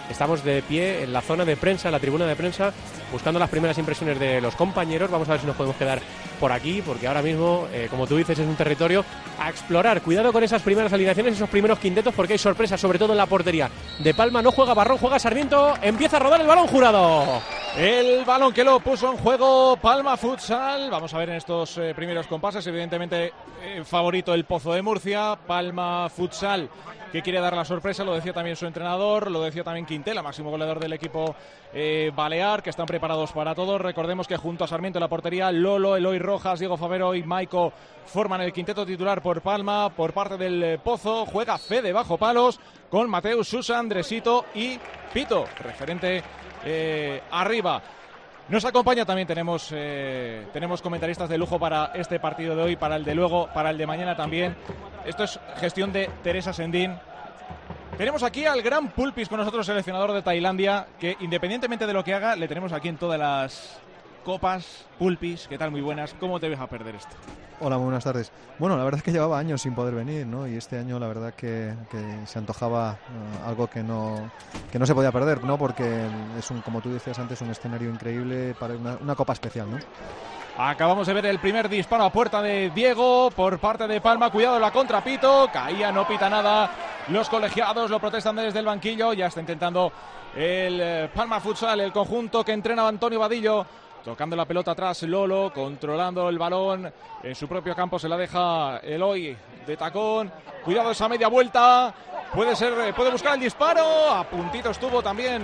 Estamos de pie en la zona de prensa, en la tribuna de prensa, buscando las primeras impresiones de los compañeros. Vamos a ver si nos podemos quedar por aquí, porque ahora mismo, como tú dices, es un territorio a explorar. Cuidado con esas primeras alineaciones, esos primeros quintetos, porque hay sorpresas, sobre todo en la portería de Palma. No juega Barrón, juega Sarmiento. Empieza a rodar el balón, Jurado. El balón que lo puso en juego Palma Futsal. Vamos a ver en estos primeros compases. Evidentemente, favorito el Pozo de Murcia. Palma Futsal, que quiere dar la sorpresa, lo decía también su entrenador, lo decía también Quintela, máximo goleador del equipo balear, que están preparados para todo. Recordemos que junto a Sarmiento en la portería, Lolo, Eloy Rojas, Diego Favero y Maico forman el quinteto titular por Palma. Por parte del Pozo juega Fede bajo palos con Mateus, Susa, Andresito y Pito, referente arriba. Nos acompaña también, tenemos comentaristas de lujo para este partido de hoy, para el de luego, para el de mañana también. Esto es gestión de Teresa Sendín. Tenemos aquí al gran Pulpis con nosotros, seleccionador de Tailandia, que independientemente de lo que haga, le tenemos aquí en todas las copas. Pulpis, ¿qué tal? Muy buenas. ¿Cómo te vas a perder esto? Hola, muy buenas tardes. Bueno, la verdad es que llevaba años sin poder venir, ¿no? Y este año la verdad que se antojaba algo que no se podía perder, ¿no? Porque es como tú decías antes, un escenario increíble para una copa especial, ¿no? Acabamos de ver el primer disparo a puerta de Diego por parte de Palma. Cuidado la contra, Pito. Caía, no pita nada. Los colegiados lo protestan desde el banquillo. Ya está intentando el Palma Futsal, el conjunto que entrena Antonio Vadillo. Tocando la pelota atrás, Lolo, controlando el balón en su propio campo, se la deja Eloy de tacón. Cuidado esa media vuelta, puede buscar el disparo, a puntito estuvo también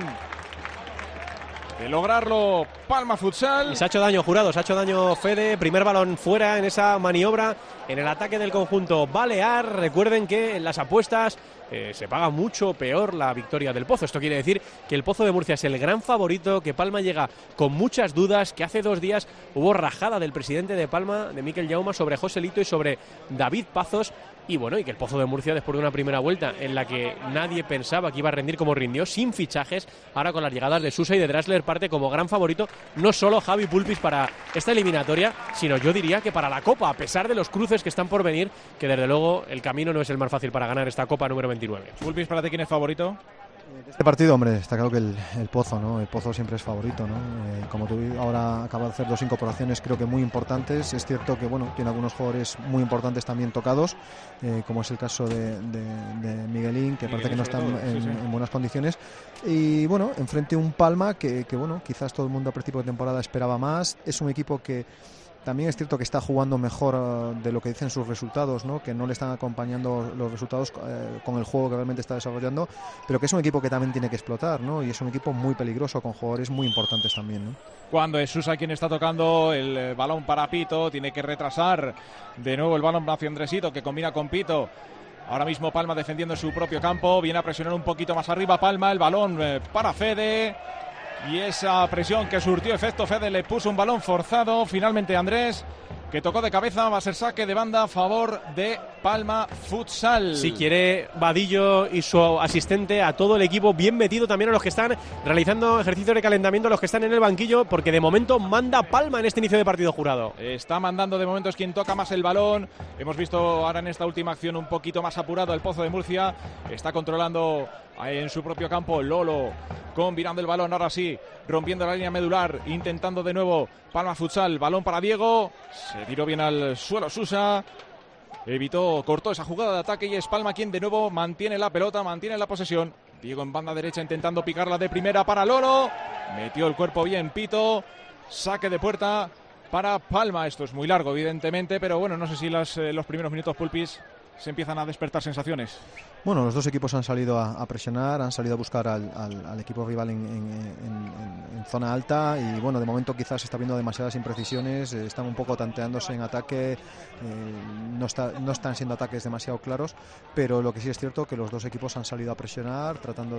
de lograrlo Palma Futsal. Y se ha hecho daño, Jurado, se ha hecho daño Fede. Primer balón fuera en esa maniobra en el ataque del conjunto balear. Recuerden que en las apuestas se paga mucho peor la victoria del Pozo. Esto quiere decir que el Pozo de Murcia es el gran favorito, que Palma llega con muchas dudas, que hace 2 días hubo rajada del presidente de Palma, de Miquel Jaume, sobre Joselito y sobre David Pazos. Y bueno, y que el Pozo de Murcia, después de una primera vuelta en la que nadie pensaba que iba a rendir como rindió, sin fichajes, ahora con las llegadas de Susa y de Drasler, parte como gran favorito, no solo Javi Pulpis para esta eliminatoria, sino yo diría que para la Copa, a pesar de los cruces que están por venir, que desde luego el camino no es el más fácil para ganar esta Copa número 29. Pulpis, ¿para ti quién es favorito? Este partido, hombre, está claro que el Pozo, ¿no? El Pozo siempre es favorito, ¿no? Como tú ahora acaba de hacer 2 incorporaciones, creo que muy importantes. Es cierto que, bueno, tiene algunos jugadores muy importantes también tocados, como es el caso de Miguelín, que parece que no está en buenas condiciones. Y, bueno, enfrente un Palma que, bueno, quizás todo el mundo a principio de temporada esperaba más. Es un equipo que también es cierto que está jugando mejor de lo que dicen sus resultados, ¿no? Que no le están acompañando los resultados con el juego que realmente está desarrollando, pero que es un equipo que también tiene que explotar, ¿no? Y es un equipo muy peligroso, con jugadores muy importantes también, ¿no? Cuando es Susa quien está tocando el balón para Pito, tiene que retrasar de nuevo el balón hacia Andresito, que combina con Pito. Ahora mismo Palma defendiendo su propio campo, viene a presionar un poquito más arriba Palma, el balón para Fede. Y esa presión que surtió efecto, Fede le puso un balón forzado. Finalmente Andrés, que tocó de cabeza, va a ser saque de banda a favor de Palma Futsal. Si quiere Vadillo y su asistente, a todo el equipo bien metido, también a los que están realizando ejercicios de calentamiento, a los que están en el banquillo, porque de momento manda Palma en este inicio de partido, Jurado. Está mandando de momento, es quien toca más el balón. Hemos visto ahora en esta última acción un poquito más apurado el Pozo de Murcia. Está controlando en su propio campo Lolo, combinando el balón, ahora sí, rompiendo la línea medular, intentando de nuevo Palma Futsal, balón para Diego, se tiró bien al suelo Susa, cortó esa jugada de ataque y es Palma quien de nuevo mantiene la pelota, mantiene la posesión. Diego en banda derecha intentando picarla de primera para Lolo, metió el cuerpo bien Pito, saque de puerta para Palma. Esto es muy largo evidentemente, pero bueno, no sé si los primeros minutos, Pulpis, se empiezan a despertar sensaciones. Bueno, los dos equipos han salido a presionar, han salido a buscar al equipo rival en zona alta y bueno, de momento quizás se está viendo demasiadas imprecisiones, están un poco tanteándose en ataque, no están siendo ataques demasiado claros, pero lo que sí es cierto que los dos equipos han salido a presionar tratando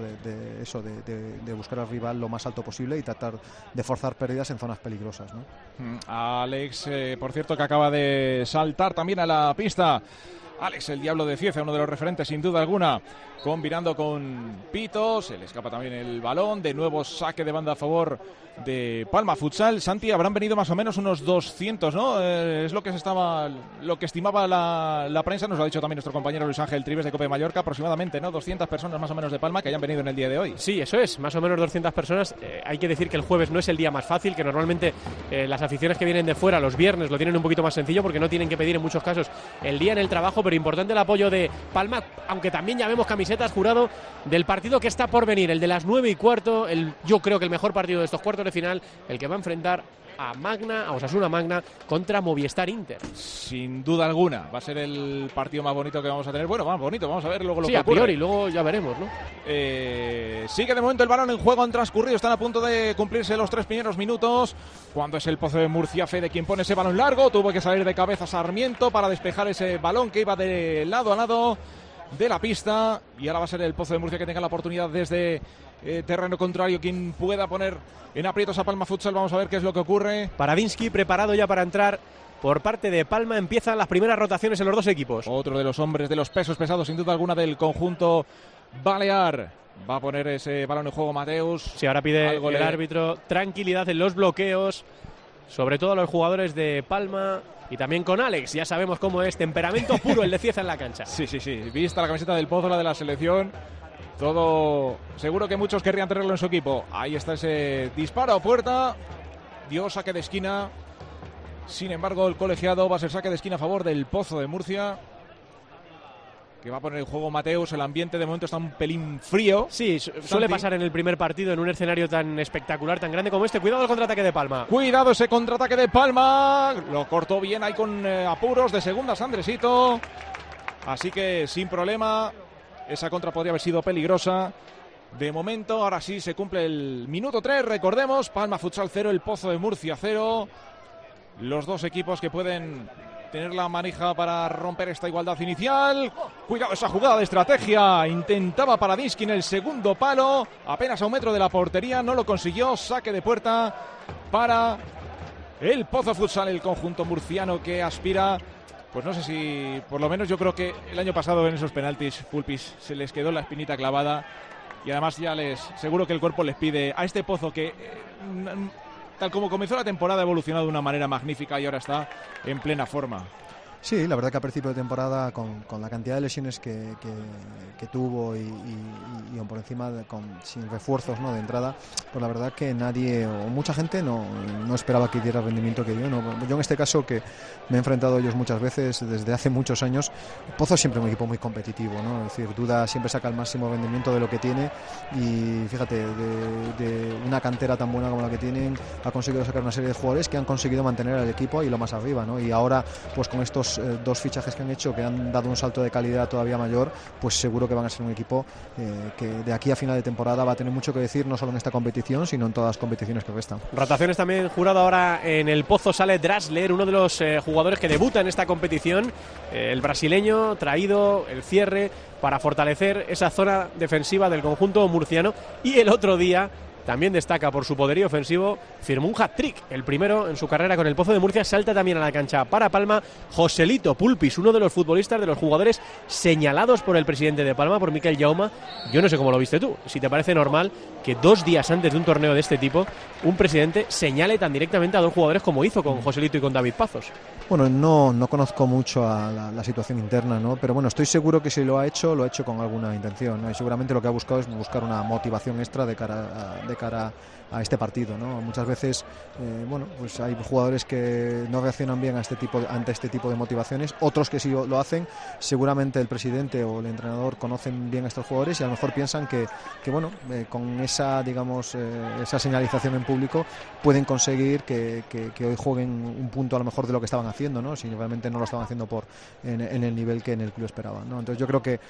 de buscar al rival lo más alto posible y tratar de forzar pérdidas en zonas peligrosas, ¿no? Alex, por cierto, que acaba de saltar también a la pista Alex, el Diablo de Cieza, uno de los referentes sin duda alguna, combinando con Pito. Se le escapa también el balón. De nuevo saque de banda a favor de Palma Futsal. Santi, habrán venido más o menos unos 200, ¿no? Es lo que estimaba la prensa. Nos lo ha dicho también nuestro compañero Luis Ángel Trives de Cope Mallorca, aproximadamente, ¿no? 200 personas más o menos de Palma que hayan venido en el día de hoy. Sí, eso es, más o menos 200 personas. Hay que decir que el jueves no es el día más fácil, que normalmente las aficiones que vienen de fuera los viernes lo tienen un poquito más sencillo porque no tienen que pedir en muchos casos el día en el trabajo, pero importante el apoyo de Palma, aunque también ya vemos camisetas, Jurado, del partido que está por venir, el de las 9:15, yo creo que el mejor partido de estos cuartos de final, el que va a enfrentar a Osasuna Magna contra Movistar Inter. Sin duda alguna, va a ser el partido más bonito que vamos a tener. Bueno, más bonito, vamos a ver luego lo que ocurre. Sí, a priori, ocurre. luego ya veremos, ¿no? Sigue de momento el balón en juego, han transcurrido, están a punto de cumplirse los 3 primeros minutos. Cuando es el Pozo de Murcia, Fede quien pone ese balón largo, tuvo que salir de cabeza Sarmiento para despejar ese balón que iba de lado a lado de la pista, y ahora va a ser el Pozo de Murcia que tenga la oportunidad desde terreno contrario quien pueda poner en aprietos a Palma Futsal. Vamos a ver qué es lo que ocurre. Paradinsky preparado ya para entrar por parte de Palma. Empiezan las primeras rotaciones en los dos equipos. Otro de los hombres de los pesos pesados sin duda alguna del conjunto balear. Va a poner ese balón en juego Mateus. Sí, ahora pide el árbitro tranquilidad en los bloqueos, sobre todo a los jugadores de Palma. Y también con Alex, ya sabemos cómo es, temperamento puro el de Cieza en la cancha. Sí. Vista la camiseta del Pozo, la de la selección, todo seguro que muchos querrían tenerlo en su equipo. Ahí está ese disparo a puerta. Dio saque de esquina. Sin embargo, el colegiado va a ser saque de esquina a favor del Pozo de Murcia, que va a poner en juego Mateus. El ambiente de momento está un pelín frío. Sí, suele pasar en el primer partido en un escenario tan espectacular, tan grande como este. Cuidado el contraataque de Palma. Cuidado ese contraataque de Palma. Lo cortó bien ahí con apuros de segundas Andresito. Así que sin problema. Esa contra podría haber sido peligrosa. De momento, ahora sí se cumple el minuto 3. Recordemos, Palma Futsal 0, el Pozo de Murcia 0. Los dos equipos que pueden tener la manija para romper esta igualdad inicial. Cuidado esa jugada de estrategia. Intentaba Paradinsky en el segundo palo, apenas a 1 metro de la portería. No lo consiguió. Saque de puerta para el Pozo Futsal, el conjunto murciano que aspira. Pues no sé si, por lo menos yo creo que el año pasado en esos penaltis, Pulpis, se les quedó la espinita clavada. Y además ya seguro que el cuerpo les pide a este Pozo que, tal como comenzó la temporada, ha evolucionado de una manera magnífica y ahora está en plena forma. Sí, la verdad que a principio de temporada, con la cantidad de lesiones que tuvo y por encima sin refuerzos, ¿no?, de entrada, pues la verdad que nadie o mucha gente no esperaba que diera el rendimiento que dio, ¿no? Yo en este caso, que me he enfrentado a ellos muchas veces desde hace muchos años, Pozo siempre es un equipo muy competitivo, ¿no? Es decir, Duda siempre saca el máximo rendimiento de lo que tiene y fíjate, de una cantera tan buena como la que tienen, ha conseguido sacar una serie de jugadores que han conseguido mantener al equipo ahí lo más arriba, ¿no? Y ahora, pues con estos dos fichajes que han hecho, que han dado un salto de calidad todavía mayor, pues seguro que van a ser un equipo que de aquí a final de temporada va a tener mucho que decir, no solo en esta competición, sino en todas las competiciones que restan. Rotaciones también, Jurado. Ahora en el Pozo sale Drasler, uno de los jugadores que debuta en esta competición, el brasileño, traído el cierre para fortalecer esa zona defensiva del conjunto murciano. Y el otro día también destaca por su poderío ofensivo, firmó un hat-trick, el primero en su carrera con el Pozo de Murcia. Salta también a la cancha para Palma Joselito Pulpis, uno de los futbolistas, de los jugadores señalados por el presidente de Palma, por Miquel Jaume. Yo no sé cómo lo viste tú, si te parece normal que 2 días antes de un torneo de este tipo un presidente señale tan directamente a dos jugadores como hizo con Joselito y con David Pazos. Bueno, no conozco mucho a la situación interna, ¿no? Pero bueno, estoy seguro que si lo ha hecho con alguna intención, ¿no? Y seguramente lo que ha buscado es buscar una motivación extra de cara a este partido, ¿no? Muchas veces, bueno, pues hay jugadores que no reaccionan bien ante este tipo de motivaciones, otros que sí lo hacen. Seguramente el presidente o el entrenador conocen bien a estos jugadores y a lo mejor piensan que bueno, con esa, digamos, esa señalización en público pueden conseguir que hoy jueguen un punto a lo mejor de lo que estaban haciendo, ¿no? Si realmente no lo estaban haciendo en el nivel que en el club esperaban, ¿no? Entonces yo creo que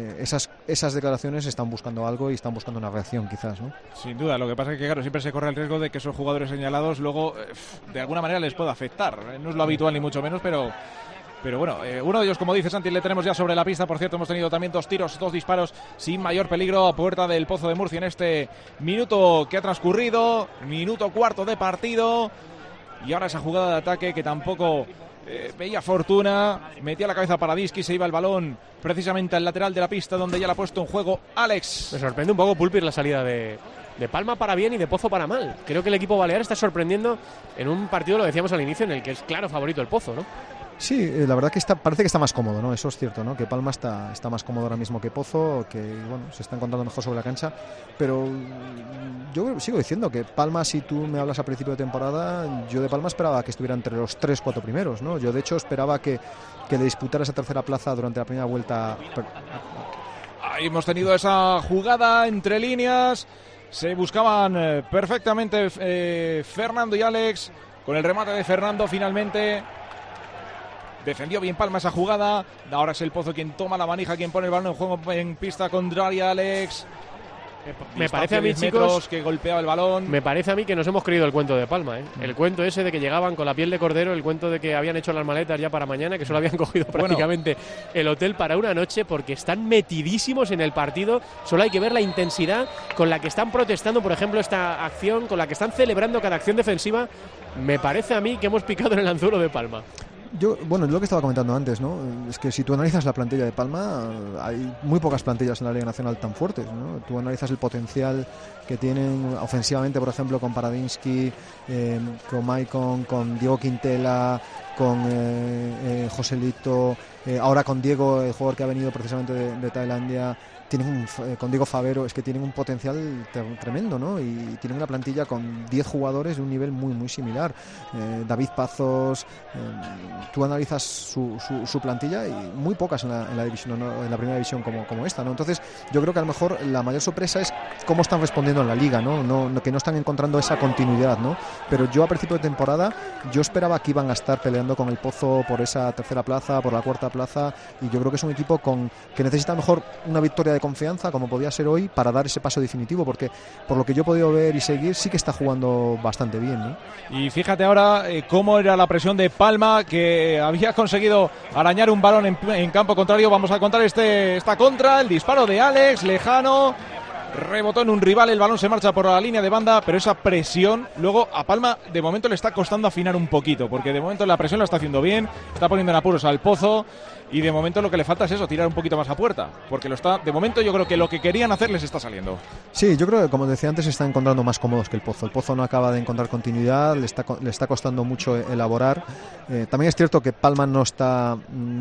esas declaraciones están buscando algo y están buscando una reacción quizás, ¿no? Sin duda, lo que pasa es que claro, siempre se corre el riesgo de que esos jugadores señalados luego de alguna manera les pueda afectar. No es lo habitual ni mucho menos, pero bueno, uno de ellos, como dice Santi, le tenemos ya sobre la pista. Por cierto, hemos tenido también 2 disparos sin mayor peligro a puerta del Pozo de Murcia en este minuto que ha transcurrido, minuto cuarto de partido. Y ahora esa jugada de ataque que tampoco veía fortuna, metía la cabeza para Disky, se iba el balón precisamente al lateral de la pista donde ya la ha puesto en juego Alex. Me sorprende un poco, Pulpis, la salida de Palma para bien y de Pozo para mal. Creo que el equipo balear está sorprendiendo en un partido, lo decíamos al inicio, en el que es claro favorito el Pozo, ¿no? Sí, la verdad que parece que está más cómodo, ¿no? Eso es cierto, ¿no? Que Palma está más cómodo ahora mismo que Pozo, que bueno, se está encontrando mejor sobre la cancha, pero yo sigo diciendo que Palma, si tú me hablas a principio de temporada, yo de Palma esperaba que estuviera entre los 3-4 primeros, ¿no? Yo de hecho esperaba que le disputara esa tercera plaza durante la primera vuelta. Ahí hemos tenido esa jugada entre líneas, se buscaban perfectamente Fernando y Alex, con el remate de Fernando finalmente. Defendió bien Palma esa jugada. Ahora es el Pozo quien toma la manija, quien pone el balón en juego en pista contraria. Alex. Me parece a mí, chicos, que golpeaba el balón. Me parece a mí que nos hemos creído el cuento de Palma, ¿eh? El cuento ese de que llegaban con la piel de cordero, el cuento de que habían hecho las maletas ya para mañana, que solo habían cogido prácticamente el hotel para una noche, porque están metidísimos en el partido. Solo hay que ver la intensidad con la que están protestando, por ejemplo, esta acción, con la que están celebrando cada acción defensiva. Me parece a mí que hemos picado en el anzuelo de Palma. Bueno, lo que estaba comentando antes, ¿no? Es que si tú analizas la plantilla de Palma, hay muy pocas plantillas en la Liga Nacional tan fuertes, ¿no? Tú analizas el potencial que tienen ofensivamente, por ejemplo, con Paradinsky, con Maicon, con Diego Quintela, con Joselito, ahora con Diego, el jugador que ha venido precisamente de Tailandia. Con Diego Favero, es que tienen un potencial tremendo, ¿no? Y tienen una plantilla con 10 jugadores de un nivel muy, muy similar. David Pazos, tú analizas su plantilla y muy pocas en la división, ¿no? En la primera división como esta, ¿no? Entonces, yo creo que a lo mejor la mayor sorpresa es cómo están respondiendo en la liga, ¿no? Que no están encontrando esa continuidad, ¿no? Pero yo a principio de temporada, yo esperaba que iban a estar peleando con el Pozo por esa tercera plaza, por la cuarta plaza, y yo creo que es un equipo que necesita a lo mejor una victoria de confianza, como podía ser hoy, para dar ese paso definitivo, porque por lo que yo he podido ver y seguir, sí que está jugando bastante bien, ¿no? Y fíjate ahora cómo era la presión de Palma, que había conseguido arañar un balón en campo contrario. Vamos a contar esta contra, el disparo de Alex, lejano, rebotó en un rival, el balón se marcha por la línea de banda, pero esa presión luego a Palma de momento le está costando afinar un poquito, porque de momento la presión la está haciendo bien, está poniendo en apuros al Pozo, y de momento lo que le falta es eso, tirar un poquito más a puerta, porque de momento yo creo que lo que querían hacer les está saliendo. Sí, yo creo que, como decía antes, se están encontrando más cómodos que el Pozo. El Pozo no acaba de encontrar continuidad, le está costando mucho elaborar. También es cierto que Palma no está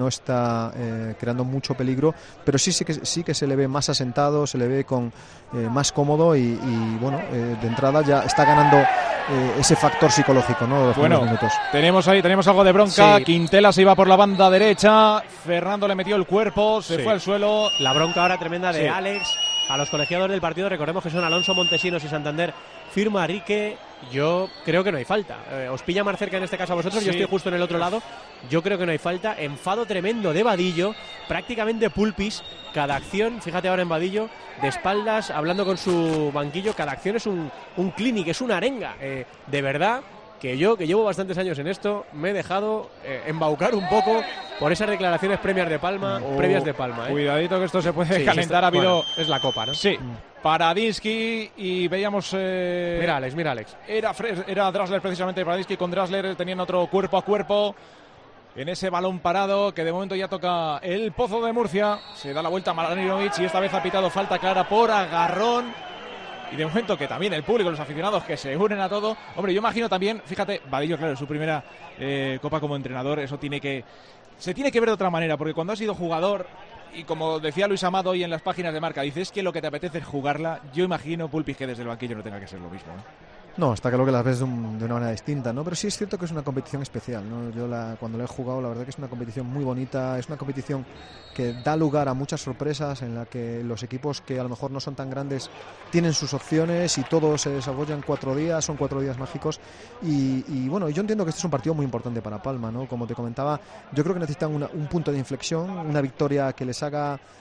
creando mucho peligro, pero sí que se le ve más asentado, se le ve con más cómodo y bueno, de entrada ya está ganando ese factor psicológico, ¿no? Los bueno, minutos. Tenemos algo de bronca. Sí. Quintela se iba por la banda derecha, Fernando le metió el cuerpo, se fue al suelo. La bronca ahora tremenda de Sí. Alex a los colegiados del partido. Recordemos que son Alonso, Montesinos y Santander. Firma Rique. Yo creo que no hay falta. Os pilla más cerca en este caso a vosotros. Sí. Yo estoy justo en el otro lado. Yo creo que no hay falta. Enfado tremendo de Vadillo. Prácticamente Pulpis. Cada acción, fíjate ahora en Vadillo, de espaldas, hablando con su banquillo. Cada acción es un clinic, es una arenga. De verdad que yo, que llevo bastantes años en esto, me he dejado embaucar un poco por esas declaraciones previas de Palma. Cuidadito que esto se puede Sí, calentar. Ha habido... Bueno, es la copa, ¿no? Sí. Paradinsky y veíamos... Mira Alex. Era Drasler precisamente. Paradinsky con Drasler tenían otro cuerpo a cuerpo en ese balón parado que de momento ya toca el Pozo de Murcia. Se da la vuelta a Maranovic y esta vez ha pitado falta clara por agarrón. Y de momento que también el público, los aficionados que se unen a todo. Hombre, yo imagino también, fíjate, Vadillo, claro, su primera copa como entrenador, eso se tiene que ver de otra manera, porque cuando has sido jugador, y como decía Luis Amado hoy en las páginas de Marca, dices que lo que te apetece es jugarla. Yo imagino, Pulpis, que desde el banquillo no tenga que ser lo mismo, ¿no? No, está claro que las ves de una manera distinta, ¿no? Pero sí es cierto que es una competición especial, ¿no? Yo cuando la he jugado, la verdad que es una competición muy bonita, es una competición que da lugar a muchas sorpresas, en la que los equipos que a lo mejor no son tan grandes tienen sus opciones y todo se desarrolla en 4 días, son 4 días mágicos y bueno, yo entiendo que este es un partido muy importante para Palma, ¿no? Como te comentaba, yo creo que necesitan un punto de inflexión, una victoria que les haga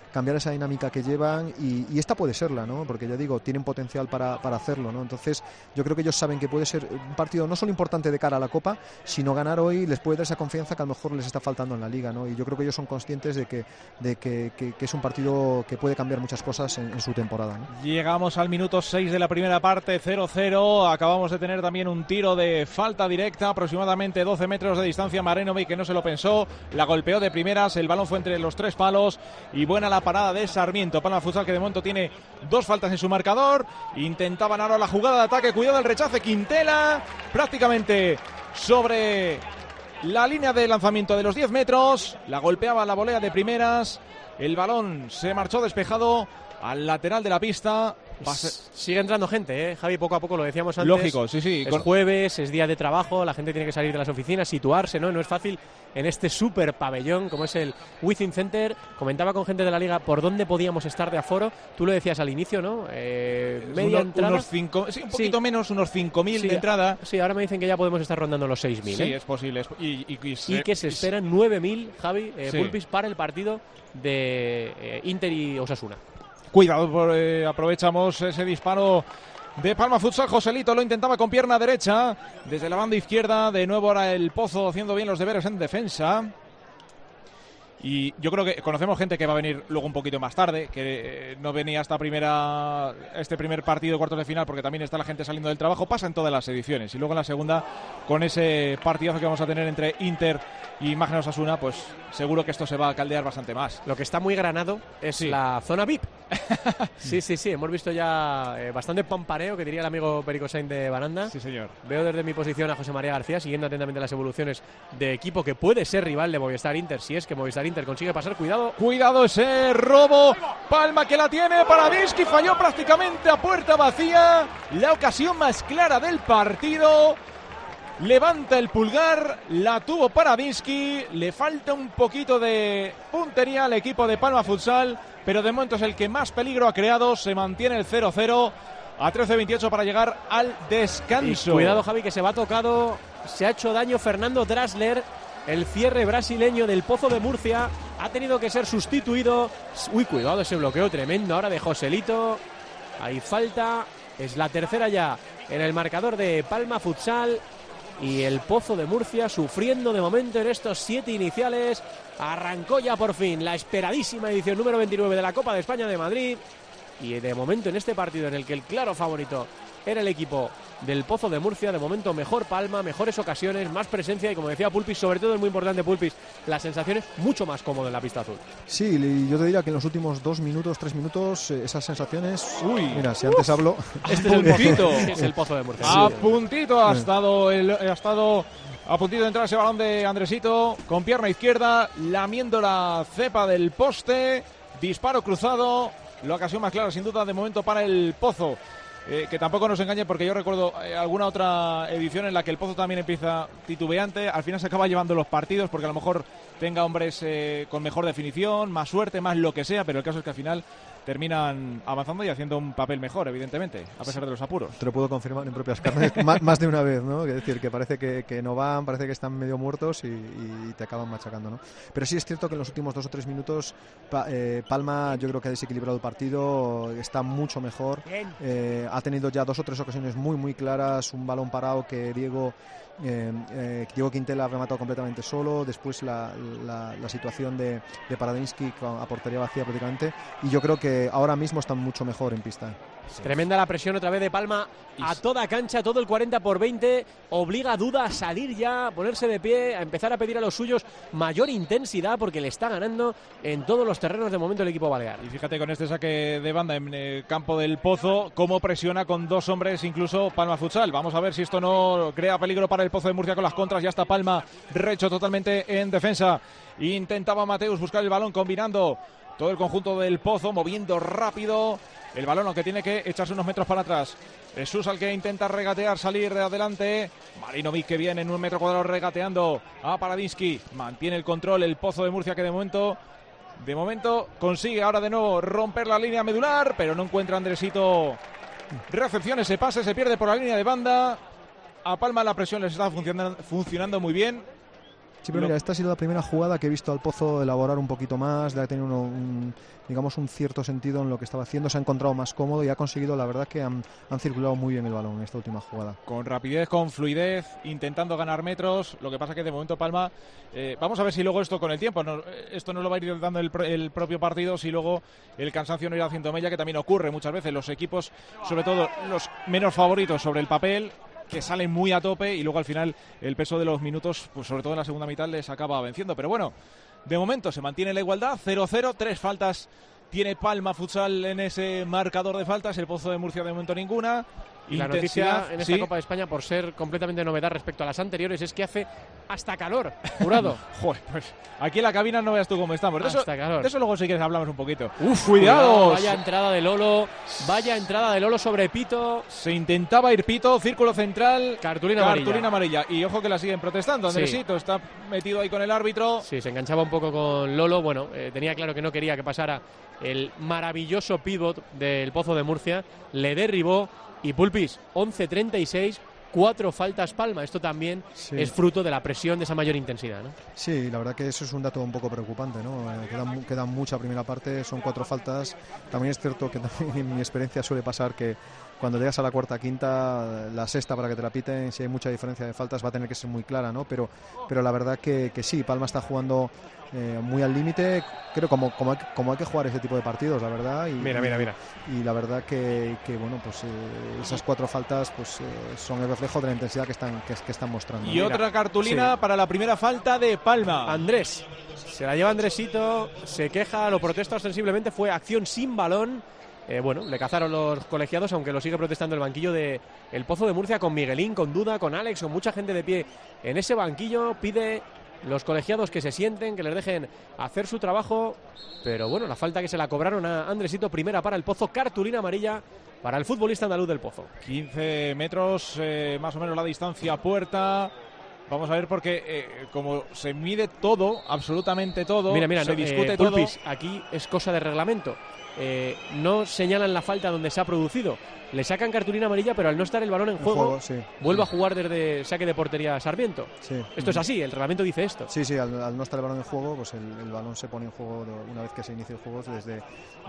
cambiar esa dinámica que llevan y esta puede serla, ¿no? Porque ya digo, tienen potencial para hacerlo, ¿no? Entonces yo creo que ellos saben que puede ser un partido no solo importante de cara a la Copa, sino ganar hoy les puede dar esa confianza que a lo mejor les está faltando en la Liga, ¿no? Y yo creo que ellos son conscientes de que es un partido que puede cambiar muchas cosas en su temporada, ¿no? Llegamos al minuto 6 de la primera parte, 0-0. Acabamos de tener también un tiro de falta directa, aproximadamente 12 metros de distancia. Marinovic, que no se lo pensó, la golpeó de primeras, el balón fue entre los 3 palos y buena la parada de Sarmiento. Palma Futsal, que de momento tiene 2 faltas en su marcador. Intentaban ahora la jugada de ataque, cuidado el rechace, Quintela prácticamente sobre la línea de lanzamiento de los 10 metros, la golpeaba la volea de primeras, el balón se marchó despejado al lateral de la pista. Sigue entrando gente, Javi, poco a poco, lo decíamos antes. Lógico, sí. Es jueves, es día de trabajo, la gente tiene que salir de las oficinas, situarse, ¿no? No es fácil en este súper pabellón como es el Within Center. Comentaba con gente de la Liga por dónde podíamos estar de aforo. Tú lo decías al inicio, ¿no? Media entrada. Un poquito menos, unos 5.000 de entrada. Sí, ahora me dicen que ya podemos estar rondando los 6.000. Sí, es posible. Y que se esperan 9.000, Javi, Pulpis, para el partido de Inter y Osasuna. Cuidado, aprovechamos ese disparo de Palma Futsal. Joselito lo intentaba con pierna derecha desde la banda izquierda. De nuevo ahora el Pozo haciendo bien los deberes en defensa. Y yo creo que conocemos gente que va a venir luego un poquito más tarde, que no venía hasta este primer partido de cuartos de final porque también está la gente saliendo del trabajo. Pasa en todas las ediciones. Y luego en la segunda, con ese partidazo que vamos a tener entre Inter y Magna Osasuna, pues seguro que esto se va a caldear bastante más. Lo que está muy granado es la zona VIP. Sí, hemos visto ya bastante pampareo, que diría el amigo Perico Sainz de Baranda. Sí, señor. Veo desde mi posición a José María García siguiendo atentamente las evoluciones de equipo que puede ser rival de Movistar Inter, si es que Movistar Inter consigue pasar. Cuidado ese robo. Palma que la tiene para Paradinsky, falló prácticamente a puerta vacía. La ocasión más clara del partido. Levanta el pulgar, la tuvo Paradinsky. Le falta un poquito de puntería al equipo de Palma Futsal, pero de momento es el que más peligro ha creado. Se mantiene el 0-0 a 13-28 para llegar al descanso. Y cuidado, Javi, que se va tocado. Se ha hecho daño Fernando Drasler. El cierre brasileño del Pozo de Murcia ha tenido que ser sustituido. Uy, cuidado ese bloqueo tremendo ahora de Joselito. Hay falta. Es la tercera ya en el marcador de Palma Futsal. Y el Pozo de Murcia sufriendo de momento en estos 7 iniciales. Arrancó ya por fin la esperadísima edición número 29 de la Copa de España de Madrid. Y de momento en este partido en el que el claro favorito era el equipo del Pozo de Murcia, de momento mejor Palma, mejores ocasiones, más presencia y, como decía Pulpis, sobre todo es muy importante, Pulpis, las sensaciones mucho más cómodas en la pista azul. Sí, yo te diría que en los últimos 2 minutos, 3 minutos, esas sensaciones... Uy, mira, si antes hablo... Este es el puntito. Es el Pozo de Murcia. A puntito ha estado a puntito de entrar ese balón de Andresito con pierna izquierda, lamiendo la cepa del poste, disparo cruzado, la ocasión más clara sin duda de momento para el Pozo. Que tampoco nos engañe, porque yo recuerdo alguna otra edición en la que el Pozo también empieza titubeante, al final se acaba llevando los partidos porque a lo mejor tenga hombres con mejor definición, más suerte, más lo que sea, pero el caso es que al final terminan avanzando y haciendo un papel mejor, evidentemente, a pesar de los apuros. Te lo puedo confirmar en propias carnes más de una vez, ¿no? Es decir, que parece que no van, parece que están medio muertos y te acaban machacando, ¿no? Pero sí es cierto que en los últimos 2 o 3 minutos Palma, yo creo que ha desequilibrado el partido, está mucho mejor, ha tenido ya 2 o 3 ocasiones muy claras, un balón parado que Diego Quintela ha rematado completamente solo, después la situación de Paradinsky a portería vacía prácticamente, y yo creo que ahora mismo están mucho mejor en pista. Sí. Tremenda la presión otra vez de Palma a toda cancha, todo el 40/20, obliga a Duda a salir ya, a ponerse de pie, a empezar a pedir a los suyos mayor intensidad porque le está ganando en todos los terrenos de momento el equipo balear. Y fíjate con este saque de banda en el campo del Pozo, cómo presiona con 2 hombres incluso Palma Futsal. Vamos a ver si esto no crea peligro para el Pozo de Murcia con las contras. Ya está Palma recho totalmente en defensa. Intentaba Mateus buscar el balón combinando todo el conjunto del Pozo, moviendo rápido el balón, aunque tiene que echarse unos metros para atrás. Jesús al que intenta regatear, salir de adelante. Marinovic que viene en 1 metro cuadrado regateando a Paradinsky. Mantiene el control el Pozo de Murcia, que de momento consigue ahora de nuevo romper la línea medular, pero no encuentra Andresito recepción. Ese pase se pierde por la línea de banda. A Palma la presión les está funcionando muy bien. Sí, pero mira, esta ha sido la primera jugada que he visto al Pozo elaborar un poquito más, de tener digamos un cierto sentido en lo que estaba haciendo, se ha encontrado más cómodo y ha conseguido, la verdad que han circulado muy bien el balón en esta última jugada. Con rapidez, con fluidez, intentando ganar metros. Lo que pasa que de momento Palma, vamos a ver si luego esto con el tiempo, esto no lo va a ir dando el propio partido, si luego el cansancio no irá haciendo mella, que también ocurre muchas veces. Los equipos, sobre todo los menos favoritos sobre el papel, que salen muy a tope y luego al final el peso de los minutos, pues sobre todo en la segunda mitad, les acaba venciendo. Pero bueno, de momento se mantiene la igualdad, 0-0, 3 faltas tiene Palma Futsal en ese marcador de faltas, el Pozo de Murcia de momento ninguna. Y la noticia en esta Copa de España, por ser completamente novedad respecto a las anteriores, es que hace hasta calor, Jurado. Joder, pues aquí en la cabina no veas tú cómo estamos. De eso luego si quieres hablamos un poquito. ¡Cuidado! Vaya entrada de Lolo sobre Pito. Se intentaba ir Pito, círculo central, cartulina amarilla. Y ojo que la siguen protestando. Andresito está metido ahí con el árbitro. Sí, se enganchaba un poco con Lolo. Bueno, tenía claro que no quería que pasara el maravilloso pívot del Pozo de Murcia. Le derribó. Y Pulpis, 11-36, 4 faltas Palma. Esto también es fruto de la presión de esa mayor intensidad, ¿no? Sí, la verdad que eso es un dato un poco preocupante, ¿no? Queda mucha primera parte, son 4 faltas. También es cierto que también en mi experiencia suele pasar que cuando llegas a la cuarta, quinta, la sexta para que te la piten, si hay mucha diferencia de faltas va a tener que ser muy clara, ¿no? Pero la verdad que sí, Palma está jugando muy al límite, creo como hay que jugar ese tipo de partidos, la verdad. Mira. Y la verdad que bueno, pues esas 4 faltas pues son el reflejo de la intensidad que están mostrando. Y otra cartulina para la primera falta de Palma. Andrés, se la lleva Andresito, se queja, lo protesta ostensiblemente, fue acción sin balón. Bueno, le cazaron los colegiados, aunque lo sigue protestando el banquillo de el Pozo de Murcia, con Miguelín, con Duda, con Alex, con mucha gente de pie en ese banquillo. Pide los colegiados que se sienten, que les dejen hacer su trabajo, pero bueno, la falta que se la cobraron a Andresito, primera para el Pozo, cartulina amarilla para el futbolista andaluz del Pozo. 15 metros, más o menos la distancia puerta. Vamos a ver porque como se mide todo, absolutamente todo, mira, se discute Pulpis, todo. Aquí es cosa de reglamento. No señalan la falta donde se ha producido. Le sacan cartulina amarilla, pero al no estar el balón en juego, vuelve a jugar desde saque de portería Sarmiento. Sí. Esto es así, el reglamento dice esto. Sí, al no estar el balón en juego, pues el balón se pone en juego una vez que se inicia el juego desde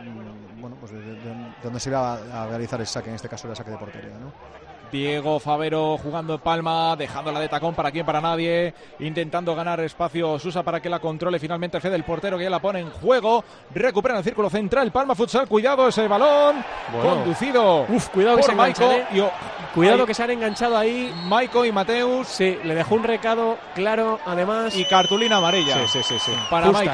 donde se va a realizar el saque, en este caso el saque de portería, ¿no? Diego Favero jugando en Palma, dejándola de tacón para quién, para nadie, intentando ganar espacio Susa para que la controle finalmente Fede, el portero, que ya la pone en juego. Recupera el círculo central Palma Futsal, cuidado ese balón, conducido. Cuidado que se enganchan, cuidado que se han enganchado ahí Maiko y Mateus. Sí, le dejó un recado claro, además. Y cartulina amarilla. Sí. Para Maiko.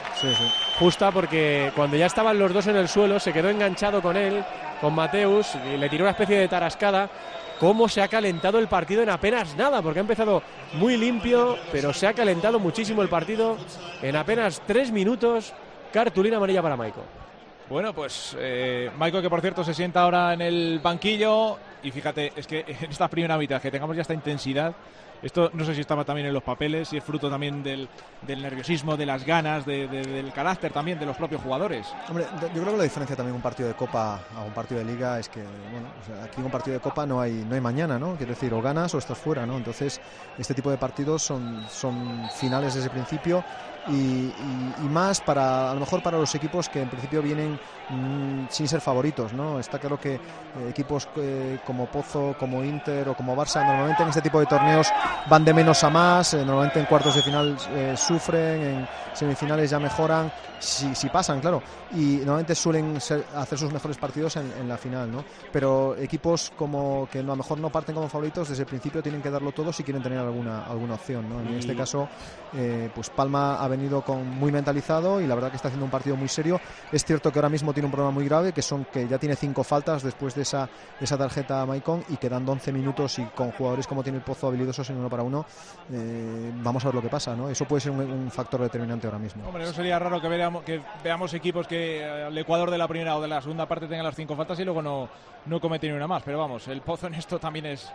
Justa, porque cuando ya estaban los dos en el suelo, se quedó enganchado con él, con Mateus, y le tiró una especie de tarascada. Cómo se ha calentado el partido en apenas nada, porque ha empezado muy limpio, pero se ha calentado muchísimo el partido en apenas 3 minutos. Cartulina amarilla para Maiko. Bueno, pues Maiko, que por cierto se sienta ahora en el banquillo, y fíjate, es que en esta primera mitad que tengamos ya esta intensidad, esto no sé si estaba también en los papeles, si es fruto también del nerviosismo, de las ganas, del carácter también de los propios jugadores. Hombre, yo creo que la diferencia también un partido de Copa a un partido de Liga es que, bueno, o sea, aquí en un partido de Copa no hay mañana, ¿no? Quiero decir, o ganas o estás fuera, ¿no? Entonces, este tipo de partidos son finales desde el principio y más a lo mejor para los equipos que en principio vienen sin ser favoritos, ¿no? Está claro que equipos como Pozo, como Inter o como Barça normalmente en este tipo de torneos van de menos a más, normalmente en cuartos de final sufren, en semifinales ya mejoran, si pasan, claro, y normalmente suelen hacer sus mejores partidos en la final, ¿no? Pero equipos como que a lo mejor no parten como favoritos, desde el principio tienen que darlo todo si quieren tener alguna opción, ¿no? En este caso, pues Palma ha venido muy mentalizado y la verdad que está haciendo un partido muy serio. Es cierto que ahora mismo tiene un problema muy grave, que ya tiene 5 faltas después de esa tarjeta a Maicon, y quedando 11 minutos y con jugadores como tiene el Pozo habilidosos en 1 para 1, vamos a ver lo que pasa, ¿no? Eso puede ser un factor determinante ahora mismo. Hombre, no sería raro que veamos equipos que al Ecuador de la primera o de la segunda parte tengan las 5 faltas y luego no cometen ni una más, pero vamos, el Pozo en esto también es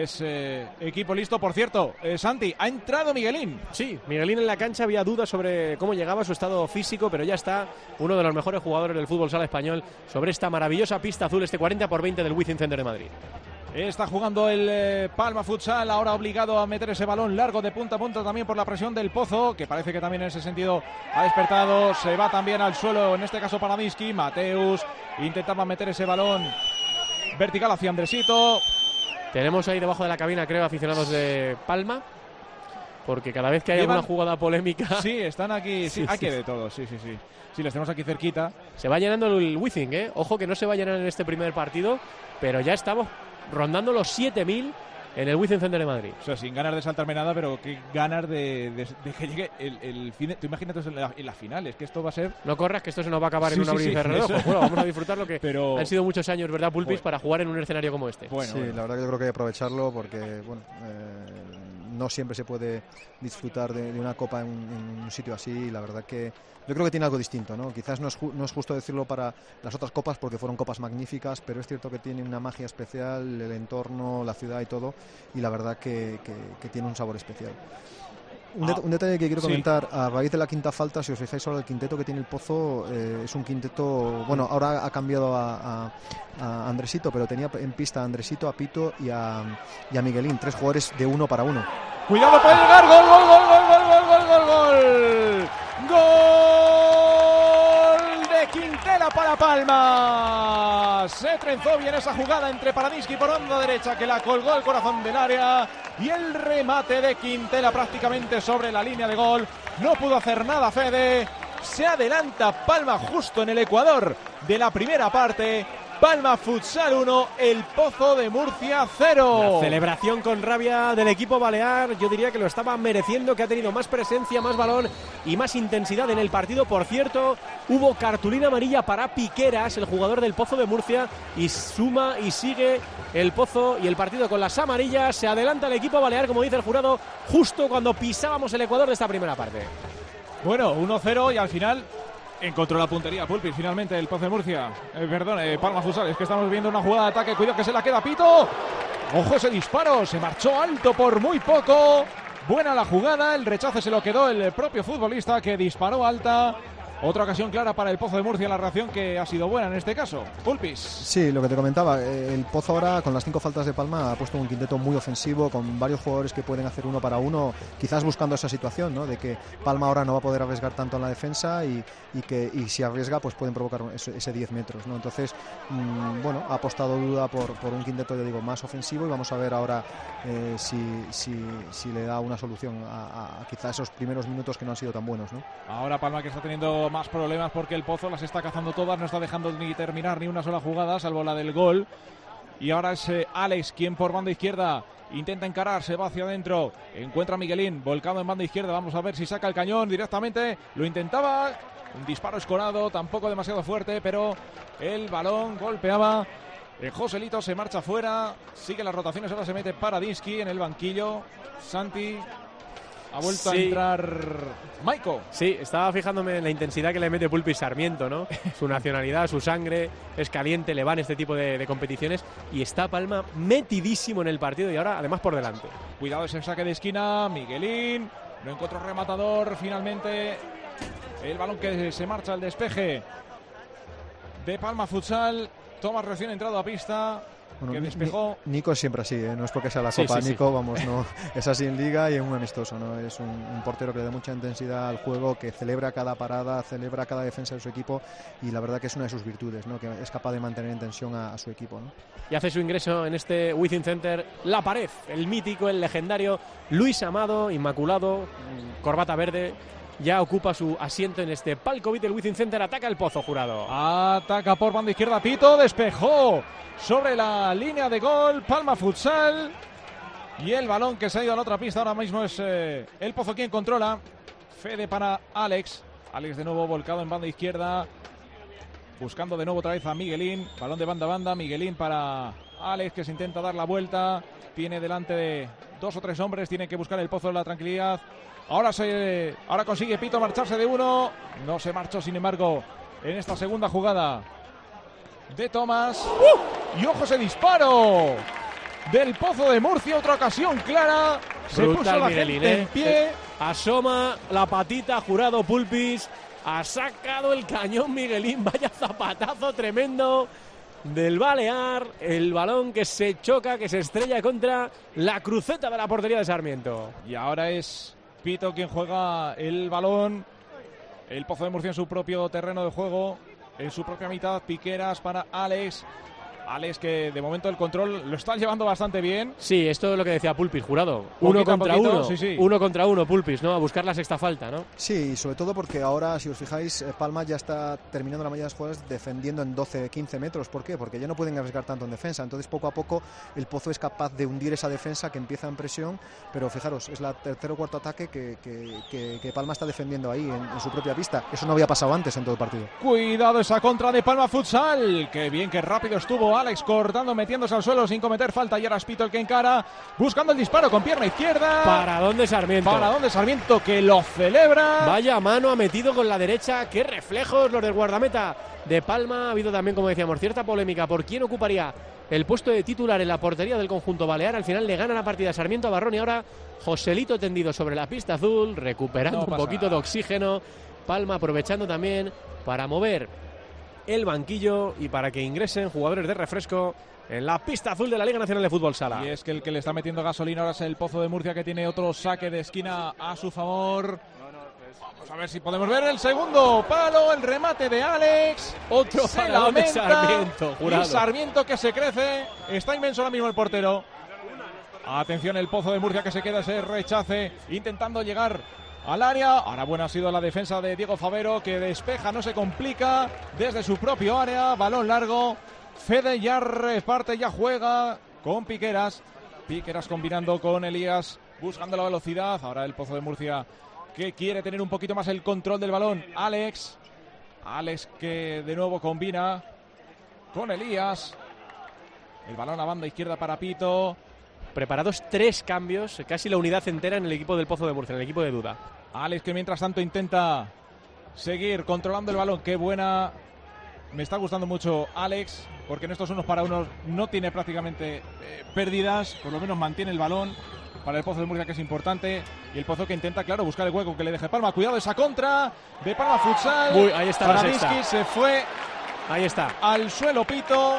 equipo listo. Por cierto, Santi, ha entrado Miguelín. Sí, Miguelín en la cancha, había dudas sobre cómo llegaba, su estado físico, pero ya está uno de los mejores jugadores del fútbol sala español sobre esta maravillosa pista azul, este 40-20 del Wizzing Center de Madrid. Está jugando el Palma Futsal, ahora obligado a meter ese balón largo de punta a punta también por la presión del Pozo, que parece que también en ese sentido ha despertado. Se va también al suelo, en este caso Paradinsky. Mateus intentaba meter ese balón vertical hacia Andresito. Tenemos ahí debajo de la cabina, creo, aficionados de Palma, porque cada vez que hay alguna jugada polémica... Sí, están aquí, sí, aquí de todo, sí. Sí, les tenemos aquí cerquita. Se va llenando el Wizzing, ¿eh? Ojo que no se va a llenar en este primer partido, pero ya estamos rondando los 7.000 en el Wizzing Center de Madrid. O sea, sin ganas de saltarme nada, pero qué ganas de que llegue el fin. Tú imagínate en la final, es que esto va a ser... No corras, que esto se nos va a acabar en un abrir y cerrar de ojos. Bueno, vamos a disfrutar lo que pero... han sido muchos años, ¿verdad, Pulpis? Para jugar en un escenario como este. Bueno, sí, la verdad que yo creo que hay que aprovecharlo porque, bueno, no siempre se puede disfrutar de una copa en un sitio así, y la verdad que yo creo que tiene algo distinto, ¿no? Quizás no es justo decirlo para las otras copas porque fueron copas magníficas, pero es cierto que tiene una magia especial, el entorno, la ciudad y todo, y la verdad que tiene un sabor especial. Un detalle que quiero comentar, a raíz de la quinta falta, si os fijáis ahora el quinteto que tiene el Pozo es un quinteto, bueno, ahora ha cambiado a Andresito, pero tenía en pista a Andresito, a Pito y a Miguelín, 3 jugadores de 1 para 1. Cuidado, puede llegar, gol de Quintela para Palma. Se trenzó bien esa jugada entre Paradinsky por banda derecha, que la colgó al corazón del área, y el remate de Quintela prácticamente sobre la línea de gol. No pudo hacer nada Fede. Se adelanta Palma justo en el ecuador de la primera parte. Palma Futsal 1, el Pozo de Murcia 0. La celebración con rabia del equipo balear, yo diría que lo estaba mereciendo, que ha tenido más presencia, más balón y más intensidad en el partido. Por cierto, hubo cartulina amarilla para Piqueras, el jugador del Pozo de Murcia, y suma y sigue el Pozo y el partido con las amarillas. Se adelanta el equipo balear, como dice el jurado, justo cuando pisábamos el ecuador de esta primera parte. Bueno, 1-0 y al final... encontró la puntería Pulpis, finalmente el Pozo de Murcia. Palma Futsal, es que estamos viendo una jugada de ataque. Cuidado que se la queda Pito. Ojo ese disparo, se marchó alto por muy poco. Buena la jugada, el rechace se lo quedó el propio futbolista que disparó alta. Otra ocasión clara para el Pozo de Murcia, la reacción que ha sido buena en este caso. Pulpis. Sí, lo que te comentaba, el Pozo ahora con las 5 faltas de Palma ha puesto un quinteto muy ofensivo, con varios jugadores que pueden hacer 1 para 1, quizás buscando esa situación, ¿no? De que Palma ahora no va a poder arriesgar tanto en la defensa y si arriesga pues pueden provocar ese 10 metros, ¿no? Entonces, bueno, ha apostado duda por un quinteto, yo digo, más ofensivo, y vamos a ver ahora si le da una solución a quizás esos primeros minutos que no han sido tan buenos, ¿no? Ahora Palma, que está teniendo más problemas porque el Pozo las está cazando todas, no está dejando ni terminar ni una sola jugada, salvo la del gol. Y ahora es Alex quien por banda izquierda intenta encarar, se va hacia adentro, encuentra a Miguelín volcado en banda izquierda. Vamos a ver si saca el cañón directamente, lo intentaba, un disparo escorado, tampoco demasiado fuerte, pero el balón golpeaba. Joselito se marcha fuera, sigue las rotaciones, ahora se mete Paradinsky en el banquillo. Santi, ha vuelto a entrar Maiko. Sí, estaba fijándome en la intensidad que le mete Pulpis Sarmiento, ¿no? Su nacionalidad, su sangre, es caliente, le van este tipo de competiciones, y está Palma metidísimo en el partido y ahora además por delante. Cuidado ese saque de esquina, Miguelín, no encontró rematador, finalmente el balón que se marcha al despeje de Palma Futsal. Tomás recién entrado a pista. Bueno, que despejó. Nico es siempre así, ¿eh? No es porque sea la Copa. Sí, Nico, sí. Vamos, no es así en Liga y en un amistoso, ¿no? Es un portero que le da mucha intensidad al juego, que celebra cada parada, celebra cada defensa de su equipo, y la verdad que es una de sus virtudes, ¿no? Que es capaz de mantener en tensión a su equipo, ¿no? Y hace su ingreso en este Wizzing Center La Pared, el mítico, el legendario Luis Amado, inmaculado, corbata verde. Ya ocupa su asiento en este palco del Wizzing Center. Ataca el Pozo, jurado. Ataca por banda izquierda Pito, despejó sobre la línea de gol Palma Futsal, y el balón que se ha ido a la otra pista ahora mismo es el Pozo quien controla. Fede para Alex de nuevo volcado en banda izquierda, buscando de nuevo otra vez a Miguelín. Balón de banda a banda, Miguelín para Alex, que se intenta dar la vuelta, tiene delante de 2 o 3 hombres, tiene que buscar el Pozo de la tranquilidad. Ahora consigue Pito marcharse de uno. No se marchó, sin embargo, en esta segunda jugada de Tomás. Y ojo ese disparo del Pozo de Murcia. Otra ocasión clara. Se puso la gente en pie. Asoma la patita, jurado Pulpis. Ha sacado el cañón Miguelín. Vaya zapatazo tremendo. del Balear, el balón que se choca, que se estrella contra la cruceta de la portería de Sarmiento. Y ahora es Pito quien juega el balón. El Pozo de Murcia en su propio terreno de juego, en su propia mitad. Piqueras para Alex. Alex, que de momento el control lo está llevando bastante bien. Sí, esto es lo que decía Pulpis, jurado. Poquito Uno contra uno. Sí. 1 contra 1, Pulpis, ¿no? A buscar la sexta falta, ¿no? Sí, y sobre todo porque ahora, si os fijáis, Palma ya está terminando la mayoría de las jugadas defendiendo en 12-15 metros. ¿Por qué? Porque ya no pueden arriesgar tanto en defensa. Entonces, poco a poco, el Pozo es capaz de hundir esa defensa que empieza en presión. Pero fijaros, es el tercer o cuarto ataque que Palma está defendiendo ahí, en su propia pista. Eso no había pasado antes en todo el partido. Cuidado esa contra de Palma Futsal. Qué bien, qué rápido estuvo Alex cortando, metiéndose al suelo sin cometer falta. Y ahora es Pito el que encara, buscando el disparo con pierna izquierda. ¿Para dónde Sarmiento? Para dónde Sarmiento, que lo celebra. Vaya mano ha metido con la derecha. Qué reflejos los del guardameta de Palma. Ha habido también, como decíamos, cierta polémica por quién ocuparía el puesto de titular en la portería del conjunto balear. Al final le gana la partida a Sarmiento a Barrón y ahora Joselito tendido sobre la pista azul, recuperando un poquito de oxígeno. Palma aprovechando también para mover el banquillo y para que ingresen jugadores de refresco en la pista azul de la Liga Nacional de Fútbol Sala. Y es que el que le está metiendo gasolina ahora es el Pozo de Murcia, que tiene otro saque de esquina a su favor. Vamos a ver si podemos ver el segundo palo, el remate de Alex. Otro balón de Sarmiento, jurado. Y Sarmiento que se crece. Está inmenso ahora mismo el portero. Atención, el Pozo de Murcia que se queda ese rechace, intentando llegar al área. Ahora buena ha sido la defensa de Diego Favero, que despeja, no se complica, desde su propio área. Balón largo. Fede ya reparte, ya juega con Piqueras. Piqueras combinando con Elías, buscando la velocidad. Ahora el Pozo de Murcia que quiere tener un poquito más el control del balón. Alex que de nuevo combina con Elías. El balón a banda izquierda para Pito. Preparados 3 cambios, casi la unidad entera en el equipo del Pozo de Murcia, en el equipo de Duda. Alex que mientras tanto intenta seguir controlando el balón. Qué buena. Me está gustando mucho Alex, porque en estos unos para unos no tiene prácticamente pérdidas, por lo menos mantiene el balón para el Pozo de Murcia, que es importante. Y el Pozo que intenta, claro, buscar el hueco que le deje Palma. Cuidado esa contra de Palma Futsal. Uy, ahí está la sexta. Paradisky se fue. Ahí está. Al suelo Pito.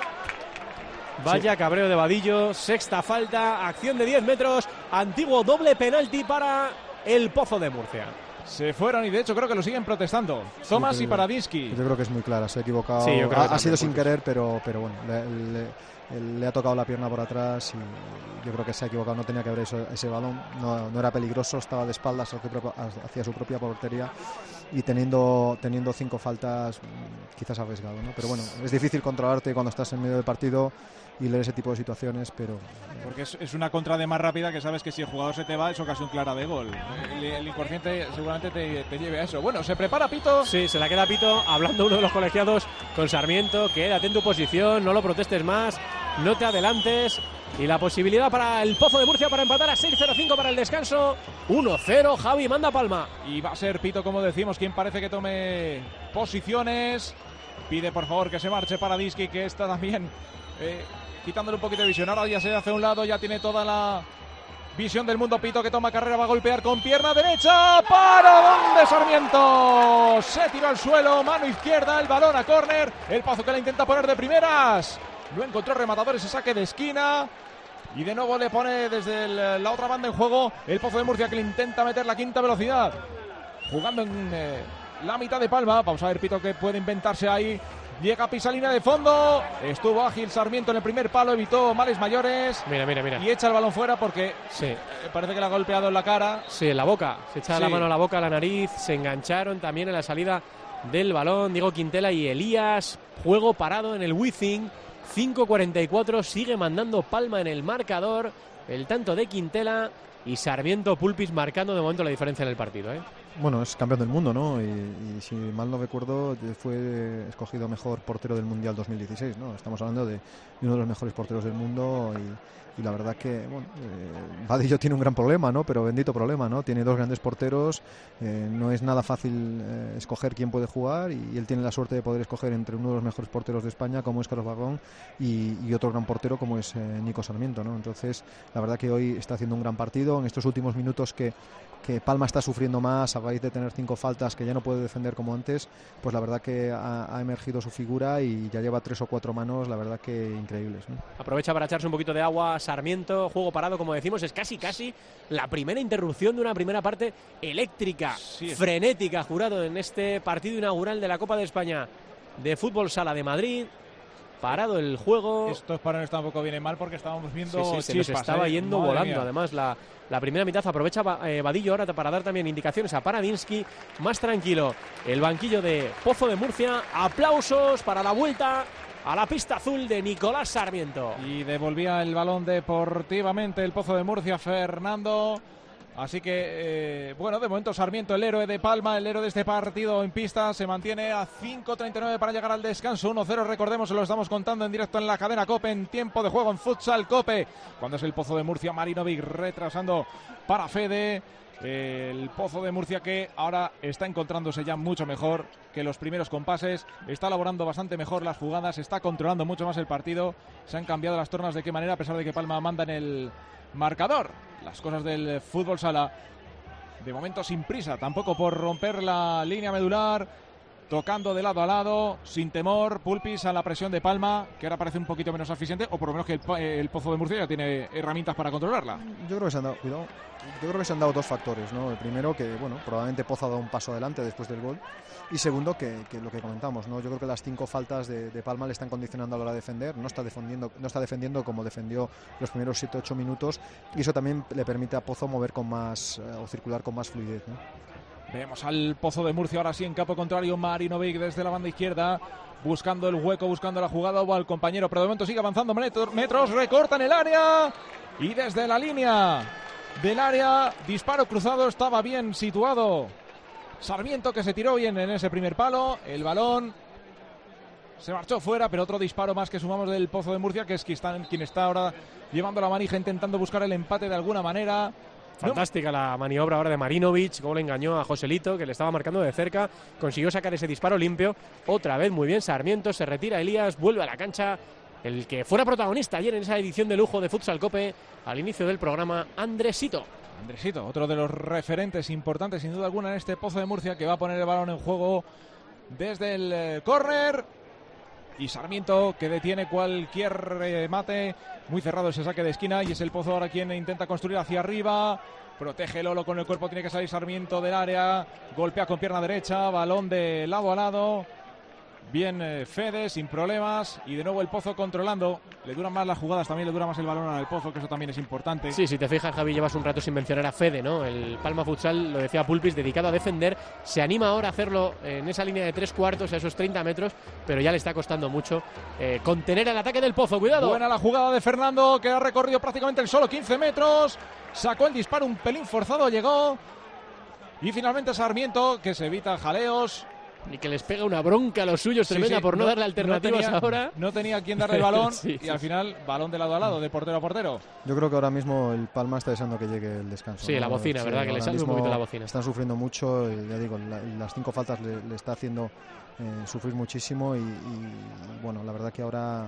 Vaya cabreo de Vadillo, sexta falta, acción de 10 metros, antiguo doble penalti para el Pozo de Murcia. Se fueron y de hecho creo que lo siguen protestando. Tomás y Paradisky. Yo creo que es muy clara, se ha equivocado. Sí, ha sido sin querer, pero bueno, le ha tocado la pierna por atrás y yo creo que se ha equivocado. No tenía que haber ese balón, no era peligroso, estaba de espaldas hacia su propia portería y teniendo 5 faltas quizás arriesgado, ¿no? Pero bueno, es difícil controlarte cuando estás en medio del partido y leer ese tipo de situaciones, pero... Porque es una contra de más rápida, que sabes que si el jugador se te va es ocasión clara de gol. El inconsciente seguramente te lleve a eso. Bueno, se prepara Pito. Sí, se la queda Pito, hablando uno de los colegiados con Sarmiento, quédate en tu posición, no lo protestes más, no te adelantes. Y la posibilidad para el Pozo de Murcia para empatar a 6:05 para el descanso. 1-0, Javi manda Palma. Y va a ser Pito, como decimos, quien parece que tome posiciones. Pide por favor que se marche Paradisky, que está también quitándole un poquito de visión. Ahora ya se hace a un lado, ya tiene toda la visión del mundo. Pito que toma carrera, va a golpear con pierna derecha. ¿Para dónde Sarmiento? Se tiró al suelo, mano izquierda, el balón a córner. El Pozo que la intenta poner de primeras. No encontró rematador ese saque de esquina. Y de nuevo le pone desde la otra banda en juego el Pozo de Murcia, que le intenta meter la quinta velocidad. Jugando en la mitad de Palma. Vamos a ver Pito que puede inventarse ahí. Llega Pisalina de fondo. Estuvo ágil Sarmiento en el primer palo, evitó males mayores. Mira. Y echa el balón fuera porque sí, parece que le ha golpeado en la cara. Sí, en la boca. Se echa la mano a la boca, a la nariz. Se engancharon también en la salida del balón Diego Quintela y Elías. Juego parado en el Wizzing. 5:44, sigue mandando Palma en el marcador. El tanto de Quintela y Sarmiento Pulpis marcando de momento la diferencia en el partido, ¿eh? Bueno, es campeón del mundo, ¿no? Y si mal no recuerdo, fue escogido mejor portero del Mundial 2016, ¿no? Estamos hablando de uno de los mejores porteros del mundo y la verdad que, bueno, Vadillo tiene un gran problema, ¿no? Pero bendito problema, ¿no? Tiene 2 grandes porteros, no es nada fácil escoger quién puede jugar y él tiene la suerte de poder escoger entre uno de los mejores porteros de España, como es Carlos Barrón, y otro gran portero como es Nico Sarmiento, ¿no? Entonces, La verdad que hoy está haciendo un gran partido. En estos últimos minutos que Palma está sufriendo más a raíz de tener 5 faltas, que ya no puede defender como antes, pues la verdad que ha emergido su figura y ya lleva 3 o 4 manos, la verdad que increíbles, ¿no? Aprovecha para echarse un poquito de agua Sarmiento, juego parado, como decimos, es casi la primera interrupción de una primera parte eléctrica, frenética, Jurado, en este partido inaugural de la Copa de España de Fútbol Sala de Madrid. Parado el juego. Estos parones tampoco vienen mal porque estábamos viendo se nos estaba yendo Madre volando. mía. Además, la primera mitad aprovecha Vadillo ahora para dar también indicaciones a Paradinsky. Más tranquilo el banquillo de Pozo de Murcia. Aplausos para la vuelta a la pista azul de Nicolás Sarmiento. Y devolvía el balón deportivamente el Pozo de Murcia, Fernando. Así que, bueno, de momento Sarmiento, el héroe de Palma, el héroe de este partido en pista, se mantiene a 5:39 para llegar al descanso. 1-0, recordemos, se lo estamos contando en directo en la cadena COPE, en tiempo de juego en Futsal COPE. Cuando es el Pozo de Murcia, Marinovic retrasando para Fede. El Pozo de Murcia que ahora está encontrándose ya mucho mejor que los primeros compases, está elaborando bastante mejor las jugadas, está controlando mucho más el partido. Se han cambiado las tornas de qué manera, a pesar de que Palma manda en el marcador. Las cosas del fútbol sala, de momento sin prisa, tampoco por romper la línea medular, tocando de lado a lado, sin temor, Pulpis a la presión de Palma, que ahora parece un poquito menos eficiente, o por lo menos que el Pozo de Murcia ya tiene herramientas para controlarla. Yo creo que se han dado, cuidado, yo creo que se han dado 2 factores, ¿no? El primero, que bueno, probablemente Pozo ha dado un paso adelante después del gol, y segundo, que lo que comentamos, ¿no? Yo creo que las 5 faltas de Palma le están condicionando a la hora de defender, no está defendiendo como defendió los primeros 7-8 minutos, y eso también le permite a Pozo mover con más, o circular con más fluidez, ¿no? Vemos al Pozo de Murcia ahora sí en campo contrario, Marinovic desde la banda izquierda, buscando el hueco, buscando la jugada o al compañero, pero de momento sigue avanzando metros, recorta en el área y desde la línea del área, disparo cruzado, estaba bien situado Sarmiento, que se tiró bien en ese primer palo, el balón se marchó fuera, pero otro disparo más que sumamos del Pozo de Murcia, que es quien está ahora llevando la manija, intentando buscar el empate de alguna manera. Fantástica la maniobra ahora de Marinovic, cómo le engañó a Joselito, que le estaba marcando de cerca, consiguió sacar ese disparo limpio, otra vez muy bien Sarmiento, se retira Elías, vuelve a la cancha, el que fuera protagonista ayer en esa edición de lujo de Futsal Cope, al inicio del programa, Andresito, otro de los referentes importantes sin duda alguna en este Pozo de Murcia, que va a poner el balón en juego desde el córner. Y Sarmiento, que detiene cualquier remate, muy cerrado ese saque de esquina, y es el Pozo ahora quien intenta construir hacia arriba, protege Lolo con el cuerpo, tiene que salir Sarmiento del área, golpea con pierna derecha, balón de lado a lado, bien Fede, sin problemas, y de nuevo el Pozo controlando, le duran más las jugadas, también le dura más el balón al Pozo, que eso también es importante. Sí, si te fijas, Javi, llevas un rato sin mencionar a Fede, ¿no? El Palma Futsal, lo decía Pulpis, dedicado a defender, se anima ahora a hacerlo en esa línea de 3/4, a esos 30 metros, pero ya le está costando mucho contener el ataque del Pozo, cuidado. Buena la jugada de Fernando, que ha recorrido prácticamente el solo 15 metros, sacó el disparo un pelín forzado, llegó, y finalmente Sarmiento, que se evita jaleos. Y que les pega una bronca a los suyos tremenda por no darle alternativas ahora. No tenía quien darle el balón sí, y al final balón de lado a lado, de portero a portero. Yo creo que ahora mismo el Palma está deseando que llegue el descanso. Sí, ¿no? La bocina, sí, ¿verdad? Que le salve un poquito la bocina. Están sufriendo mucho, ya digo, las 5 faltas le está haciendo sufrir muchísimo y bueno, la verdad que ahora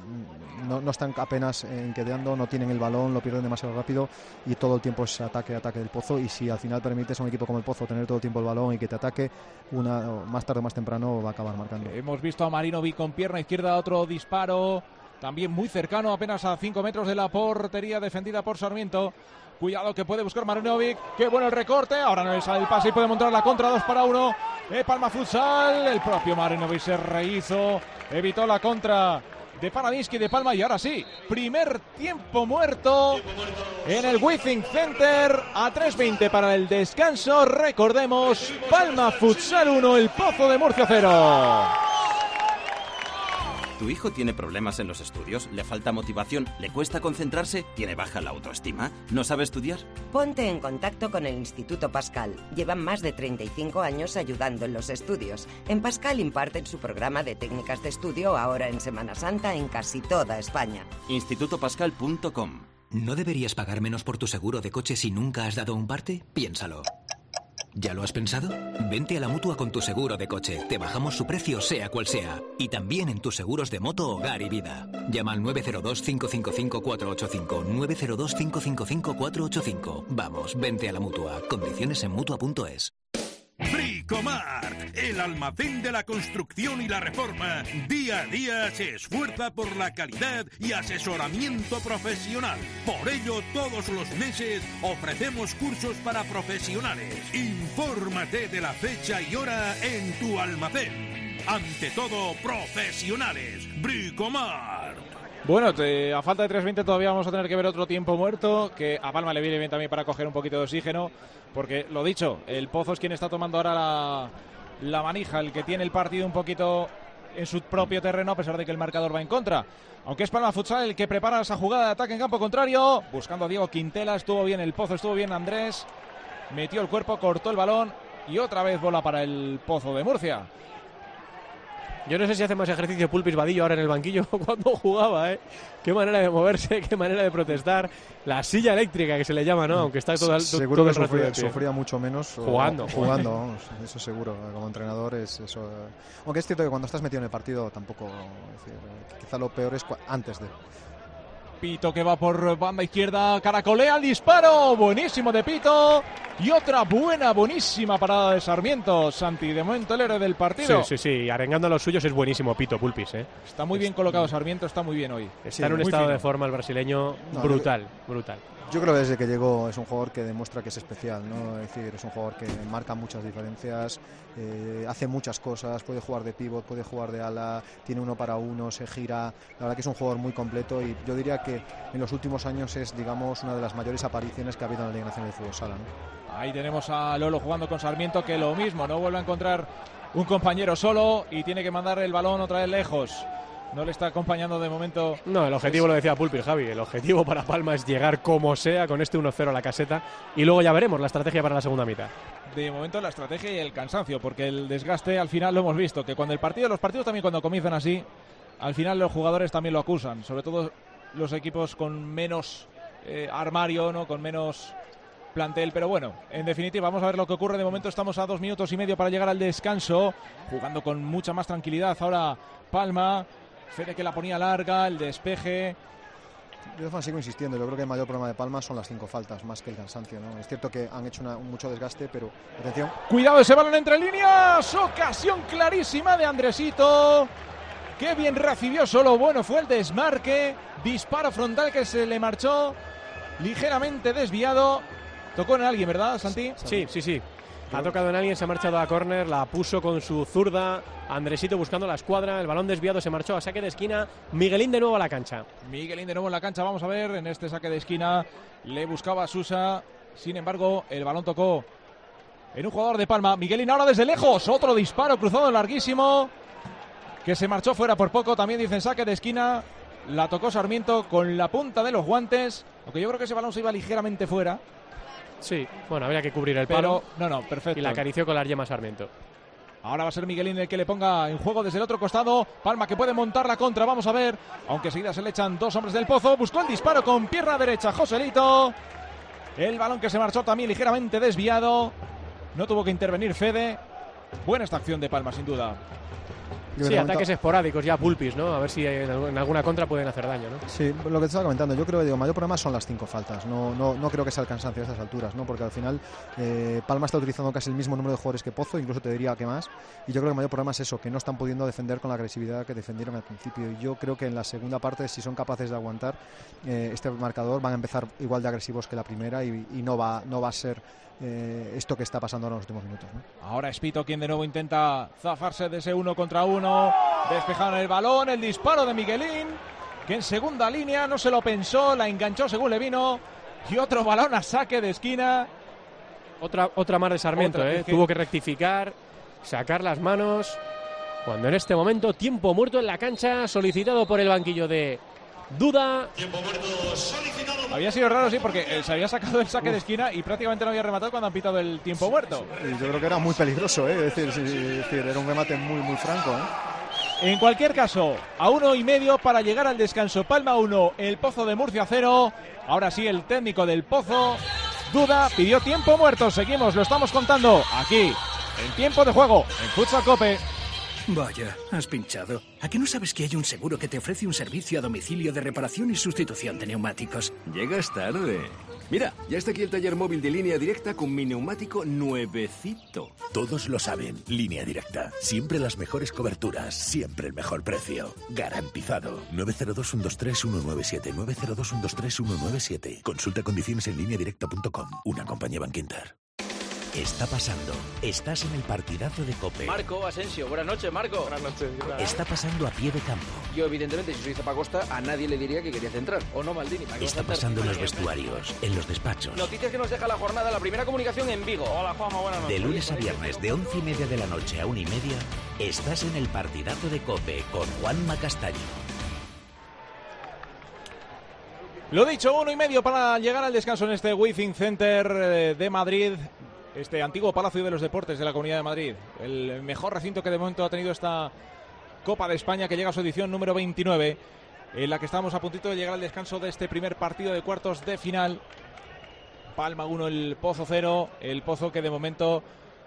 no están apenas enquedeando, no tienen el balón, lo pierden demasiado rápido y todo el tiempo es ataque del Pozo, y si al final permites a un equipo como el Pozo tener todo el tiempo el balón y que te ataque, más tarde o más temprano va a acabar marcando. Hemos visto a Marinovic con pierna izquierda, otro disparo también muy cercano, apenas a 5 metros de la portería defendida por Sarmiento. Cuidado que puede buscar Marinovic, qué bueno el recorte, ahora no le sale el pase y puede montar la contra, 2-1. Palma Futsal, el propio Marinovic se rehizo, evitó la contra de Paradinsky de Palma, y ahora sí, primer tiempo muerto en el Withing Center, a 3:20 para el descanso. Recordemos, Palma Futsal 1, el Pozo de Murcia 0. ¿Tu hijo tiene problemas en los estudios? ¿Le falta motivación? ¿Le cuesta concentrarse? ¿Tiene baja la autoestima? ¿No sabe estudiar? Ponte en contacto con el Instituto Pascal. Llevan más de 35 años ayudando en los estudios. En Pascal imparten su programa de técnicas de estudio ahora en Semana Santa en casi toda España. Institutopascal.com. ¿No deberías pagar menos por tu seguro de coche si nunca has dado un parte? Piénsalo. ¿Ya lo has pensado? Vente a la Mutua con tu seguro de coche. Te bajamos su precio sea cual sea. Y también en tus seguros de moto, hogar y vida. Llama al 902-555-485. 902-555-485. Vamos, vente a la Mutua. Condiciones en Mutua.es. Bricomart, el almacén de la construcción y la reforma, día a día se esfuerza por la calidad y asesoramiento profesional. Por ello, todos los meses ofrecemos cursos para profesionales. Infórmate de la fecha y hora en tu almacén. Ante todo, profesionales. Bricomart. Bueno, a falta de 3:20 todavía vamos a tener que ver otro tiempo muerto, que a Palma le viene bien también para coger un poquito de oxígeno, porque lo dicho, el Pozo es quien está tomando ahora la manija, el que tiene el partido un poquito en su propio terreno, a pesar de que el marcador va en contra. Aunque es Palma Futsal el que prepara esa jugada de ataque en campo contrario, buscando a Diego Quintela, estuvo bien el Pozo, estuvo bien Andrés, metió el cuerpo, cortó el balón y otra vez bola para el Pozo de Murcia. Yo no sé si hace más ejercicio Pulpis Vadillo ahora en el banquillo cuando jugaba, ¿eh? Qué manera de moverse, qué manera de protestar. La silla eléctrica que se le llama, ¿no? Aunque está todo seguro todo que sufría mucho menos jugando, vamos, eso seguro. Como entrenador es eso. Aunque es cierto que cuando estás metido en el partido tampoco, es decir, quizá lo peor es antes de. Pito que va por banda izquierda, caracolea el disparo, buenísimo de Pito y otra buenísima parada de Sarmiento. Santi, de momento el héroe del partido. Sí, arengando a los suyos es buenísimo Pito, Pulpis, ¿eh? Está muy bien colocado Sarmiento, está muy bien hoy. Está en un estado de forma el brasileño brutal. Yo creo que desde que llegó es un jugador que demuestra que es especial, ¿no? Es decir, es un jugador que marca muchas diferencias, hace muchas cosas, puede jugar de pívot, puede jugar de ala, tiene 1 para 1, se gira. La verdad que es un jugador muy completo y yo diría que en los últimos años es, digamos, una de las mayores apariciones que ha habido en la Liga Nacional de Fútbol Sala, ¿no? Ahí tenemos a Lolo jugando con Sarmiento, que lo mismo, no vuelve a encontrar un compañero solo y tiene que mandar el balón otra vez lejos. No le está acompañando de momento. No, el objetivo, lo decía Pulpis, Javi, el objetivo para Palma es llegar como sea con este 1-0 a la caseta y luego ya veremos la estrategia para la segunda mitad. De momento la estrategia y el cansancio, porque el desgaste al final lo hemos visto, que cuando los partidos también cuando comienzan así, al final los jugadores también lo acusan, sobre todo los equipos con menos armario, ¿no? Con menos plantel, pero bueno, en definitiva vamos a ver lo que ocurre. De momento estamos a 2 minutos y medio para llegar al descanso, jugando con mucha más tranquilidad ahora Palma. Fede que la ponía larga, el despeje. Yo sigo insistiendo, yo creo que el mayor problema de Palma son las 5 faltas, más que el cansancio, ¿no? Es cierto que han hecho mucho desgaste, pero atención. Cuidado ese balón entre líneas, ocasión clarísima de Andresito. Qué bien recibió, solo bueno fue el desmarque. Disparo frontal que se le marchó ligeramente desviado. Tocó en alguien, ¿verdad, Santi? Sí. Ha tocado en alguien, se ha marchado a córner, la puso con su zurda. Andresito buscando la escuadra, el balón desviado se marchó a saque de esquina. Miguelín de nuevo a la cancha. Miguelín de nuevo en la cancha, vamos a ver, en este saque de esquina le buscaba a Susa. Sin embargo, el balón tocó en un jugador de Palma. Miguelín ahora desde lejos, otro disparo cruzado larguísimo que se marchó fuera por poco. También dicen saque de esquina, la tocó Sarmiento con la punta de los guantes, aunque yo creo que ese balón se iba ligeramente fuera. Sí, bueno, habría que cubrir el palo. No, perfecto. Y la acarició con las yemas Sarmiento. Ahora va a ser Miguelín el que le ponga en juego desde el otro costado. Palma que puede montar la contra, vamos a ver. Aunque seguida se le echan 2 hombres del Pozo. Buscó el disparo con pierna derecha Joselito. El balón que se marchó también ligeramente desviado. No tuvo que intervenir Fede. Buena esta acción de Palma, sin duda. Sí, ataques esporádicos ya Pulpis, ¿no? A ver si en alguna contra pueden hacer daño, ¿no? Sí, lo que te estaba comentando, yo creo que el mayor problema son las 5 faltas. No creo que sea el cansancio a estas alturas, ¿no? Porque al final Palma está utilizando casi el mismo número de jugadores que Pozo, incluso te diría que más. Y yo creo que el mayor problema es eso, que no están pudiendo defender con la agresividad que defendieron al principio. Y yo creo que en la segunda parte, si son capaces de aguantar este marcador, van a empezar igual de agresivos que la primera y no va a ser esto que está pasando ahora en los últimos minutos, ¿no? Ahora es Pito quien de nuevo intenta zafarse de ese 1 contra 1. Despejaron el balón, el disparo de Miguelín, que en segunda línea no se lo pensó, la enganchó según le vino. Y otro balón a saque de esquina. Otra más de Sarmiento, tuvo que rectificar, sacar las manos. Cuando en este momento, tiempo muerto en la cancha, solicitado por el banquillo de Duda. Tiempo muerto solicitado. Había sido raro, sí, porque se había sacado el saque de esquina y prácticamente no había rematado cuando han pitado el tiempo muerto. Y yo creo que era muy peligroso, es decir, era un remate muy franco, En cualquier caso, a 1:30 para llegar al descanso. Palma 1, el Pozo de Murcia 0. Ahora sí, el técnico del Pozo Duda pidió tiempo muerto. Seguimos, lo estamos contando aquí, en Tiempo de Juego, en Futsal Cope. Vaya, has pinchado. ¿A qué no sabes que hay un seguro que te ofrece un servicio a domicilio de reparación y sustitución de neumáticos? Llegas tarde. Mira, ya está aquí el taller móvil de Línea Directa con mi neumático nuevecito. Todos lo saben, Línea Directa. Siempre las mejores coberturas, siempre el mejor precio. Garantizado. 902-123-197. 902-123-197. Consulta condiciones en lineadirecta.com. Una compañía Bankinter. Está pasando. Estás en el partidazo de COPE. Marco Asensio. Buenas noches, Marco. Buenas noches. Está pasando a pie de campo. Yo, evidentemente, si soy Zapacosta, a nadie le diría que quería centrar. ¿O no, Maldini? Está pasando en los vestuarios, en los despachos. Noticias que nos deja la jornada, la primera comunicación en Vigo. Hola, Juanma, buenas noches. De lunes a viernes, de 11:30 de la noche a 1:30, estás en el partidazo de COPE con Juanma Castaño. Lo dicho, 1:30 para llegar al descanso en este Withing Center de Madrid. Este antiguo Palacio de los Deportes de la Comunidad de Madrid. El mejor recinto que de momento ha tenido esta Copa de España, que llega a su edición número 29, en la que estamos a puntito de llegar al descanso de este primer partido de cuartos de final. Palma 1, el Pozo 0. El Pozo que de momento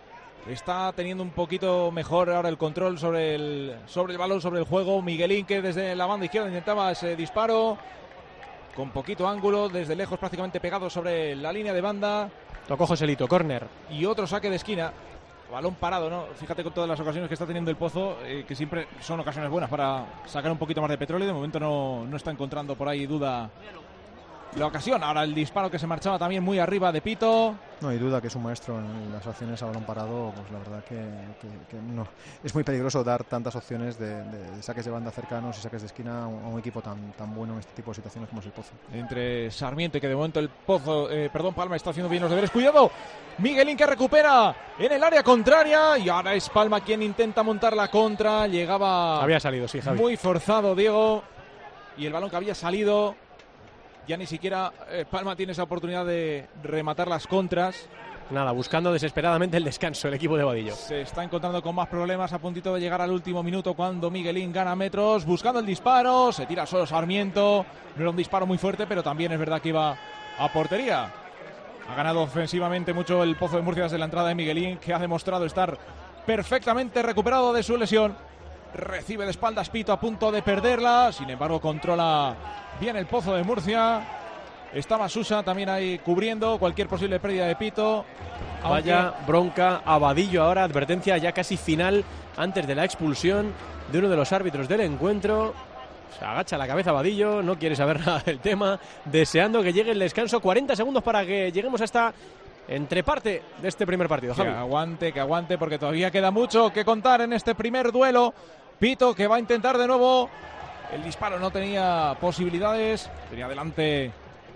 está teniendo un poquito mejor ahora el control sobre el balón, sobre el juego. Miguelín, que desde la banda izquierda intentaba ese disparo con poquito ángulo, desde lejos prácticamente pegado sobre la línea de banda. Tocó Joselito, córner. Y otro saque de esquina. Balón parado, ¿no? Fíjate con todas las ocasiones que está teniendo el Pozo, que siempre son ocasiones buenas para sacar un poquito más de petróleo. De momento no está encontrando por ahí duda la ocasión. Ahora el disparo que se marchaba también muy arriba de Pito. No hay duda que es un maestro en las acciones a balón parado. Pues la verdad que no. Es muy peligroso dar tantas opciones de saques de banda cercanos y saques de esquina a un equipo tan bueno en este tipo de situaciones como es el Pozo. Entre Sarmiento, que de momento el Pozo, Palma está haciendo bien los deberes. ¡Cuidado! Miguelín, que recupera en el área contraria, y ahora es Palma quien intenta montar la contra. Llegaba... Había salido, sí, Javi. Muy forzado, Diego. Y el balón que había salido... Ya ni siquiera Palma tiene esa oportunidad de rematar las contras. Nada, buscando desesperadamente el descanso el equipo de Vadillo. Se está encontrando con más problemas, a puntito de llegar al último minuto cuando Miguelín gana metros, buscando el disparo, se tira solo Sarmiento. No era un disparo muy fuerte, pero también es verdad que iba a portería. Ha ganado ofensivamente mucho el Pozo de Murcia desde la entrada de Miguelín, que ha demostrado estar perfectamente recuperado de su lesión. Recibe de espaldas Pito, a punto de perderla, sin embargo controla bien el Pozo de Murcia. Estaba Susa también ahí cubriendo cualquier posible pérdida de Pito. Vaya bronca a Vadillo ahora, advertencia ya casi final antes de la expulsión de uno de los árbitros del encuentro. Se agacha la cabeza Vadillo, no quiere saber nada del tema, deseando que llegue el descanso. 40 segundos para que lleguemos a esta entreparte de este primer partido. Que aguante, porque todavía queda mucho que contar en este primer duelo. Pito, que va a intentar de nuevo. El disparo no tenía posibilidades. Tenía delante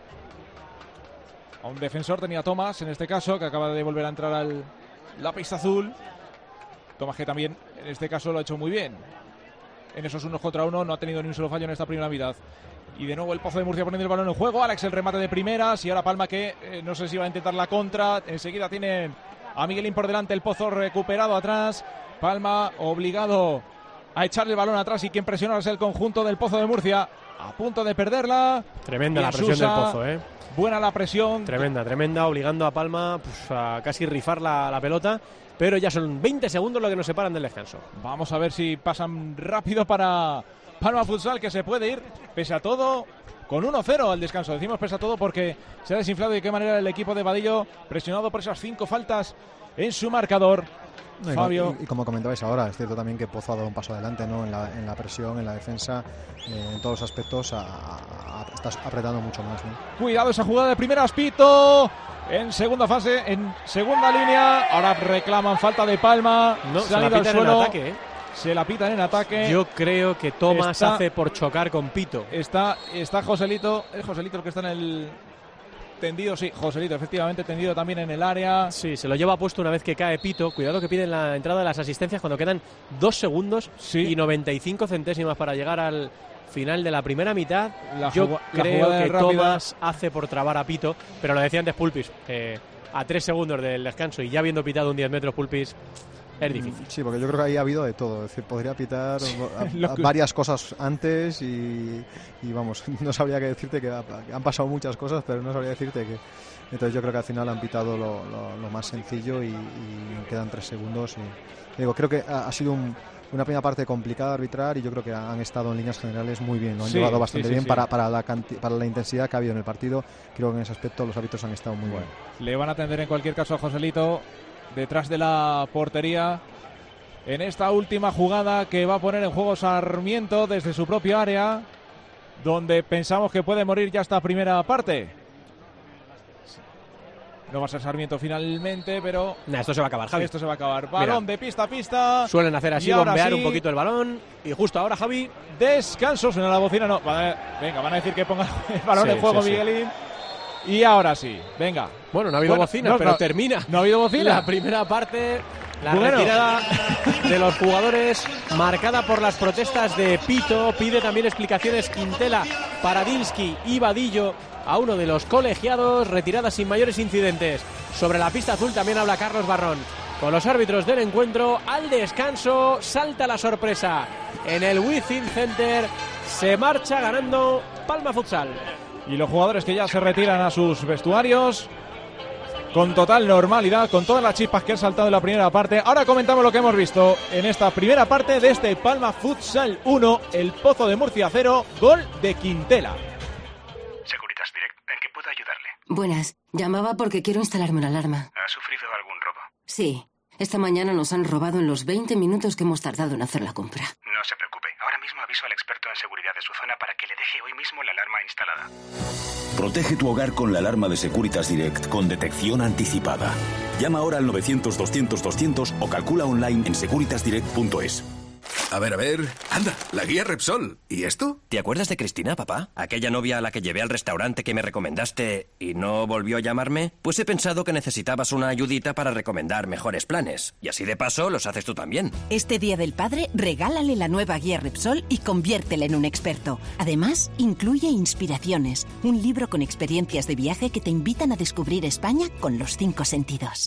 a un defensor, tenía Tomás en este caso, que acaba de volver a entrar al la pista azul. Tomás, que también en este caso lo ha hecho muy bien. En esos 1 contra 1 no ha tenido ni un solo fallo en esta primera mitad. Y de nuevo el Pozo de Murcia poniendo el balón en juego. Alex, el remate de primeras. Y ahora Palma, que no sé si va a intentar la contra. Enseguida tienen a Miguelín por delante. El Pozo recuperado atrás. Palma obligado a echarle el balón atrás. Y quien presiona es el conjunto del Pozo de Murcia. A punto de perderla. Tremenda la presión del Pozo, ¿eh? Buena la presión. Tremenda. Obligando a Palma a casi rifar la pelota. Pero ya son 20 segundos lo que nos separan del descanso. Vamos a ver si pasan rápido para Palma Futsal, que se puede ir, pese a todo, con 1-0 al descanso. Decimos pese a todo porque se ha desinflado de qué manera el equipo de Vadillo, presionado por esas 5 faltas en su marcador. No, Fabio. Y como comentabais ahora, es cierto también que Pozo ha dado un paso adelante, ¿no? En la presión, en la defensa, en todos los aspectos, estás apretando mucho más, ¿no? Cuidado esa jugada de primeras, Pito. En segunda fase, en segunda línea. Ahora reclaman falta de Palma. No, se la pitan en ataque, ¿eh? Se la pitan en ataque. Yo creo que Tomás hace por chocar con Pito. Está Joselito. Es Joselito el que está en el tendido. Sí, Joselito, efectivamente, tendido también en el área. Sí, se lo lleva puesto una vez que cae Pito. Cuidado que piden la entrada de las asistencias cuando quedan 2 segundos y 95 centésimas para llegar al final de la primera mitad. Yo creo que Tomás hace por trabar a Pito, pero lo decía antes Pulpis, a 3 segundos del descanso y ya habiendo pitado un 10 metros Pulpis, es difícil. Sí, porque yo creo que ahí ha habido de todo. Es decir, podría pitar varias cosas antes y vamos, no sabría qué decirte, que han pasado muchas cosas, pero no sabría decirte que... Entonces yo creo que al final han pitado lo más sencillo y quedan 3 segundos. Y digo, creo que ha sido una primera parte complicada de arbitrar y yo creo que han estado en líneas generales muy bien, lo han llevado bastante bien. Para la intensidad que ha habido en el partido. Creo que en ese aspecto los árbitros han estado muy bien. Le van a atender en cualquier caso a Joselito detrás de la portería en esta última jugada que va a poner en juego Sarmiento desde su propia área, donde pensamos que puede morir ya esta primera parte. No va a ser Sarmiento finalmente, pero... Esto se va a acabar, Javi. Esto se va a acabar. Balón de pista a pista. Suelen hacer así, bombear un poquito el balón. Y justo ahora, Javi... Descanso, suena la bocina. No, venga, van a decir que ponga el balón en juego, Miguelín. Y ahora sí, venga. Bueno, no ha habido bocina, pero termina. No ha habido bocina. La primera parte, la retirada de los jugadores, marcada por las protestas de Pito. Pide también explicaciones Quintela, Paradinsky y Vadillo a uno de los colegiados. Retirada sin mayores incidentes. Sobre la pista azul también habla Carlos Barrón con los árbitros del encuentro. Al descanso salta la sorpresa en el Within Center. Se marcha ganando Palma Futsal. Y los jugadores que ya se retiran a sus vestuarios con total normalidad, con todas las chispas que han saltado en la primera parte. Ahora comentamos lo que hemos visto en esta primera parte de este Palma Futsal 1, el Pozo de Murcia 0, gol de Quintela. Securitas Direct, ¿en qué puedo ayudarle? Buenas, llamaba porque quiero instalarme una alarma. ¿Ha sufrido algún robo? Sí, esta mañana nos han robado en los 20 minutos que hemos tardado en hacer la compra. No se preocupe, ahora mismo aviso al experto en seguridad de su zona para que le deje hoy mismo la alarma instalada. Protege tu hogar con la alarma de Securitas Direct con detección anticipada. Llama ahora al 900-200-200 o calcula online en securitasdirect.es. A ver, anda, la guía Repsol. ¿Y esto? ¿Te acuerdas de Cristina, papá? Aquella novia a la que llevé al restaurante que me recomendaste y no volvió a llamarme. Pues he pensado que necesitabas una ayudita para recomendar mejores planes. Y así de paso los haces tú también. Este Día del Padre, regálale la nueva guía Repsol y conviértele en un experto. Además, incluye Inspiraciones, un libro con experiencias de viaje que te invitan a descubrir España con los 5 sentidos.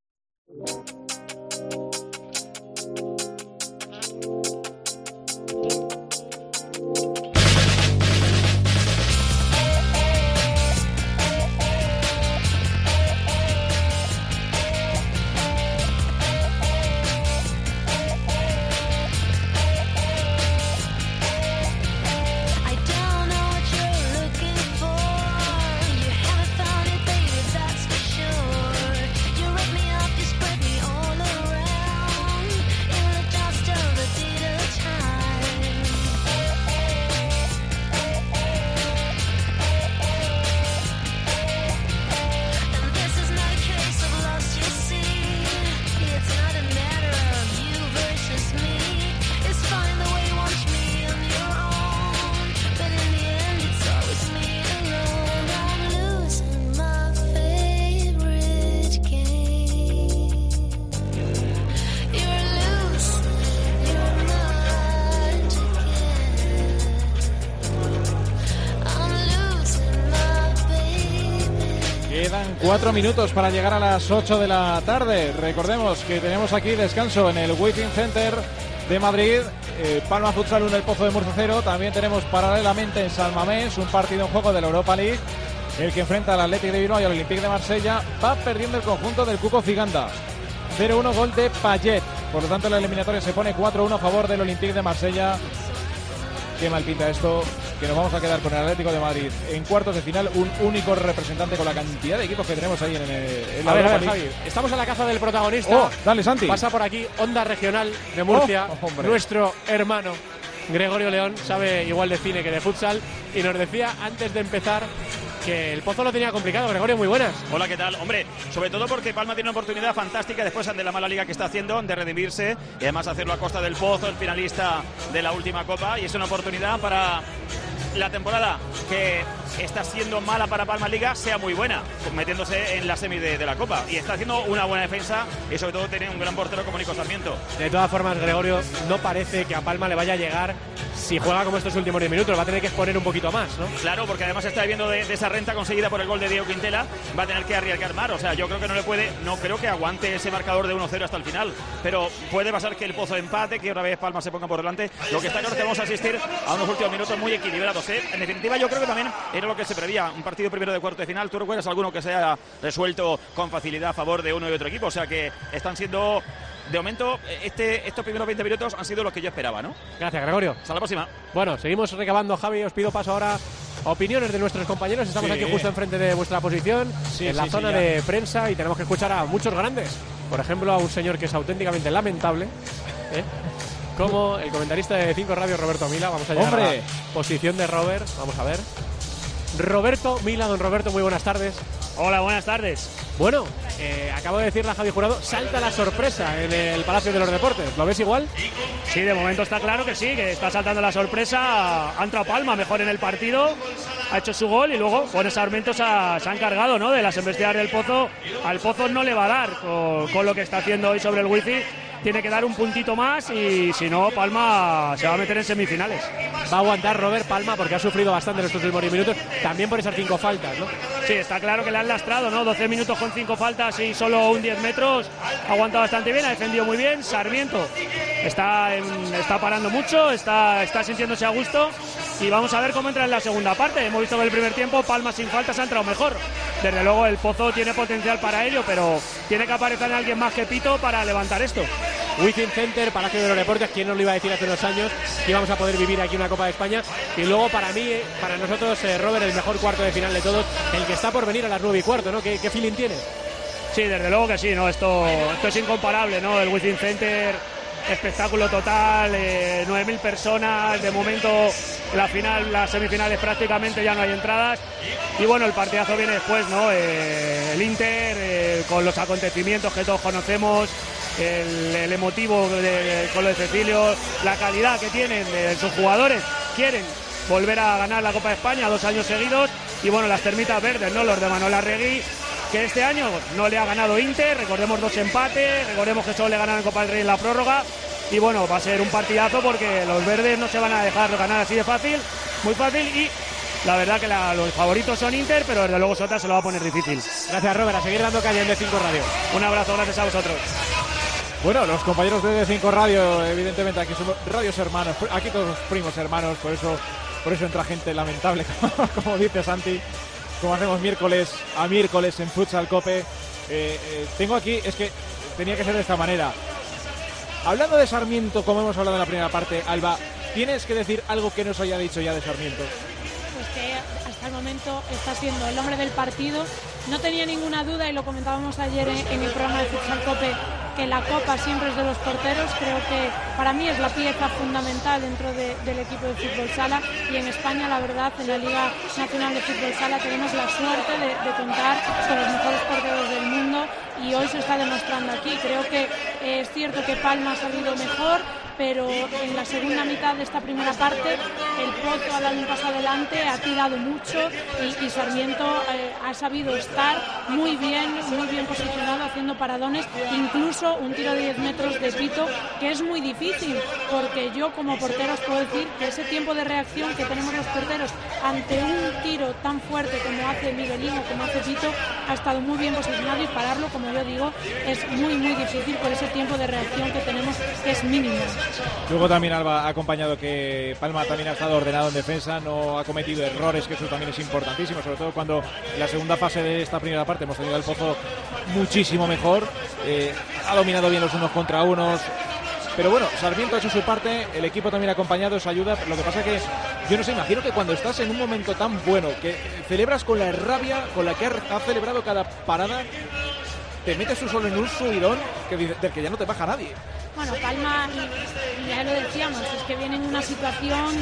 Quedan 4 minutos para llegar a las 8 de la tarde. Recordemos que tenemos aquí descanso en el Waiting Center de Madrid. Palma Futsal 1, el Pozo de Murcia 0. También tenemos paralelamente en San Mamés un partido en juego de la Europa League, el que enfrenta al Athletic de Bilbao y al Olympique de Marsella. Va perdiendo el conjunto del Cuco Ciganda. 0-1, gol de Payet. Por lo tanto, la eliminatoria se pone 4-1 a favor del Olympique de Marsella. Qué mal pinta esto, que nos vamos a quedar con el Atlético de Madrid en cuartos de final, un único representante con la cantidad de equipos que tenemos ahí en la Europa League. Javi, estamos en la caza del protagonista. Oh, dale, Santi. Pasa por aquí Onda Regional de Murcia, nuestro hermano Gregorio León, sabe igual de cine que de futsal, y nos decía antes de empezar que el Pozo lo tenía complicado. Gregorio, muy buenas. Hola, ¿qué tal? Hombre, sobre todo porque Palma tiene una oportunidad fantástica después de la mala liga que está haciendo de redimirse y además hacerlo a costa del Pozo, el finalista de la última Copa, y es una oportunidad para la temporada que está siendo mala para Palma Liga sea muy buena, metiéndose en la semi de la Copa. Y está haciendo una buena defensa y sobre todo tiene un gran portero como Nico Sarmiento. De todas formas, Gregorio, no parece que a Palma le vaya a llegar si juega como estos últimos 10 minutos. Va a tener que exponer un poquito más, ¿no? Claro, porque además está viendo de esa renta conseguida por el gol de Diego Quintela. Va a tener que arriesgar más. O sea, yo creo que no creo que aguante ese marcador de 1-0 hasta el final. Pero puede pasar que el Pozo empate, que otra vez Palma se ponga por delante. Lo que está claro es que vamos a asistir a unos últimos minutos muy equilibrados, ¿eh? En definitiva, yo creo que también era lo que se prevía. Un partido primero de cuarto de final. ¿Tú recuerdas alguno que se haya resuelto con facilidad a favor de uno y otro equipo? O sea, que están siendo... De momento, estos primeros 20 minutos han sido los que yo esperaba, ¿no? Gracias, Gregorio. Hasta la próxima. Bueno, seguimos recabando, Javi. Os pido paso ahora opiniones de nuestros compañeros. Estamos aquí justo enfrente de vuestra posición, en la zona de prensa, y tenemos que escuchar a muchos grandes. Por ejemplo, a un señor que es auténticamente lamentable, como el comentarista de 5 Radio, Roberto Mila. Vamos a llegar a la posición de Robert. Vamos a ver. Roberto Mila, don Roberto, muy buenas tardes. Hola, buenas tardes. Bueno, acabo de decirle a Javi Jurado, salta la sorpresa en el Palacio de los Deportes. ¿Lo ves igual? Sí, de momento está claro que sí, que está saltando la sorpresa. Ha entrado Palma mejor en el partido, ha hecho su gol y luego con Sarmiento se han cargado, ¿no?, de las embestidas del Pozo. Al Pozo no le va a dar con lo que está haciendo hoy sobre el Wifi. Tiene que dar un puntito más y si no, Palma se va a meter en semifinales. Va a aguantar Robert Palma porque ha sufrido bastante en estos últimos minutos, también por esas 5 faltas, ¿no? Sí, está claro que le han lastrado, ¿no? 12 minutos con 5 faltas y solo un 10 metros. Ha aguantado bastante bien, ha defendido muy bien. Sarmiento está parando mucho, está sintiéndose a gusto. Y vamos a ver cómo entra en la segunda parte. Hemos visto que el primer tiempo Palma sin faltas ha entrado mejor. Desde luego el Pozo tiene potencial para ello, pero tiene que aparecer alguien más que Pito para levantar esto. Wizzing Center, Palacio de los Deportes, ¿quién nos lo iba a decir hace unos años que íbamos a poder vivir aquí una Copa de España? Y luego para mí, para nosotros, Robert, el mejor cuarto de final de todos, el que está por venir a las 9:15, ¿no? ¿Qué feeling tienes? Sí, desde luego que sí, ¿no? Esto es incomparable, ¿no? El Wizzing Center, espectáculo total, 9.000 personas, de momento las semifinales prácticamente ya no hay entradas. Y bueno, el partidazo viene después, ¿no? El Inter, con los acontecimientos que todos conocemos, el emotivo con lo de Cecilio, la calidad que tienen sus jugadores, quieren volver a ganar la Copa de España 2 años seguidos. Y bueno, las termitas verdes, ¿no? Los de Manuel Arregui, que este año no le ha ganado Inter, recordemos 2 empates, recordemos que solo le ganaron en Copa del Rey en la prórroga. Y bueno, va a ser un partidazo porque los verdes no se van a dejar ganar así de fácil, muy fácil. Y la verdad que los favoritos son Inter, pero desde luego Sota se lo va a poner difícil. Gracias, Robert, a seguir dando calle en D5 Radio. Un abrazo, gracias a vosotros. Bueno, los compañeros de D5 Radio, evidentemente aquí somos radios hermanos, aquí todos primos hermanos, por eso entra gente lamentable, como dice Santi, como hacemos miércoles a miércoles en Futsal Cope. Tengo aquí, es que tenía que ser de esta manera. Hablando de Sarmiento, como hemos hablado en la primera parte, Alba, ¿tienes que decir algo que nos haya dicho ya de Sarmiento? Pues que hasta el momento está siendo el hombre del partido. No tenía ninguna duda, y lo comentábamos ayer en el programa de Futsal Cope, que la Copa siempre es de los porteros. Creo que para mí es la pieza fundamental dentro del equipo de fútbol sala, y en España, la verdad, en la Liga Nacional de Fútbol Sala tenemos la suerte de contar con los mejores porteros del mundo, y hoy se está demostrando aquí. Creo que es cierto que Palma ha salido mejor, pero en la segunda mitad de esta primera parte el Pozo ha dado un paso adelante, ha tirado mucho, y Sarmiento ha sabido estar muy bien posicionado, haciendo paradones, incluso un tiro de 10 metros de Pito, que es muy difícil, porque yo como portero os puedo decir que ese tiempo de reacción que tenemos los porteros ante un tiro tan fuerte como hace Miguelino, como hace Pito, ha estado muy bien posicionado, y pararlo, como yo digo, es muy difícil por ese tiempo de reacción que tenemos, que es mínimo. Luego también Alba ha acompañado que Palma también ha estado ordenado en defensa, no ha cometido errores, que eso también es importantísimo, sobre todo cuando en la segunda fase de esta primera parte hemos tenido al Pozo muchísimo mejor, ha dominado bien los unos contra unos, pero bueno, Sarmiento ha hecho su parte, el equipo también ha acompañado, eso ayuda. Lo que pasa que yo no sé, imagino que cuando estás en un momento tan bueno, que celebras con la rabia con la que ha celebrado cada parada, te metes tú solo en un subidón del que ya no te baja nadie. Bueno, Palma, ya lo decíamos, es que viene en una situación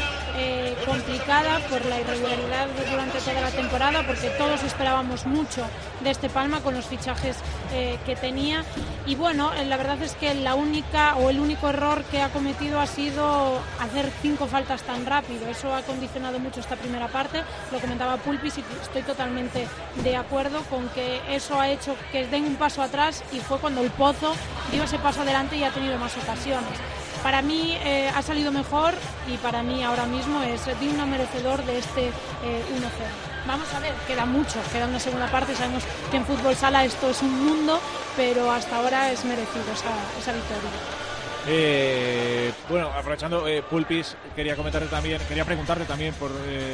complicada por la irregularidad durante toda la temporada, porque todos esperábamos mucho de este Palma con los fichajes que tenía. Y bueno, la verdad es que el único error que ha cometido ha sido hacer 5 faltas tan rápido. Eso ha condicionado mucho esta primera parte. Lo comentaba Pulpis y estoy totalmente de acuerdo con que eso ha hecho que den un paso atrás, y fue cuando el Pozo dio ese paso adelante y ha tenido más ocasiones. Para mí ha salido mejor, y para mí ahora mismo es digno merecedor de este 1-0. Vamos a ver, queda mucho, queda una segunda parte. Sabemos que en fútbol sala esto es un mundo, pero hasta ahora es merecido esa victoria. Bueno, aprovechando, Pulpis, quería preguntarte también por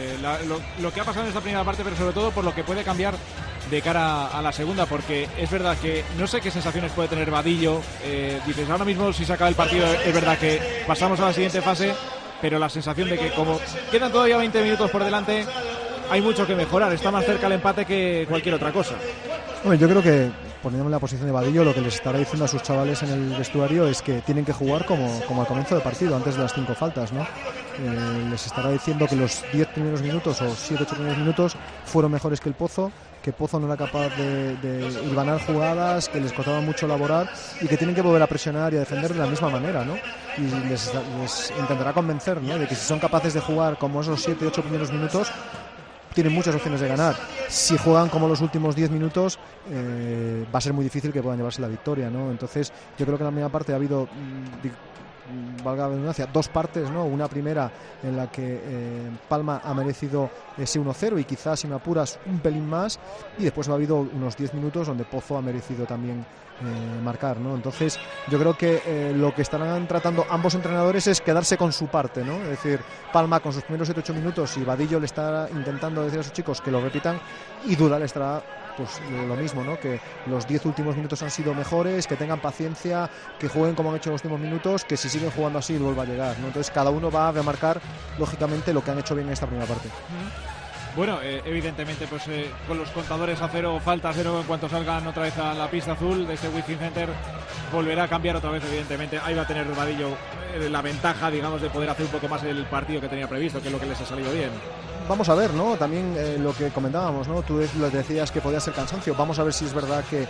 lo que ha pasado en esta primera parte, pero sobre todo por lo que puede cambiar de cara a la segunda, porque es verdad que no sé qué sensaciones puede tener Vadillo. Dices, ahora mismo si se acaba el partido, es verdad que pasamos a la siguiente fase, pero la sensación de que como quedan todavía 20 minutos por delante, hay mucho que mejorar, está más cerca el empate que cualquier otra cosa. Bueno, yo creo que, poniéndome en la posición de Vadillo, lo que les estará diciendo a sus chavales en el vestuario es que tienen que jugar como al comienzo del partido, antes de las 5 faltas, ¿no? Les estará diciendo que los 10 primeros minutos o 7-8 primeros minutos fueron mejores que el Pozo, que Pozo no era capaz de hilvanar jugadas, que les costaba mucho elaborar, y que tienen que volver a presionar y a defender de la misma manera, ¿no? Y les intentará convencer, ¿no?, de que si son capaces de jugar como esos 7-8 primeros minutos, tienen muchas opciones de ganar. Si juegan como los últimos 10 minutos, va a ser muy difícil que puedan llevarse la victoria, ¿no? Entonces, yo creo que en la primera parte ha habido, valga la redundancia, 2 partes, ¿no? Una primera en la que Palma ha merecido ese 1-0 y quizás, si me apuras, un pelín más, y después ha habido unos 10 minutos donde Pozo ha merecido también marcar, ¿no? Entonces, yo creo que lo que estarán tratando ambos entrenadores es quedarse con su parte, ¿no? Es decir, Palma con sus primeros 7-8 minutos, y Vadillo le está intentando decir a sus chicos que lo repitan, y Duda le estará, pues lo mismo, ¿no? Que los 10 últimos minutos han sido mejores, que tengan paciencia, que jueguen como han hecho en los últimos minutos, que si siguen jugando así vuelva a llegar, ¿no? Entonces cada uno va a remarcar lógicamente lo que han hecho bien en esta primera parte. Bueno, evidentemente, pues con los contadores a cero, falta cero, en cuanto salgan otra vez a la pista azul de este Wizzing Center, volverá a cambiar otra vez, evidentemente. Ahí va a tener Vadillo la ventaja, digamos, de poder hacer un poco más el partido que tenía previsto, que es lo que les ha salido bien. Vamos a ver, ¿no? También lo que comentábamos, ¿no? Tú lo decías que podía ser cansancio. Vamos a ver si es verdad que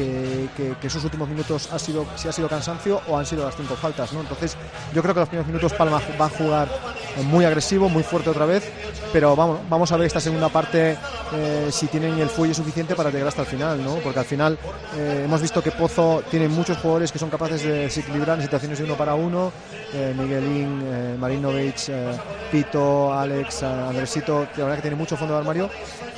esos últimos minutos si ha sido cansancio o han sido las 5 faltas, ¿no? Entonces, yo creo que los primeros minutos Palma va a jugar muy agresivo, muy fuerte otra vez, pero vamos a ver esta segunda parte si tienen el fuelle suficiente para llegar hasta el final, ¿no? Porque al final hemos visto que Pozo tiene muchos jugadores que son capaces de desequilibrar en situaciones de 1 para 1, Miguelín, Marinovic, Pito, Alex, Andresito, la verdad que tiene mucho fondo de armario,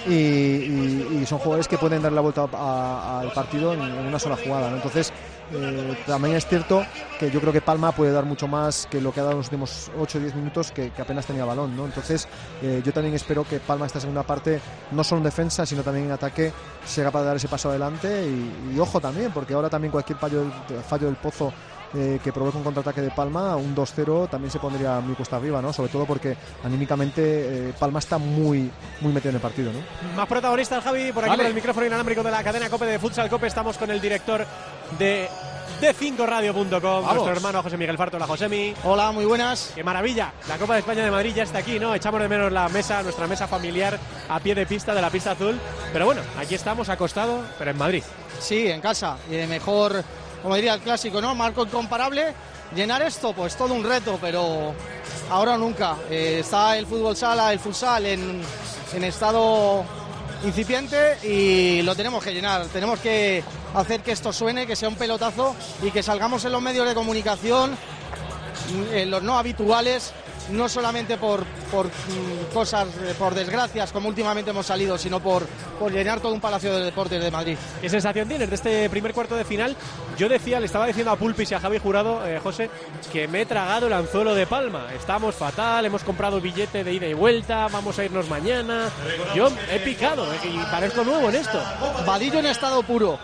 y son jugadores que pueden dar la vuelta al partido en una sola jugada, ¿no? Entonces, también es cierto que yo creo que Palma puede dar mucho más que lo que ha dado en los últimos 8 o 10 minutos, que apenas tenía balón, ¿no? Entonces, yo también espero que Palma esta segunda parte, no solo en defensa, sino también en ataque, sea capaz de dar ese paso adelante, y ojo también, porque ahora también cualquier fallo del Pozo que provoque un contraataque de Palma, un 2-0 también se pondría muy cuesta arriba, ¿no? Sobre todo porque anímicamente Palma está muy metido en el partido, ¿no? Más protagonistas, Javi, por aquí por el micrófono inalámbrico de la cadena COPE de Futsal COPE. Estamos con el director de D5radio.com, nuestro hermano José Miguel Farto. Hola, Josemi. Hola, muy buenas. Qué maravilla, la Copa de España de Madrid ya está aquí, ¿no? Echamos de menos la mesa, nuestra mesa familiar a pie de pista de la pista azul, pero bueno, aquí estamos acostado, pero en Madrid. Sí, en casa, mejor, como diría el clásico, ¿no? Marco incomparable. Llenar esto, pues todo un reto, pero ahora o nunca. Está el fútbol sala, el futsal en estado incipiente, y lo tenemos que llenar. Tenemos que hacer que esto suene, que sea un pelotazo, y que salgamos en los medios de comunicación, en los no habituales, no solamente por cosas, por desgracias, como últimamente hemos salido, sino por llenar todo un Palacio de Deportes de Madrid. ¿Qué sensación tienes de este primer cuarto de final? Yo le estaba diciendo a Pulpis y a Javi Jurado, José, que me he tragado el anzuelo de Palma. Estamos fatal, hemos comprado billete de ida y vuelta, vamos a irnos mañana. Yo he picado y parezco nuevo en esto. Vadillo en estado puro.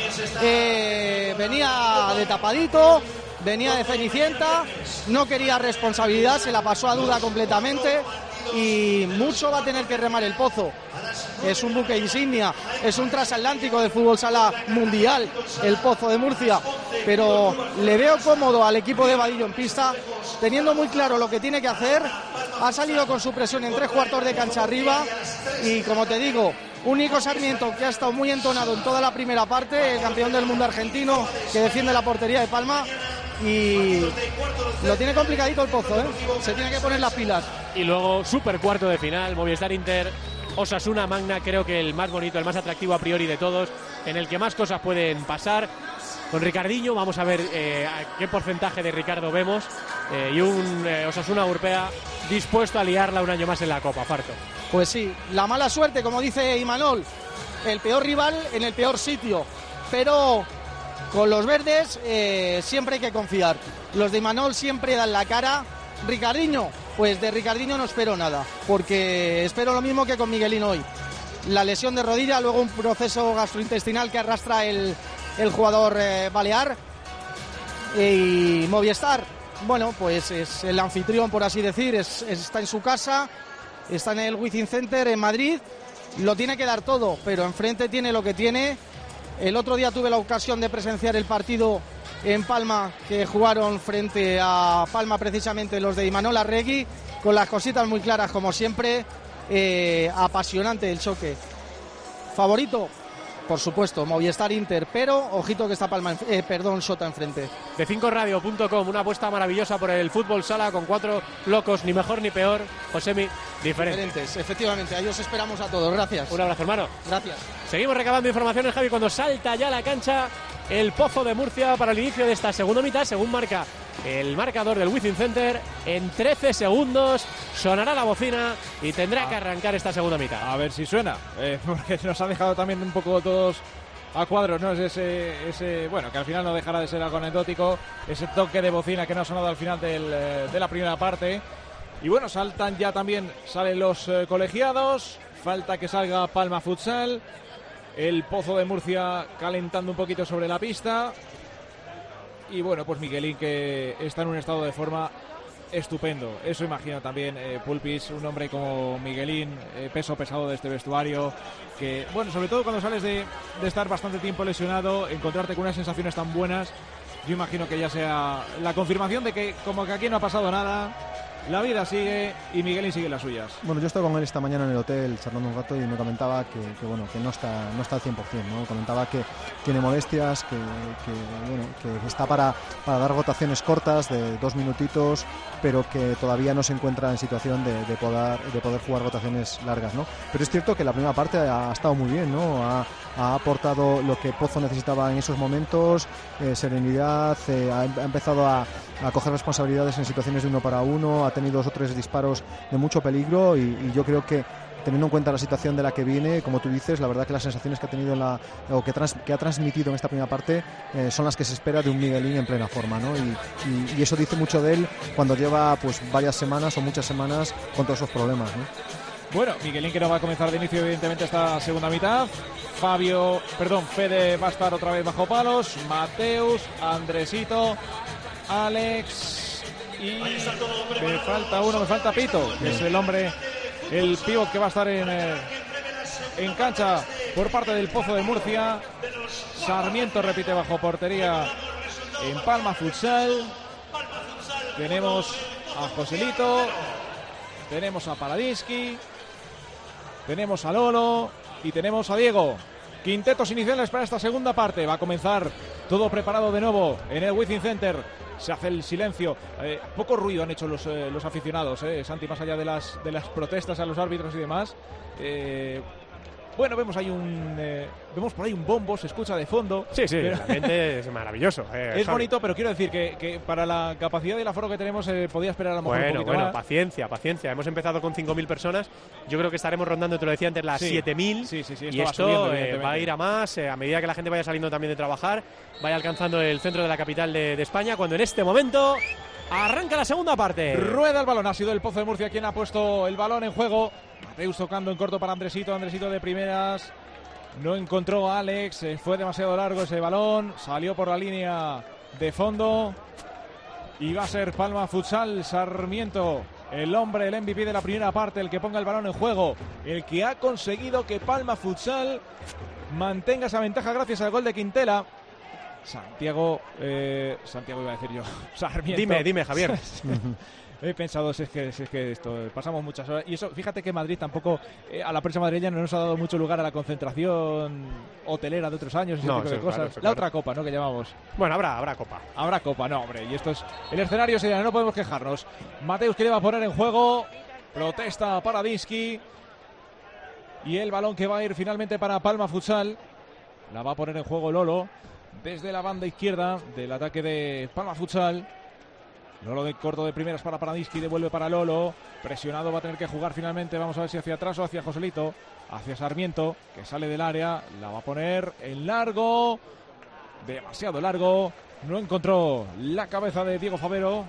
Venía de tapadito, venía de Cenicienta, no quería responsabilidad, se la pasó a Duda completamente, y mucho va a tener que remar el Pozo. Es un buque insignia, es un transatlántico de fútbol sala mundial, el Pozo de Murcia, pero le veo cómodo al equipo de Vadillo en pista, teniendo muy claro lo que tiene que hacer. Ha salido con su presión en 3 cuartos de cancha arriba, y como te digo, Un Nico Sarmiento que ha estado muy entonado en toda la primera parte, el campeón del mundo argentino que defiende la portería de Palma, y lo tiene complicadito el Pozo, ¿eh? Se tiene que poner las pilas. Y luego super cuarto de final, Movistar Inter, Osasuna Magna, creo que el más bonito, el más atractivo a priori de todos, en el que más cosas pueden pasar. Con Ricardinho, vamos a ver a qué porcentaje de Ricardo vemos, y un Osasuna Urpea dispuesto a liarla un año más en la Copa, Farto. Pues sí, la mala suerte, como dice Imanol, el peor rival en el peor sitio, pero con los verdes siempre hay que confiar. Los de Imanol siempre dan la cara. Ricardinho, pues de Ricardinho no espero nada, porque espero lo mismo que con Miguelín hoy. La lesión de rodilla, luego un proceso gastrointestinal que arrastra el jugador balear. Y Movistar, bueno, pues es el anfitrión, por así decir, está en su casa, está en el Wizzing Center en Madrid, lo tiene que dar todo, pero enfrente tiene lo que tiene. El otro día tuve la ocasión de presenciar el partido en Palma, que jugaron frente a Palma precisamente los de Imanol Arregui, con las cositas muy claras como siempre. Apasionante el choque. Favorito, por supuesto, Movistar Inter, pero ojito que está Sota enfrente. De5radio.com, una apuesta maravillosa por el fútbol sala con 4 locos, ni mejor ni peor, Josemi, diferentes. Efectivamente, ahí os esperamos a todos, gracias. Un abrazo, hermano. Gracias. Seguimos recabando informaciones, Javi, cuando salta ya a la cancha el Pozo de Murcia para el inicio de esta segunda mitad, según marca el marcador del Wizzing Center. En 13 segundos sonará la bocina y tendrá que arrancar esta segunda mitad. A ver si suena, porque nos ha dejado también un poco todos a cuadros, ¿no? Es ese bueno, que al final no dejará de ser algo anecdótico, ese toque de bocina que no ha sonado al final de la primera parte. Y bueno, salen los colegiados, falta que salga Palma Futsal, el Pozo de Murcia calentando un poquito sobre la pista. Y bueno, pues Miguelín, que está en un estado de forma estupendo. Eso imagino también Pulpis, un hombre como Miguelín, peso pesado de este vestuario, que bueno, sobre todo cuando sales de estar bastante tiempo lesionado, encontrarte con unas sensaciones tan buenas, yo imagino que ya sea la confirmación de que como que aquí no ha pasado nada, la vida sigue y Miguelín sigue las suyas. Bueno, yo he estado con él esta mañana en el hotel charlando un rato y me comentaba que no está al 100%, ¿no? Comentaba que tiene molestias, que está para dar rotaciones cortas de 2 minutitos, pero que todavía no se encuentra en situación de poder jugar rotaciones largas, ¿no? Pero es cierto que la primera parte ha estado muy bien, ¿no? Ha aportado lo que Pozo necesitaba en esos momentos, serenidad, ha empezado a coger responsabilidades en situaciones de 1 para 1, ha tenido 2 o 3 disparos de mucho peligro y yo creo que, teniendo en cuenta la situación de la que viene, como tú dices, la verdad que las sensaciones que ha tenido que ha transmitido en esta primera parte son las que se espera de un Miguelín en plena forma, ¿no? Y eso dice mucho de él cuando lleva pues varias semanas o muchas semanas con todos esos problemas, ¿no? Bueno, Miguelín que no va a comenzar de inicio evidentemente esta segunda mitad. Fede va a estar otra vez bajo palos, Mateus, Andresito, Alex y me falta Pito, que es el pívot que va a estar en cancha por parte del Pozo de Murcia. Sarmiento repite bajo portería en Palma Futsal. Tenemos a Joselito, tenemos a Paladinsky, tenemos a Lolo y tenemos a Diego. Quintetos iniciales para esta segunda parte. Va a comenzar todo preparado de nuevo en el Wizzing Center. Se hace el silencio. Poco ruido han hecho los aficionados, Santi, más allá de las protestas a los árbitros y demás. Bueno, vemos por ahí un bombo, se escucha de fondo. Sí, pero la gente es maravilloso. Es bonito, pero quiero decir que para la capacidad del aforo que tenemos podía esperar a lo mejor un poquito más. Paciencia. Hemos empezado con 5.000 personas. Yo creo que estaremos rondando, te lo decía antes, las 7.000. Sí, y esto va a ir a más a medida que la gente vaya saliendo también de trabajar, vaya alcanzando el centro de la capital de España, cuando en este momento arranca la segunda parte. Rueda el balón, ha sido el Pozo de Murcia quien ha puesto el balón en juego. Mateus tocando en corto para Andresito de primeras. No encontró a Alex, fue demasiado largo ese balón, salió por la línea de fondo. Y va a ser Palma Futsal, Sarmiento, el MVP de la primera parte, el que ponga el balón en juego, el que ha conseguido que Palma Futsal mantenga esa ventaja gracias al gol de Quintela. Santiago iba a decir yo, Sarmiento. Dime, Javier. He pensado, si es que esto, pasamos muchas horas. Y eso, fíjate que Madrid tampoco, a la prensa madrileña no nos ha dado mucho lugar a la concentración hotelera de otros años, ese tipo de cosas. Claro. La otra copa, ¿no?, que llamamos. Bueno, habrá copa. Habrá copa, no, hombre. Y esto es el escenario, sería, no podemos quejarnos. Mateus que le va a poner en juego. Protesta Paradinsky. Y el balón que va a ir finalmente para Palma Futsal. La va a poner en juego Lolo. Desde la banda izquierda del ataque de Palma Futsal. Lolo de corto de primeras para Paradinsky, devuelve para Lolo. Presionado, va a tener que jugar finalmente. Vamos a ver si hacia atrás o hacia Joselito. Hacia Sarmiento, que sale del área. La va a poner en largo. Demasiado largo. No encontró la cabeza de Diego Favero.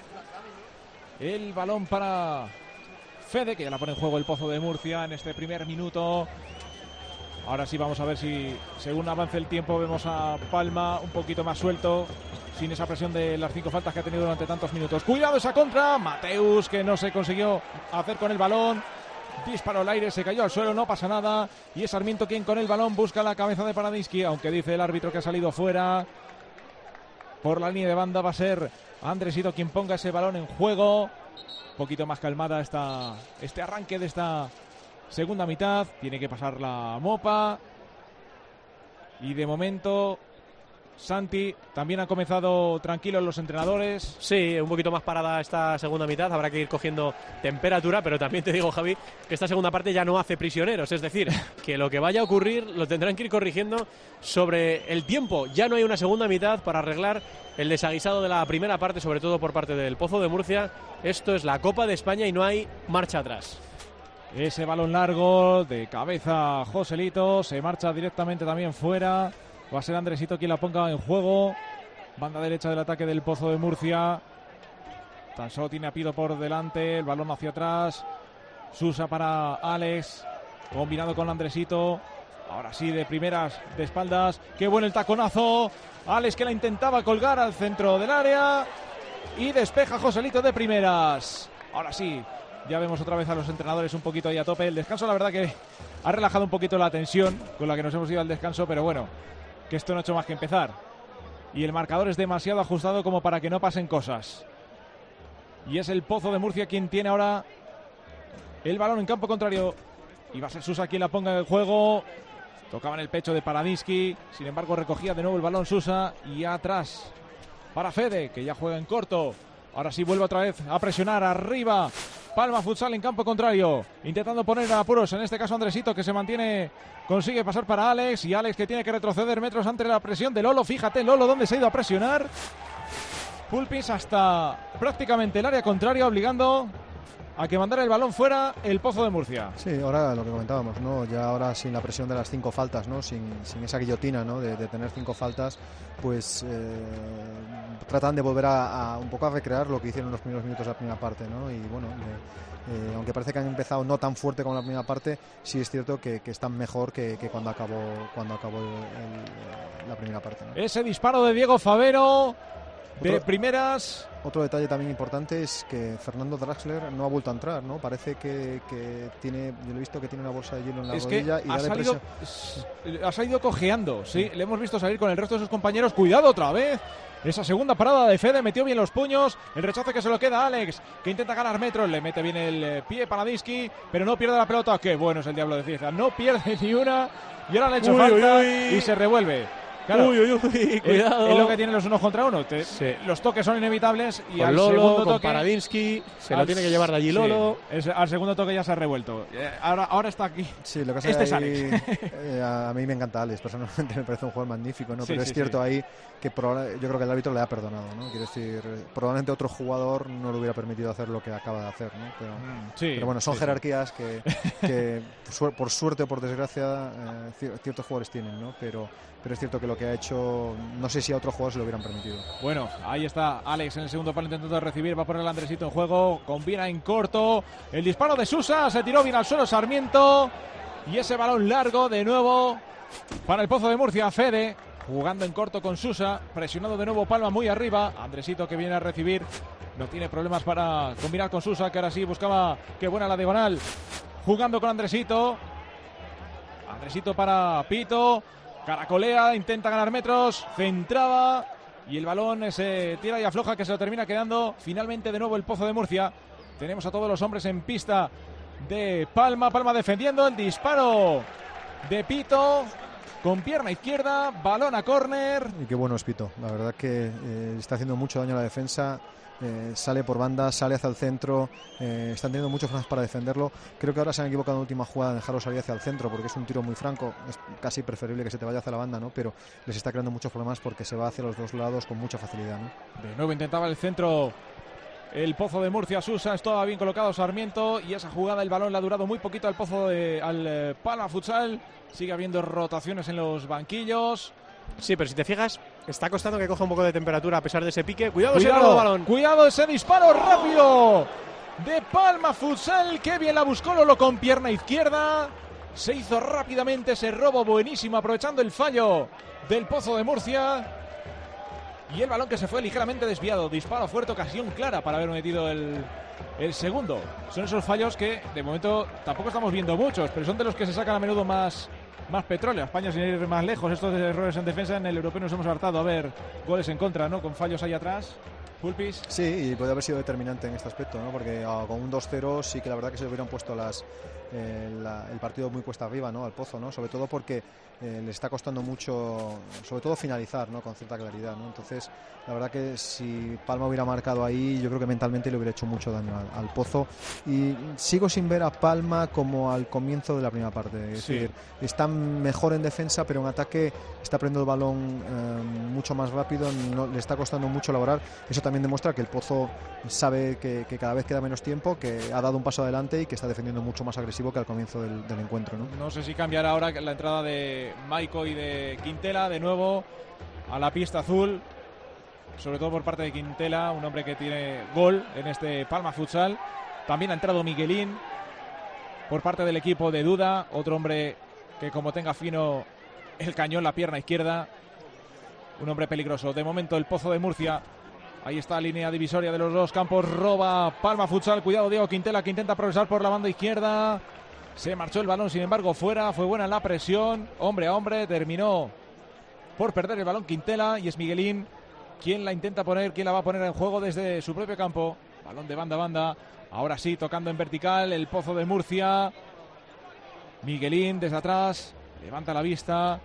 El balón para Fede, que ya la pone en juego el Pozo de Murcia en este primer minuto. Ahora sí vamos a ver si, según avance el tiempo, vemos a Palma un poquito más suelto, sin esa presión de las 5 faltas que ha tenido durante tantos minutos. Cuidado esa contra, Mateus, que no se consiguió hacer con el balón. Disparo al aire, se cayó al suelo, no pasa nada. Y es Sarmiento quien con el balón busca la cabeza de Paradinsky, aunque dice el árbitro que ha salido fuera. Por la línea de banda va a ser Andresito quien ponga ese balón en juego. Un poquito más calmada este arranque de esta segunda mitad. Tiene que pasar la Mopa. Y de momento, Santi, también han comenzado tranquilos los entrenadores. Sí, un poquito más parada esta segunda mitad. Habrá que ir cogiendo temperatura, pero también te digo, Javi, que esta segunda parte ya no hace prisioneros. Es decir, que lo que vaya a ocurrir lo tendrán que ir corrigiendo sobre el tiempo. Ya no hay una segunda mitad para arreglar el desaguisado de la primera parte, sobre todo por parte del Pozo de Murcia. Esto es la Copa de España y no hay marcha atrás. Ese balón largo de cabeza Joselito, se marcha directamente también fuera. Va a ser Andresito quien la ponga en juego. Banda derecha del ataque del Pozo de Murcia. Tan solo tiene a Pido por delante, el balón hacia atrás. Susa para Alex, combinado con Andresito. Ahora sí, de primeras, de espaldas. Qué bueno el taconazo. Alex que la intentaba colgar al centro del área. Y despeja Joselito de primeras. Ahora sí, ya vemos otra vez a los entrenadores un poquito ahí a tope. El descanso, la verdad que ha relajado un poquito la tensión con la que nos hemos ido al descanso, pero bueno, que esto no ha hecho más que empezar. Y el marcador es demasiado ajustado como para que no pasen cosas. Y es el Pozo de Murcia quien tiene ahora el balón en campo contrario. Y va a ser Susa quien la ponga en el juego. Tocaba en el pecho de Paradinsky. Sin embargo, recogía de nuevo el balón Susa. Y atrás para Fede, que ya juega en corto. Ahora sí vuelve otra vez a presionar arriba. Palma Futsal en campo contrario, intentando poner a apuros, en este caso Andresito, que se mantiene, consigue pasar para Alex, y Alex que tiene que retroceder metros ante la presión de Lolo. Fíjate Lolo dónde se ha ido a presionar. Pulpis hasta prácticamente el área contraria, obligando a que mandara el balón fuera el Pozo de Murcia. Sí, ahora lo que comentábamos, ¿no? Ya ahora sin la presión de las 5 faltas, ¿no? Sin esa guillotina, ¿no? De tener 5 faltas, pues tratan de volver a un poco a recrear lo que hicieron en los primeros minutos de la primera parte, ¿no? Y bueno, aunque parece que han empezado no tan fuerte como la primera parte, sí es cierto que están mejor que cuando acabó la primera parte, ¿no? Ese disparo de Diego Favero de primeras. Otro detalle también importante es que Fernando Draxler no ha vuelto a entrar, ¿no? Parece que tiene, yo lo he visto que tiene una bolsa de hielo en la rodilla y ha salido cojeando, sí, le hemos visto salir con el resto de sus compañeros. Cuidado otra vez. Esa segunda parada de Fede, metió bien los puños. El rechazo que se lo queda a Alex, que intenta ganar metros. Le mete bien el pie Paradinsky, pero no pierde la pelota. Qué bueno es el Diablo de Cieza. No pierde ni una. Y ahora le ha hecho falta y se revuelve. Claro, cuidado. Es lo que tienen los unos contra uno. Los toques son inevitables y con al Lolo, segundo con toque Paradinsky, se lo tiene que llevar de allí Lolo. Sí, al segundo toque ya se ha revuelto. Ahora está aquí. Sí, lo que este es ahí, Alex. A mí me encanta Alex, personalmente me parece un jugador magnífico, ¿no? Sí, pero sí, es cierto ahí que yo creo que el árbitro le ha perdonado, ¿no? Quiero decir, probablemente otro jugador no le hubiera permitido hacer lo que acaba de hacer, ¿no? Pero bueno, son jerarquías que por suerte o por desgracia ciertos jugadores tienen, ¿no? Pero es cierto que lo que ha hecho, no sé si a otros jugadores se lo hubieran permitido. Bueno, ahí está Alex en el segundo palo intentando recibir, va a poner el Andresito en juego, combina en corto, el disparo de Susa, se tiró bien al suelo Sarmiento, y ese balón largo de nuevo para el Pozo de Murcia. Fede jugando en corto con Susa, presionado de nuevo Palma muy arriba, Andresito que viene a recibir, no tiene problemas para combinar con Susa, que ahora sí buscaba, qué buena la diagonal, jugando con Andresito para Pito. Caracolea, intenta ganar metros, centraba Y el balón se tira y afloja, que se lo termina quedando finalmente de nuevo el Pozo de Murcia. Tenemos a todos los hombres en pista de Palma. Palma defendiendo el disparo de Pito con pierna izquierda, balón a córner. Y qué bueno es Pito, la verdad que está haciendo mucho daño a la defensa. Sale por banda, sale hacia el centro, están teniendo muchos francos para defenderlo. Creo que ahora se han equivocado en la última jugada en dejarlo salir hacia el centro, porque es un tiro muy franco, es casi preferible que se te vaya hacia la banda, ¿no? Pero les está creando muchos problemas porque se va hacia los dos lados con mucha facilidad, ¿no? De nuevo intentaba el centro el Pozo de Murcia. Susa, estaba bien colocado Sarmiento, y esa jugada, el balón le ha durado muy poquito al Pozo al Palma Futsal. Sigue habiendo rotaciones en los banquillos. Sí, pero si te fijas, está costando que coja un poco de temperatura a pesar de ese pique. Cuidado ese balón. Cuidado ese disparo rápido de Palma Futsal. Qué bien la buscó Lolo con pierna izquierda. Se hizo rápidamente ese robo buenísimo, aprovechando el fallo del Pozo de Murcia. Y el balón que se fue ligeramente desviado. Disparo fuerte, ocasión clara para haber metido el segundo. Son esos fallos que de momento tampoco estamos viendo muchos, pero son de los que se sacan a menudo más petróleo. España, sin ir más lejos, estos errores en defensa en el europeo nos hemos hartado a ver goles en contra, ¿no? Con fallos ahí atrás. Pulpis. Sí, y puede haber sido determinante en este aspecto, ¿no? Porque con un 2-0 sí que la verdad que se hubieran puesto el partido muy cuesta arriba, ¿no? Al Pozo, ¿no? Sobre todo porque le está costando mucho, sobre todo finalizar, ¿no? Con cierta claridad, ¿no? Entonces, la verdad que si Palma hubiera marcado ahí, yo creo que mentalmente le hubiera hecho mucho daño al Pozo. Y sigo sin ver a Palma como al comienzo de la primera parte. Es decir, está mejor en defensa, pero en ataque está perdiendo el balón mucho más rápido, no, le está costando mucho elaborar. Eso también demuestra que el Pozo sabe que cada vez queda menos tiempo, que ha dado un paso adelante y que está defendiendo mucho más agresivo que al comienzo del encuentro, ¿no? No sé si cambiará ahora la entrada de Maiko y de Quintela de nuevo a la pista azul, sobre todo por parte de Quintela, un hombre que tiene gol en este Palma Futsal. También ha entrado Miguelín por parte del equipo de Duda, otro hombre que como tenga fino el cañón, la pierna izquierda, un hombre peligroso. De momento el Pozo de Murcia, ahí está la línea divisoria de los dos campos, roba Palma Futsal. Cuidado Diego Quintela, que intenta progresar por la banda izquierda. Se marchó el balón, sin embargo, fuera. Fue buena la presión, hombre a hombre. Terminó por perder el balón Quintela, y es Miguelín quien la intenta poner, quien la va a poner en juego desde su propio campo. Balón de banda a banda. Ahora sí, tocando en vertical el Pozo de Murcia. Miguelín desde atrás, levanta la vista.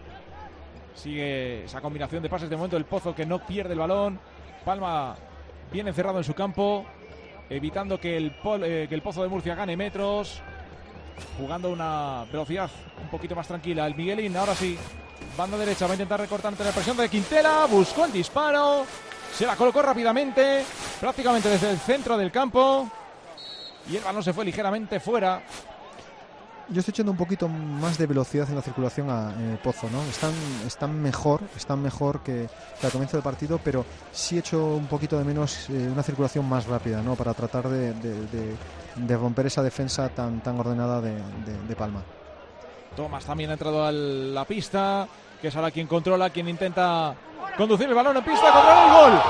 Sigue esa combinación de pases. De momento el Pozo que no pierde el balón. Palma bien encerrado en su campo, evitando que el Pozo de Murcia gane metros, jugando una velocidad un poquito más tranquila. El Miguelín, ahora sí, banda derecha, va a intentar recortar ante la presión de Quintela. Buscó el disparo, se la colocó rápidamente, prácticamente desde el centro del campo, y el balón se fue ligeramente fuera. Yo estoy echando un poquito más de velocidad en la circulación a Pozo, ¿no? Están mejor que al comienzo del partido, pero sí he hecho un poquito de menos una circulación más rápida, ¿no? Para tratar de romper esa defensa tan ordenada de Palma. Tomás también ha entrado a la pista, que es ahora quien controla, quien intenta conducir el balón en pista, controla el gol.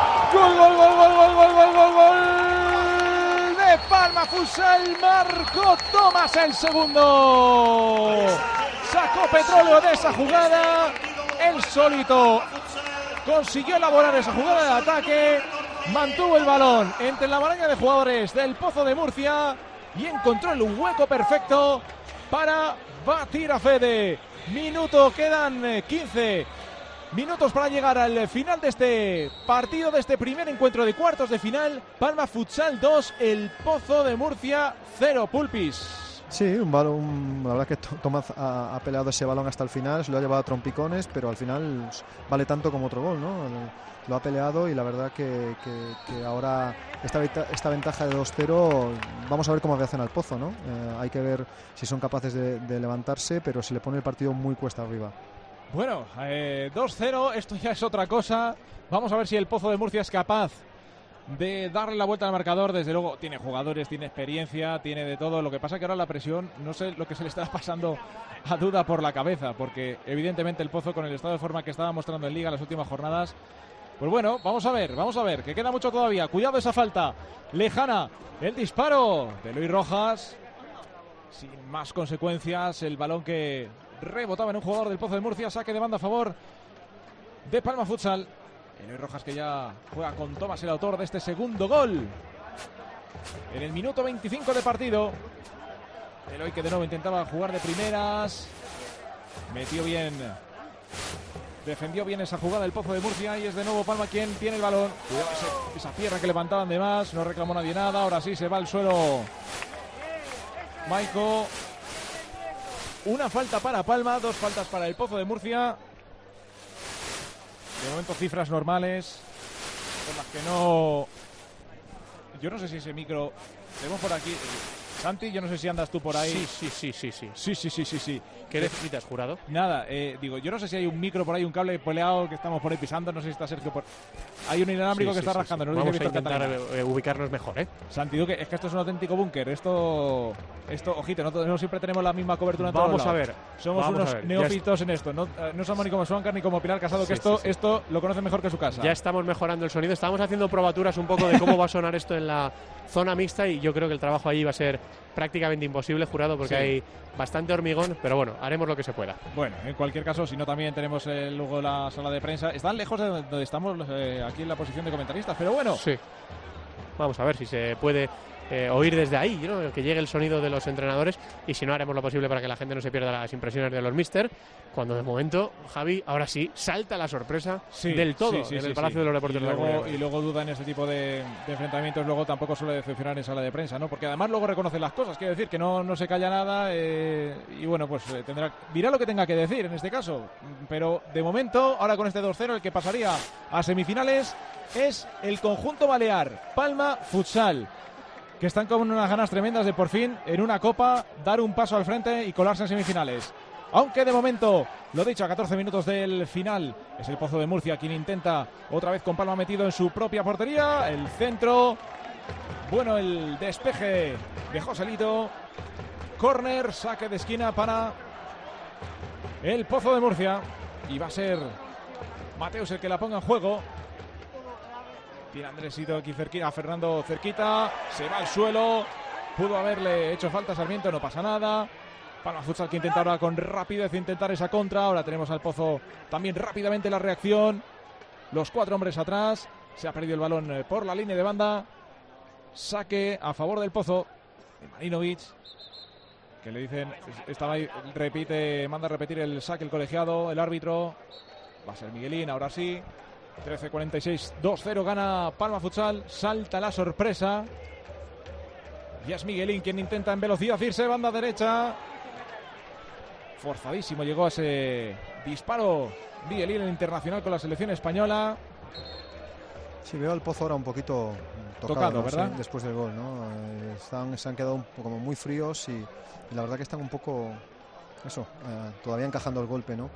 ¡Gol! De Palma Futsal, marcó Tomás el segundo. Sacó petróleo de esa jugada. Él solito consiguió elaborar esa jugada de ataque. Mantuvo el balón entre la maraña de jugadores del Pozo de Murcia y encontró el hueco perfecto para batir a Fede. Quedan 15 minutos para llegar al final de este partido, de este primer encuentro de cuartos de final. Palma Futsal 2, el Pozo de Murcia 0. Pulpis. Sí, un balón, la verdad que Tomás ha peleado ese balón hasta el final, se lo ha llevado a trompicones, pero al final vale tanto como otro gol, ¿no? Lo ha peleado, y la verdad que ahora esta ventaja de 2-0, vamos a ver cómo reacciona el Pozo, ¿no? Hay que ver si son capaces de levantarse, pero se le pone el partido muy cuesta arriba. Bueno, 2-0, esto ya es otra cosa. Vamos a ver si el Pozo de Murcia es capaz de darle la vuelta al marcador. Desde luego tiene jugadores, tiene experiencia, tiene de todo. Lo que pasa que ahora la presión, no sé lo que se le está pasando a Duda por la cabeza, porque evidentemente el Pozo, con el estado de forma que estaba mostrando en Liga en las últimas jornadas, pues bueno, vamos a ver, que queda mucho todavía. Cuidado esa falta lejana, el disparo de Luis Rojas, sin más consecuencias. El balón que rebotaba en un jugador del Pozo de Murcia. Saque de banda a favor de Palma Futsal. Eloy Rojas, que ya juega con Tomás, el autor de este segundo gol. En el minuto 25 de partido. Eloy, que de nuevo intentaba jugar de primeras. Metió bien. Defendió bien esa jugada el Pozo de Murcia. Y es de nuevo Palma quien tiene el balón. Cuidado esa pierna que levantaban de más. No reclamó nadie nada. Ahora sí se va al suelo Maiko. Una falta para Palma. 2 faltas para el Pozo de Murcia. De momento cifras normales. Por las que no... Yo no sé si ese micro... Tenemos por aquí... Santi, yo no sé si andas tú por ahí. Sí. ¿Qué necesitas, jurado? Nada, digo, yo no sé si hay un micro por ahí, un cable peleado que estamos por ahí pisando, no sé si está Sergio por... Hay un inalámbrico que está rascando. No vamos a intentar ubicarnos mejor, ¿eh? Santi Duque, es que esto es un auténtico búnker, esto, ojito, no siempre tenemos la misma cobertura en todos lados. Vamos a ver. Somos unos neófitos en esto, no somos ni como Swankar ni como Pilar Casado, que esto lo conoce mejor que su casa. Ya estamos mejorando el sonido, estamos haciendo probaturas un poco de cómo va a sonar esto en la zona mixta y yo creo que el trabajo allí va a ser prácticamente imposible, jurado, porque hay bastante hormigón, pero bueno, haremos lo que se pueda. Bueno, en cualquier caso, si no, también tenemos luego la sala de prensa. Están lejos de donde estamos aquí en la posición de comentaristas, pero bueno. Sí. Vamos a ver si se puede oír desde ahí, ¿no? Que llegue el sonido de los entrenadores y si no, haremos lo posible para que la gente no se pierda las impresiones de los míster, cuando de momento, Javi, ahora sí, salta la sorpresa del todo en el Palacio de los Deportes de la Comunidad. Y luego duda en este tipo de enfrentamientos, luego tampoco suele decepcionar en sala de prensa, ¿no? Porque además luego reconoce las cosas, quiere decir que no se calla nada y bueno, pues dirá lo que tenga que decir en este caso, pero de momento, ahora con este 2-0, el que pasaría a semifinales es el conjunto balear, Palma Futsal, que están con unas ganas tremendas de por fin en una copa dar un paso al frente y colarse en semifinales. Aunque de momento, lo dicho, a 14 minutos del final, es el Pozo de Murcia quien intenta otra vez con Palma metido en su propia portería. El centro, bueno, el despeje de Joselito. Córner, saque de esquina para el Pozo de Murcia. Y va a ser Mateus el que la ponga en juego. Tiene Andresito aquí cerquita, a Fernando cerquita, se va al suelo, pudo haberle hecho falta a Sarmiento, no pasa nada. Palma Futsal que intenta ahora con rapidez intentar esa contra, ahora tenemos al Pozo también rápidamente la reacción, los 4 hombres atrás, se ha perdido el balón por la línea de banda, saque a favor del Pozo, de Marinovic, que le dicen, estaba ahí, manda a repetir el saque el colegiado, el árbitro, va a ser Miguelín, ahora sí. 13:46, 2-0 gana Palma Futsal, salta la sorpresa. Y es Miguelín quien intenta en velocidad irse, banda derecha. Forzadísimo llegó a ese disparo Miguelín, el internacional con la selección española. Sí, veo al Pozo ahora un poquito tocado, ¿no? ¿verdad? Sí, después del gol, ¿no? Se han quedado un poco como muy fríos y la verdad que están un poco, todavía encajando el golpe, ¿no?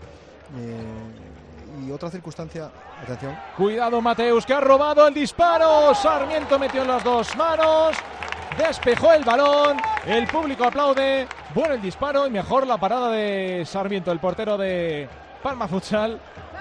Y otra circunstancia, atención. Cuidado Mateus, que ha robado el disparo. Sarmiento metió en las 2 manos. Despejó el balón. El público aplaude. Bueno el disparo y mejor la parada de Sarmiento, el portero de Palma Futsal.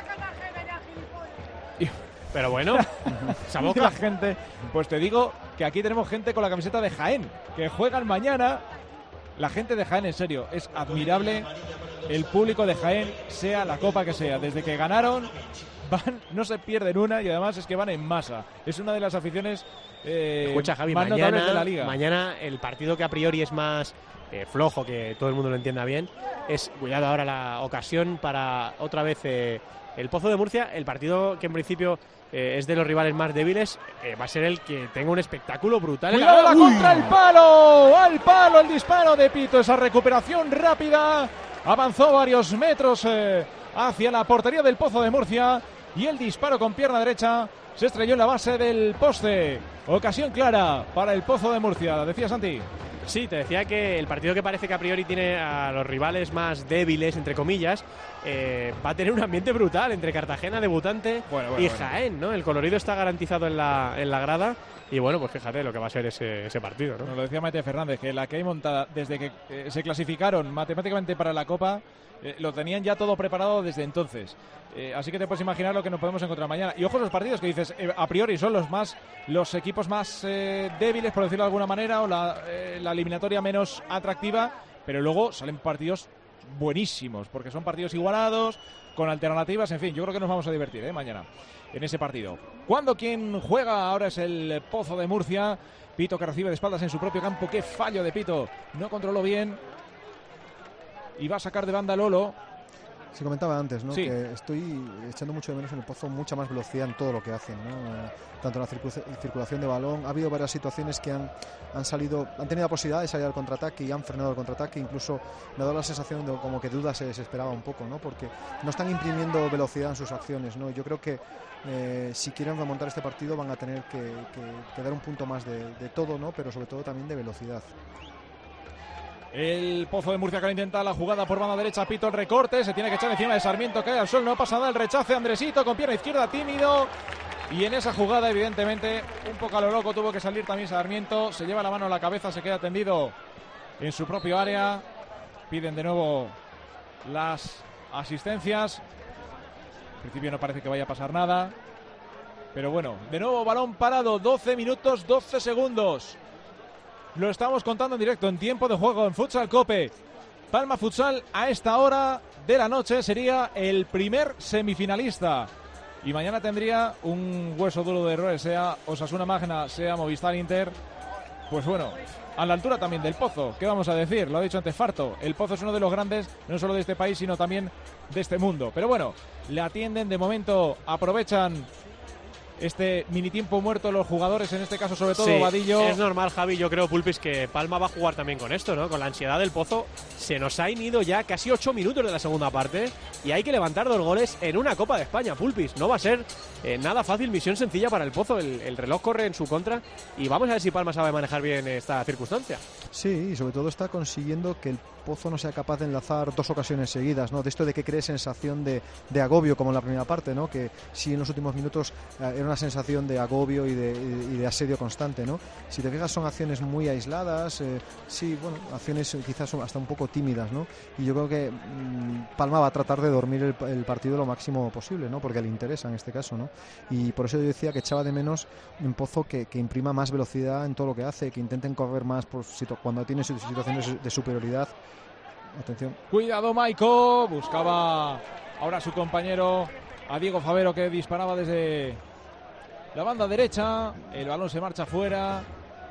Pero bueno, la gente. Pues te digo que aquí tenemos gente con la camiseta de Jaén, que juegan mañana. La gente de Jaén, en serio, es admirable. El público de Jaén, sea la copa que sea, desde que ganaron, no se pierden una y además es que van en masa. Es una de las aficiones escucha, Javi, más notables de la liga. Mañana el partido que a priori es más flojo, que todo el mundo lo entienda bien, es, cuidado ahora la ocasión para otra vez el Pozo de Murcia, el partido que en principio es de los rivales más débiles, va a ser el que tenga un espectáculo brutal. ¡Cuidado la contra el palo! ¡Al palo el disparo de Pito! Esa recuperación rápida. Avanzó varios metros hacia la portería del Pozo de Murcia y el disparo con pierna derecha se estrelló en la base del poste. Ocasión clara para el Pozo de Murcia. ¿Decía Santi? Sí, te decía que el partido que parece que a priori tiene a los rivales más débiles, entre comillas, va a tener un ambiente brutal entre Cartagena, debutante, y Jaén, ¿no? El colorido está garantizado en la grada. Y bueno, pues fíjate lo que va a ser ese partido, ¿no? Nos lo decía Maite Fernández, que la que hay montada desde que se clasificaron matemáticamente para la Copa, lo tenían ya todo preparado desde entonces. Así que te puedes imaginar lo que nos podemos encontrar mañana. Y ojo los partidos que dices, a priori son los equipos más débiles, por decirlo de alguna manera, o la eliminatoria menos atractiva, pero luego salen partidos buenísimos, porque son partidos igualados, con alternativas, en fin, yo creo que nos vamos a divertir mañana en ese partido. Cuando quien juega ahora es el Pozo de Murcia. Pito, que recibe de espaldas en su propio campo. Qué fallo de Pito, no controló bien y va a sacar de banda Lolo. Se comentaba antes, ¿no? Sí. Que estoy echando mucho de menos en el Pozo mucha más velocidad en todo lo que hacen, ¿no? Tanto en la circulación de balón. Ha habido varias situaciones que han tenido la posibilidad de salir al contraataque y han frenado el contraataque. Incluso me ha dado la sensación de como que Duda se desesperaba un poco, ¿no? Porque no están imprimiendo velocidad en sus acciones, ¿no? Yo creo que si quieren remontar este partido van a tener que dar un punto más de todo, ¿no? Pero sobre todo también de velocidad. El Pozo de Murcia que intenta la jugada por banda derecha. Pito, el recorte, se tiene que echar encima de Sarmiento, cae al suelo, no pasa nada, el rechace Andresito con pierna izquierda, tímido. Y en esa jugada, evidentemente, un poco a lo loco tuvo que salir también Sarmiento. Se lleva la mano a la cabeza, se queda tendido en su propio área. Piden de nuevo las asistencias. En principio no parece que vaya a pasar nada. Pero bueno, de nuevo balón parado, 12 minutos, 12 segundos. Lo estamos contando en directo, en tiempo de juego, en Futsal Cope. Palma Futsal a esta hora de la noche sería el primer semifinalista. Y mañana tendría un hueso duro de roer, sea Osasuna Magna, sea Movistar Inter. Pues bueno, a la altura también del Pozo. ¿Qué vamos a decir? Lo ha dicho antes Farto. El Pozo es uno de los grandes, no solo de este país, sino también de este mundo. Pero bueno, le atienden de momento, aprovechan este mini tiempo muerto los jugadores, en este caso sobre todo Vadillo. Es normal, Javi, yo creo, Pulpis, que Palma va a jugar también con esto, ¿no? Con la ansiedad del Pozo. Se nos ha ido ya casi 8 minutos de la segunda parte y hay que levantar 2 goles en una Copa de España, Pulpis. No va a ser nada fácil, misión sencilla para el Pozo. El reloj corre en su contra y vamos a ver si Palma sabe manejar bien esta circunstancia. Sí, y sobre todo está consiguiendo que el Pozo no sea capaz de enlazar 2 ocasiones seguidas, ¿no? De esto de que cree sensación de agobio, como en la primera parte, ¿no? Que sí, en los últimos minutos era una sensación de agobio y de asedio constante, ¿no? Si te fijas, son acciones muy aisladas, sí, bueno, acciones quizás hasta un poco tímidas, ¿no? Y yo creo que Palma va a tratar de dormir el partido lo máximo posible, ¿no? Porque le interesa en este caso, ¿no? Y por eso yo decía que echaba de menos un Pozo que imprima más velocidad en todo lo que hace, que intenten correr más cuando tiene situaciones de superioridad. Atención. Cuidado, Maiko. Buscaba ahora su compañero a Diego Favero, que disparaba desde la banda derecha. El balón se marcha fuera.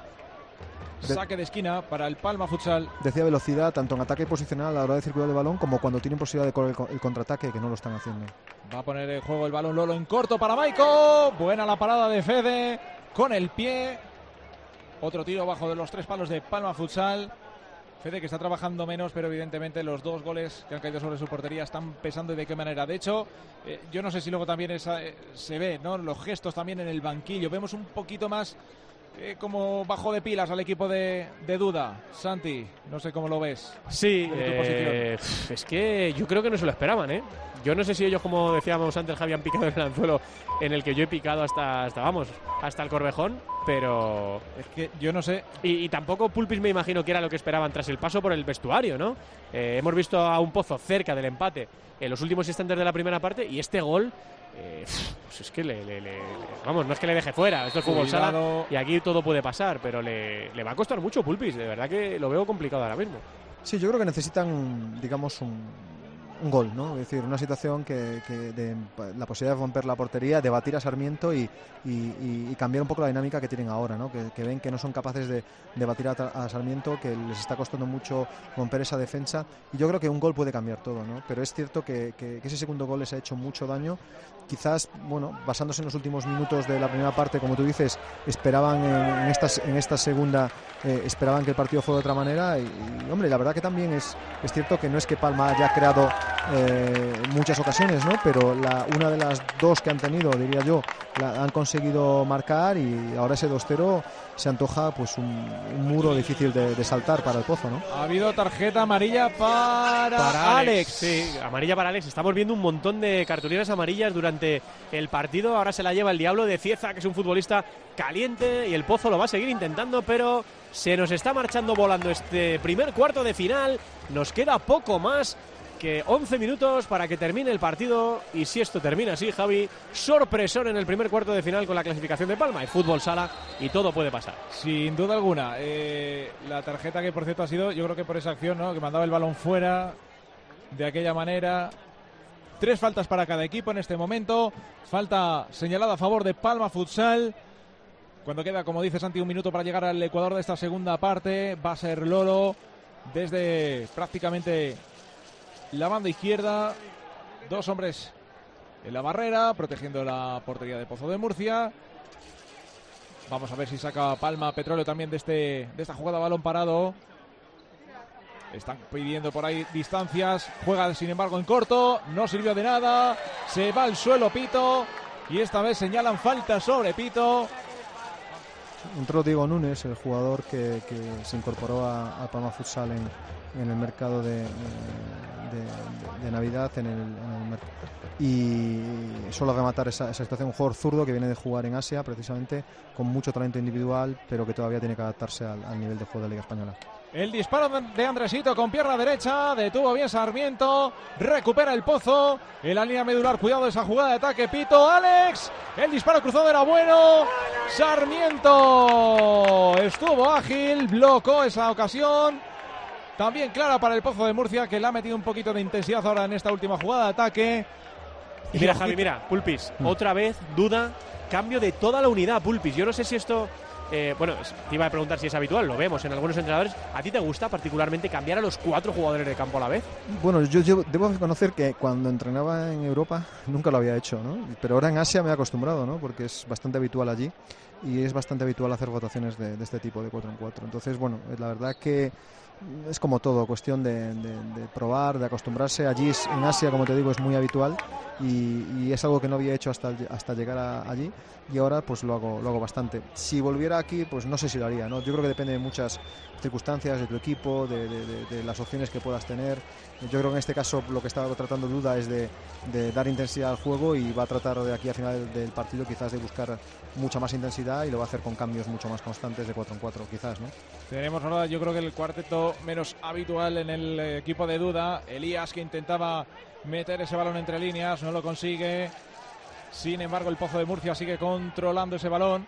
Saque de esquina para el Palma Futsal. Decía velocidad tanto en ataque posicional a la hora de circular el balón como cuando tienen posibilidad de correr el contraataque, que no lo están haciendo. Va a poner en juego el balón Lolo en corto para Maiko. Buena la parada de Fede con el pie. Otro tiro bajo de los 3 palos de Palma Futsal. Fede, que está trabajando menos, pero evidentemente los 2 goles que han caído sobre su portería están pesando, y de qué manera. De hecho, yo no sé si luego también se ve, ¿no? Los gestos también en el banquillo. Vemos un poquito más como bajo de pilas al equipo de Duda. Santi, no sé cómo lo ves. Sí, es que yo creo que no se lo esperaban, ¿eh? Yo no sé si ellos, como decíamos antes, Javi, han picado en el anzuelo en el que yo he picado hasta el Corvejón, pero es que yo no sé. Y tampoco Pulpis me imagino que era lo que esperaban tras el paso por el vestuario, ¿no? Hemos visto a un Pozo cerca del empate en los últimos instantes de la primera parte, y este gol, pues es que vamos, no es que le deje fuera, esto es fútbol sala y aquí todo puede pasar, pero le va a costar mucho Pulpis, de verdad que lo veo complicado ahora mismo. Sí, yo creo que necesitan, digamos, un gol, ¿no? Es decir, una situación de la posibilidad de romper la portería, de batir a Sarmiento y cambiar un poco la dinámica que tienen ahora, ¿no? Que ven que no son capaces de batir a Sarmiento, que les está costando mucho romper esa defensa, y yo creo que un gol puede cambiar todo, ¿no? Pero es cierto que ese segundo gol les ha hecho mucho daño. Quizás, bueno, basándose en los últimos minutos de la primera parte, como tú dices, esperaban en esta segunda, esperaban que el partido fuera de otra manera, y hombre, la verdad que también es cierto que no es que Palma haya creado muchas ocasiones, ¿no? Pero una de las 2 que han tenido, diría yo, han conseguido marcar, y ahora ese 2-0 se antoja pues un muro difícil de saltar para el Pozo, ¿no? Ha habido tarjeta amarilla para Alex. Sí, amarilla para Alex. Estamos viendo un montón de cartulinas amarillas durante el partido. Ahora se la lleva el Diablo de Cieza, que es un futbolista caliente, y el Pozo lo va a seguir intentando, pero se nos está marchando volando este primer cuarto de final. Nos queda poco más que 11 minutos para que termine el partido, y si esto termina así, Javi, sorpresón en el primer cuarto de final con la clasificación de Palma. El fútbol sala y todo puede pasar. Sin duda alguna. La tarjeta, que por cierto ha sido, yo creo que por esa acción, ¿no? Que mandaba el balón fuera, de aquella manera. 3 faltas para cada equipo en este momento. Falta señalada a favor de Palma Futsal. Cuando queda, como dice Santi, un minuto para llegar al ecuador de esta segunda parte, va a ser Lolo desde prácticamente la banda izquierda. 2 hombres en la barrera, protegiendo la portería de Pozo de Murcia. Vamos a ver si saca Palma Petróleo también de esta jugada a balón parado. Están pidiendo por ahí distancias. Juega, sin embargo, en corto. No sirvió de nada. Se va al suelo Pito. Y esta vez señalan falta sobre Pito. Entró Diego Núñez, el jugador que se incorporó a Palma Futsal en el mercado de Navidad, y suele rematar esa situación. Un jugador zurdo que viene de jugar en Asia, precisamente, con mucho talento individual, pero que todavía tiene que adaptarse al nivel de juego de la Liga Española. El disparo de Andresito con pierna derecha, detuvo bien Sarmiento, recupera el Pozo en la línea medular. Cuidado de esa jugada de ataque, Pito, Alex, el disparo cruzado era bueno. Sarmiento estuvo ágil, bloqueó esa ocasión. También clara para el Pozo de Murcia, que le ha metido un poquito de intensidad ahora en esta última jugada de ataque. Y mira, Javi, mira, Pulpis, otra vez duda, cambio de toda la unidad, Pulpis. Yo no sé si esto... bueno, te iba a preguntar si es habitual, lo vemos en algunos entrenadores. ¿A ti te gusta particularmente cambiar a los 4 jugadores de campo a la vez? Bueno, yo debo reconocer que cuando entrenaba en Europa nunca lo había hecho, ¿no? Pero ahora en Asia me he acostumbrado, ¿no? Porque es bastante habitual allí y es bastante habitual hacer rotaciones de este tipo, de 4 en 4. Entonces, bueno, la verdad que es como todo, cuestión de probar, de acostumbrarse. Allí en Asia, como te digo, es muy habitual y es algo que no había hecho hasta llegar allí, y ahora pues lo hago bastante. Si volviera aquí, pues no sé si lo haría, ¿no? Yo creo que depende de muchas circunstancias, de tu equipo, de las opciones que puedas tener. Yo creo que en este caso lo que está tratando Duda es de dar intensidad al juego, y va a tratar de aquí a final del partido quizás de buscar mucha más intensidad, y lo va a hacer con cambios mucho más constantes de 4 en 4 quizás, ¿no? Tenemos ahora, yo creo que el cuarteto menos habitual en el equipo de Duda. Elías, que intentaba meter ese balón entre líneas, no lo consigue. Sin embargo, el Pozo de Murcia sigue controlando ese balón.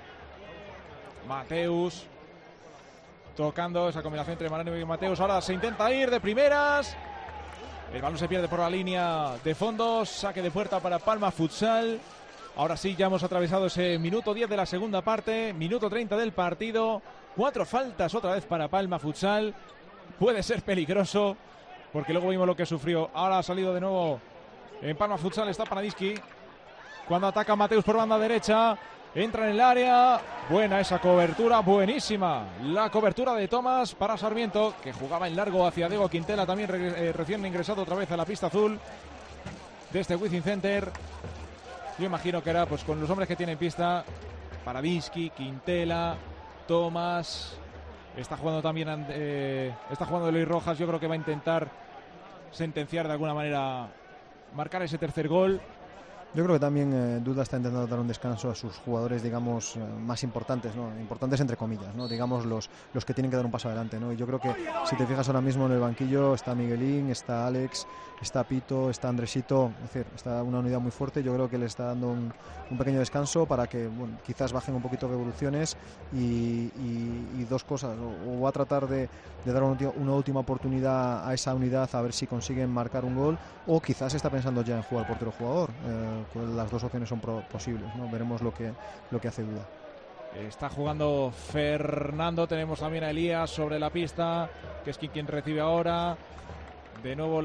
Mateus tocando esa combinación entre Marino y Mateus. Ahora se intenta ir de primeras. El balón se pierde por la línea de fondo. Saque de puerta para Palma Futsal. Ahora sí, ya hemos atravesado ese minuto 10 de la segunda parte, minuto 30 del partido. 4 faltas otra vez para Palma Futsal. Puede ser peligroso, porque luego vimos lo que sufrió. Ahora ha salido de nuevo en Palma Futsal, está Panadiski. Cuando ataca Mateus por banda derecha, entra en el área. Buena esa cobertura, buenísima la cobertura de Tomás para Sarmiento, que jugaba en largo hacia Diego Quintela, también recién ingresado otra vez a la pista azul de este Wizzing Center. Yo imagino que era pues con los hombres que tienen pista: Panadiski, Quintela, Tomás. Está jugando también Luis Rojas. Yo creo que va a intentar sentenciar de alguna manera, marcar ese tercer gol. Yo creo que también Duda está intentando dar un descanso a sus jugadores, digamos, más importantes, ¿no? Importantes entre comillas, ¿no? Digamos los que tienen que dar un paso adelante, ¿no? Y yo creo que si te fijas ahora mismo en el banquillo está Miguelín, está Alex, está Pito, está Andresito, es decir, está una unidad muy fuerte. Yo creo que le está dando un pequeño descanso para que, bueno, quizás bajen un poquito revoluciones y 2 cosas. O va a tratar de dar una última oportunidad a esa unidad, a ver si consiguen marcar un gol, o quizás está pensando ya en jugar portero-jugador. Las 2 opciones son posibles, ¿no? Veremos lo que hace Duda. Está jugando Fernando. Tenemos también a Elías sobre la pista, que es quien recibe ahora. De nuevo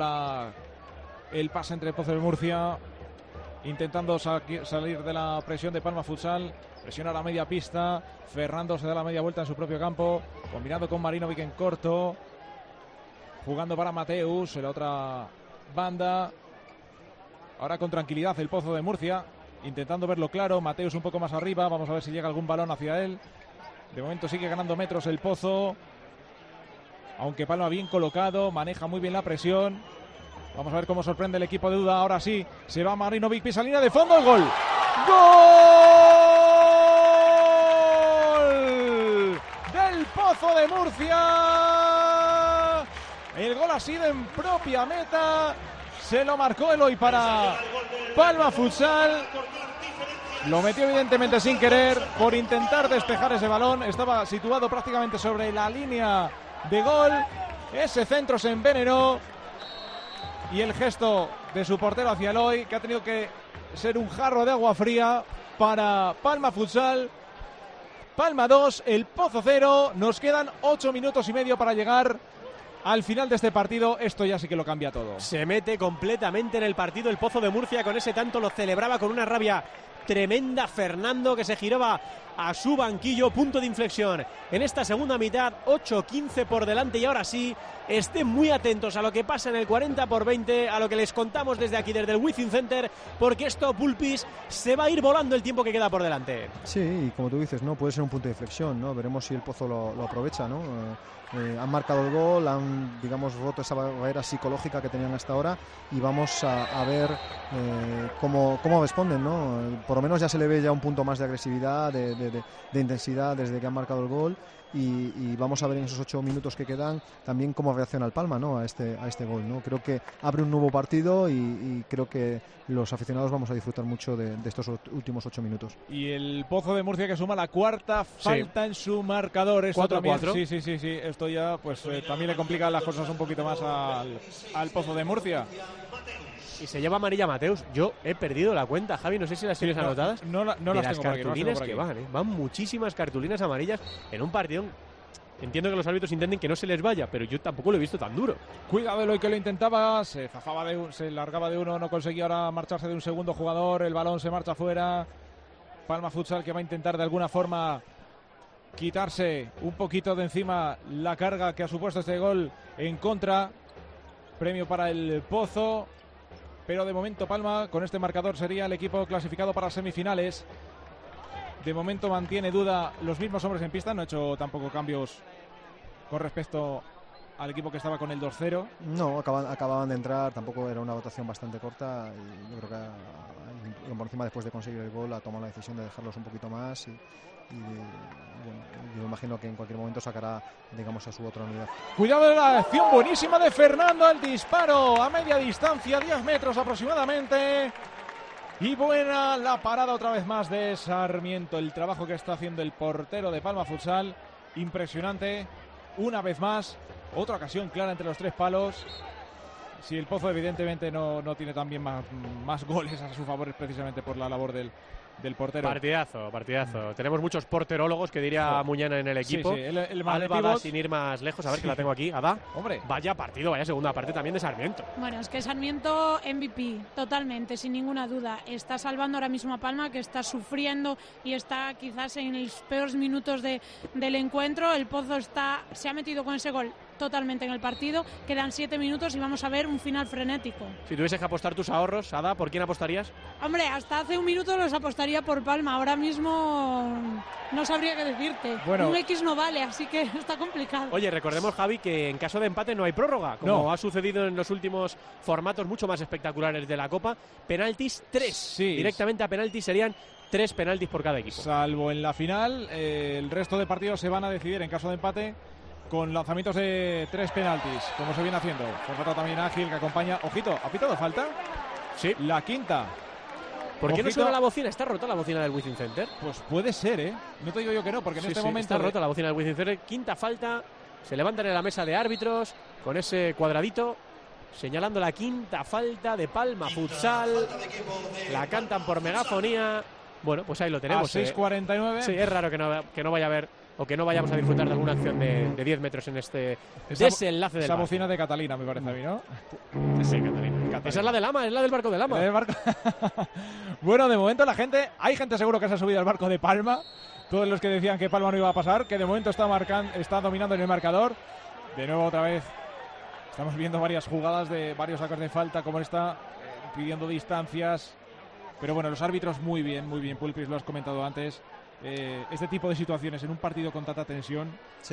el pase entre Pozo de Murcia, intentando salir de la presión de Palma Futsal. Presiona la media pista. Fernando se da la media vuelta en su propio campo, combinado con Marinovic en corto, jugando para Mateus en la otra banda. Ahora con tranquilidad el Pozo de Murcia, intentando verlo claro. Mateus un poco más arriba, vamos a ver si llega algún balón hacia él. De momento sigue ganando metros el Pozo, aunque Palma bien colocado, maneja muy bien la presión. Vamos a ver cómo sorprende el equipo de Duda. Ahora sí, se va Marinovic, pisa línea de fondo, el gol. ¡Gol del Pozo de Murcia! El gol ha sido en propia meta. Se lo marcó Eloy para Palma Futsal. Lo metió evidentemente sin querer, por intentar despejar ese balón. Estaba situado prácticamente sobre la línea de gol. Ese centro se envenenó. y el gesto de su portero hacia Eloy, que ha tenido que ser un jarro de agua fría para Palma Futsal. Palma 2, El Pozo 0. Nos quedan 8 minutos y medio para llegar al final de este partido. Esto ya sí que lo cambia todo. Se mete completamente en el partido el Pozo de Murcia. Con ese tanto lo celebraba con una rabia tremenda Fernando, que se giraba a su banquillo. Punto de inflexión en esta segunda mitad. 8-15 por delante, y ahora sí, estén muy atentos a lo que pasa en el 40-20, a lo que les contamos desde aquí, desde el Wizzing Center, porque esto, Pulpis, se va a ir volando el tiempo que queda por delante. Sí, y como tú dices, no puede ser un punto de inflexión, ¿no? Veremos si el Pozo lo aprovecha, ¿no? Han marcado el gol, han, digamos, roto esa barrera psicológica que tenían hasta ahora, y vamos a ver cómo responden, ¿no? Por lo menos ya se le ve ya un punto más de agresividad, de intensidad desde que han marcado el gol, y vamos a ver en esos 8 minutos que quedan también cómo reacciona el Palma, ¿no? a este gol, ¿no? Creo que abre un nuevo partido, y creo que los aficionados vamos a disfrutar mucho de estos últimos 8 minutos. Y el Pozo de Murcia, que suma la cuarta falta en su marcador. 4-4. Sí. Esto ya pues también le complica las cosas un poquito más al Pozo de Murcia. Y se lleva amarilla Mateus. Yo he perdido la cuenta, Javi, no sé si las tienes anotadas. No las las tengo cartulinas por aquí, que van muchísimas cartulinas amarillas en un partido. Entiendo que los árbitros intenten que no se les vaya, pero yo tampoco lo he visto tan duro. Cuidado Eloy, que lo intentaba, se largaba de uno, no conseguía ahora marcharse de un segundo jugador, el balón se marcha fuera. Palma Futsal, que va a intentar de alguna forma quitarse un poquito de encima la carga que ha supuesto este gol en contra. Premio para el Pozo, pero de momento Palma con este marcador sería el equipo clasificado para semifinales. De momento mantiene duda los mismos hombres en pista, no ha hecho tampoco cambios con respecto al equipo que estaba con el 2-0. No, acababan de entrar, tampoco era una votación bastante corta, y yo creo que por encima, después de conseguir el gol, ha tomado la decisión de dejarlos un poquito más, y bueno, yo me imagino que en cualquier momento sacará, digamos, a su otra unidad. Cuidado de la acción buenísima de Fernando, el disparo a media distancia, 10 metros aproximadamente. Y buena la parada otra vez más de Sarmiento. El trabajo que está haciendo el portero de Palma Futsal, impresionante. Una vez más, otra ocasión clara entre los 3 palos. Si el Pozo evidentemente no tiene también más goles a su favor, es precisamente por la labor del portero. Partidazo. Tenemos muchos porterólogos, que diría Muñana, en el equipo. Sí, el Alba, sin ir más lejos, a ver, que la tengo aquí. Ada, hombre, vaya partido, vaya segunda parte también de Sarmiento. Bueno, es que Sarmiento MVP, totalmente, sin ninguna duda. Está salvando ahora mismo a Palma, que está sufriendo y está quizás en los peores minutos del encuentro. El Pozo se ha metido con ese gol totalmente en el partido. Quedan 7 minutos y vamos a ver un final frenético. Si tuvieses que apostar tus ahorros, Ada, ¿por quién apostarías? Hombre, hasta hace un minuto los apostaría por Palma. Ahora mismo no sabría qué decirte. Bueno, un X no vale, así que está complicado. Oye, recordemos, Javi, que en caso de empate no hay prórroga, como ha sucedido en los últimos formatos mucho más espectaculares de la Copa. Penaltis 3. Sí. Directamente a penaltis serían 3 penaltis por cada equipo. Salvo en la final, el resto de partidos se van a decidir en caso de empate con lanzamientos de 3 penaltis, como se viene haciendo. Por falta también Ágil, que acompaña. Ojito, ¿ha pitado falta? Sí. La quinta. ¿Por qué no suena la bocina? ¿Está rota la bocina del Wizzing Center? Pues puede ser, ¿eh? No te digo yo que no, porque en este momento está rota la bocina del Wizzing Center. Quinta falta. Se levantan en la mesa de árbitros con ese cuadradito señalando la quinta falta de Palma Futsal. La cantan por megafonía. Bueno, pues ahí lo tenemos. A 6:49. Sí, es raro que no vaya a haber, o que no vayamos a disfrutar de alguna acción de 10 metros en este desenlace del esa bocina de Catalina, me parece a mí, ¿no? Sí, Catalina. Esa es la de Lama, es la del barco de Lama. Bueno, de momento hay gente seguro que se ha subido al barco de Palma. Todos los que decían que Palma no iba a pasar, que de momento está dominando en el marcador. De nuevo, otra vez, estamos viendo varias jugadas de varios sacos de falta, como esta, pidiendo distancias. Pero bueno, los árbitros muy bien, Pulpis, lo has comentado antes. Este tipo de situaciones en un partido con tanta tensión,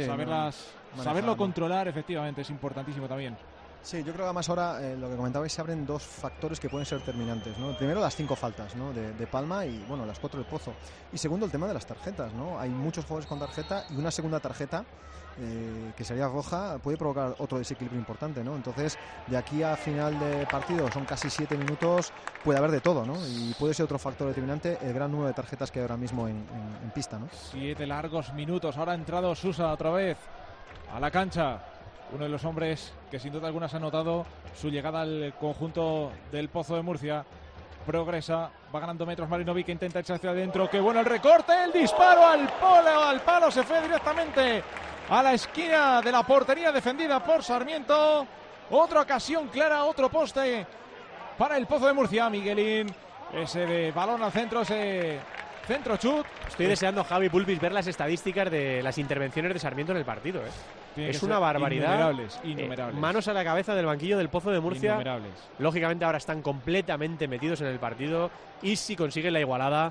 saberlo controlar, efectivamente, es importantísimo también. Sí, yo creo que además ahora lo que comentabais, se abren 2 factores que pueden ser determinantes, ¿no? Primero, las 5 faltas, ¿no? de Palma, y bueno, las 4 del Pozo. Y segundo, el tema de las tarjetas, ¿no? Hay muchos jugadores con tarjeta, y una segunda tarjeta que sería roja puede provocar otro desequilibrio importante, ¿no? Entonces, de aquí a final de partido, son casi 7 minutos, puede haber de todo, ¿no? Y puede ser otro factor determinante el gran número de tarjetas que hay ahora mismo en pista, ¿no? 7 largos minutos. Ahora ha entrado Susa otra vez a la cancha. uno de los hombres que sin duda alguna se ha notado su llegada al conjunto del Pozo de Murcia. Progresa, va ganando metros Marinovic, que intenta echarse hacia adentro. ¡Qué bueno el recorte! El disparo al palo, se fue directamente a la esquina de la portería defendida por Sarmiento. Otra ocasión clara, otro poste para el Pozo de Murcia. Miguelín, ese de balón al centro, ese centro chut. Estoy deseando, Javi Pulpis, ver las estadísticas de las intervenciones de Sarmiento en el partido. Es una barbaridad. Innumerables. Manos a la cabeza del banquillo del Pozo de Murcia. Innumerables. Lógicamente ahora están completamente metidos en el partido y si consiguen la igualada,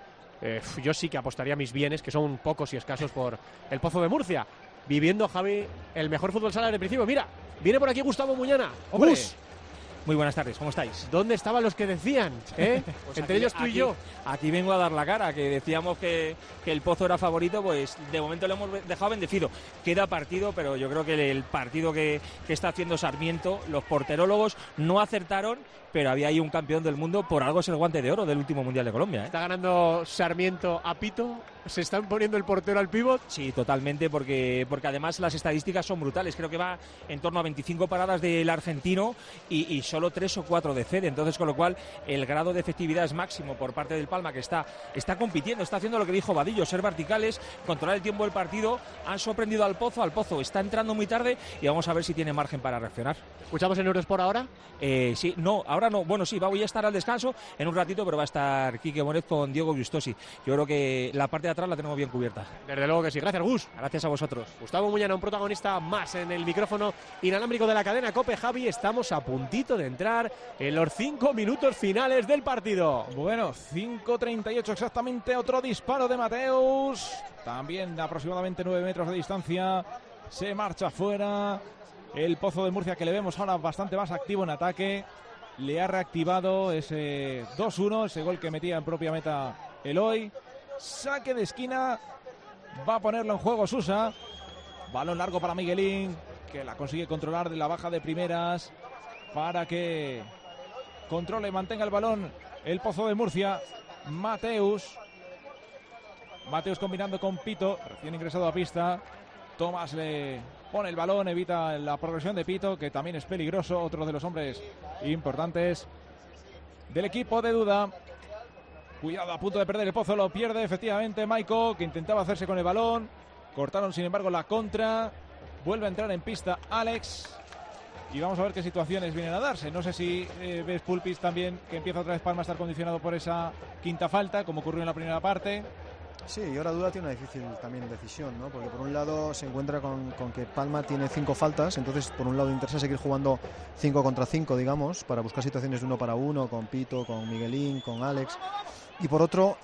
yo sí que apostaría mis bienes, que son pocos y escasos, por el Pozo de Murcia. Viviendo, Javi, el mejor fútbol sala del principio. Mira, viene por aquí Gustavo Muñana. Gus. Muy buenas tardes, ¿cómo estáis? ¿Dónde estaban los que decían? Pues entre ellos tú y yo. Aquí vengo a dar la cara, que decíamos que el Pozo era favorito, pues de momento lo hemos dejado bendecido. Queda partido, pero yo creo que el partido que está haciendo Sarmiento, los porterólogos no acertaron, pero había ahí un campeón del mundo, por algo es el Guante de Oro del último Mundial de Colombia. Está ganando Sarmiento a pito. ¿Se están poniendo el portero al pívot? Sí, totalmente, porque además las estadísticas son brutales. Creo que va en torno a 25 paradas del argentino y solo 3 o 4 de Fede. Entonces, con lo cual, el grado de efectividad es máximo por parte del Palma, que está compitiendo, está haciendo lo que dijo Vadillo, ser verticales, controlar el tiempo del partido. Han sorprendido al Pozo está entrando muy tarde y vamos a ver si tiene margen para reaccionar. ¿Escuchamos en Eurosport ahora? Sí, no, ahora no. Bueno, sí, voy a estar al descanso en un ratito, pero va a estar Quique Bonet con Diego Giustosi. Yo creo que la parte de atrás la tenemos bien cubierta. Desde luego que sí. Gracias, Gus. Gracias a vosotros. Gustavo Muñana, un protagonista más en el micrófono inalámbrico de la cadena COPE. Javi, estamos a puntito de entrar en los 5 minutos finales del partido. Bueno, 5:38 exactamente. Otro disparo de Mateus. También de aproximadamente 9 metros de distancia. Se marcha fuera. El Pozo de Murcia, que le vemos ahora bastante más activo en ataque. Le ha reactivado ese 2-1, ese gol que metía en propia meta Eloy. Saque de esquina, va a ponerlo en juego Susa. Balón largo para Miguelín, que la consigue controlar de la baja de primeras para que controle y mantenga el balón el Pozo de Murcia. Mateus combinando con Pito, recién ingresado a pista. Tomás le pone el balón, evita la progresión de Pito, que también es peligroso, otro de los hombres importantes del equipo de Duda. Cuidado, a punto de perder el Pozo, lo pierde efectivamente Maiko, que intentaba hacerse con el balón. Cortaron sin embargo la contra. Vuelve a entrar en pista Alex. Y vamos a ver qué situaciones vienen a darse. No sé si ves, Pulpis, también que empieza otra vez Palma a estar condicionado por esa quinta falta, como ocurrió en la primera parte. Sí, y ahora Duda tiene una difícil también decisión, ¿no? Porque por un lado se encuentra con que Palma tiene 5 faltas, entonces por un lado interesa seguir jugando 5 contra 5, digamos, para buscar situaciones de 1 para 1, con Pito, con Miguelín, con Alex. Y por otro,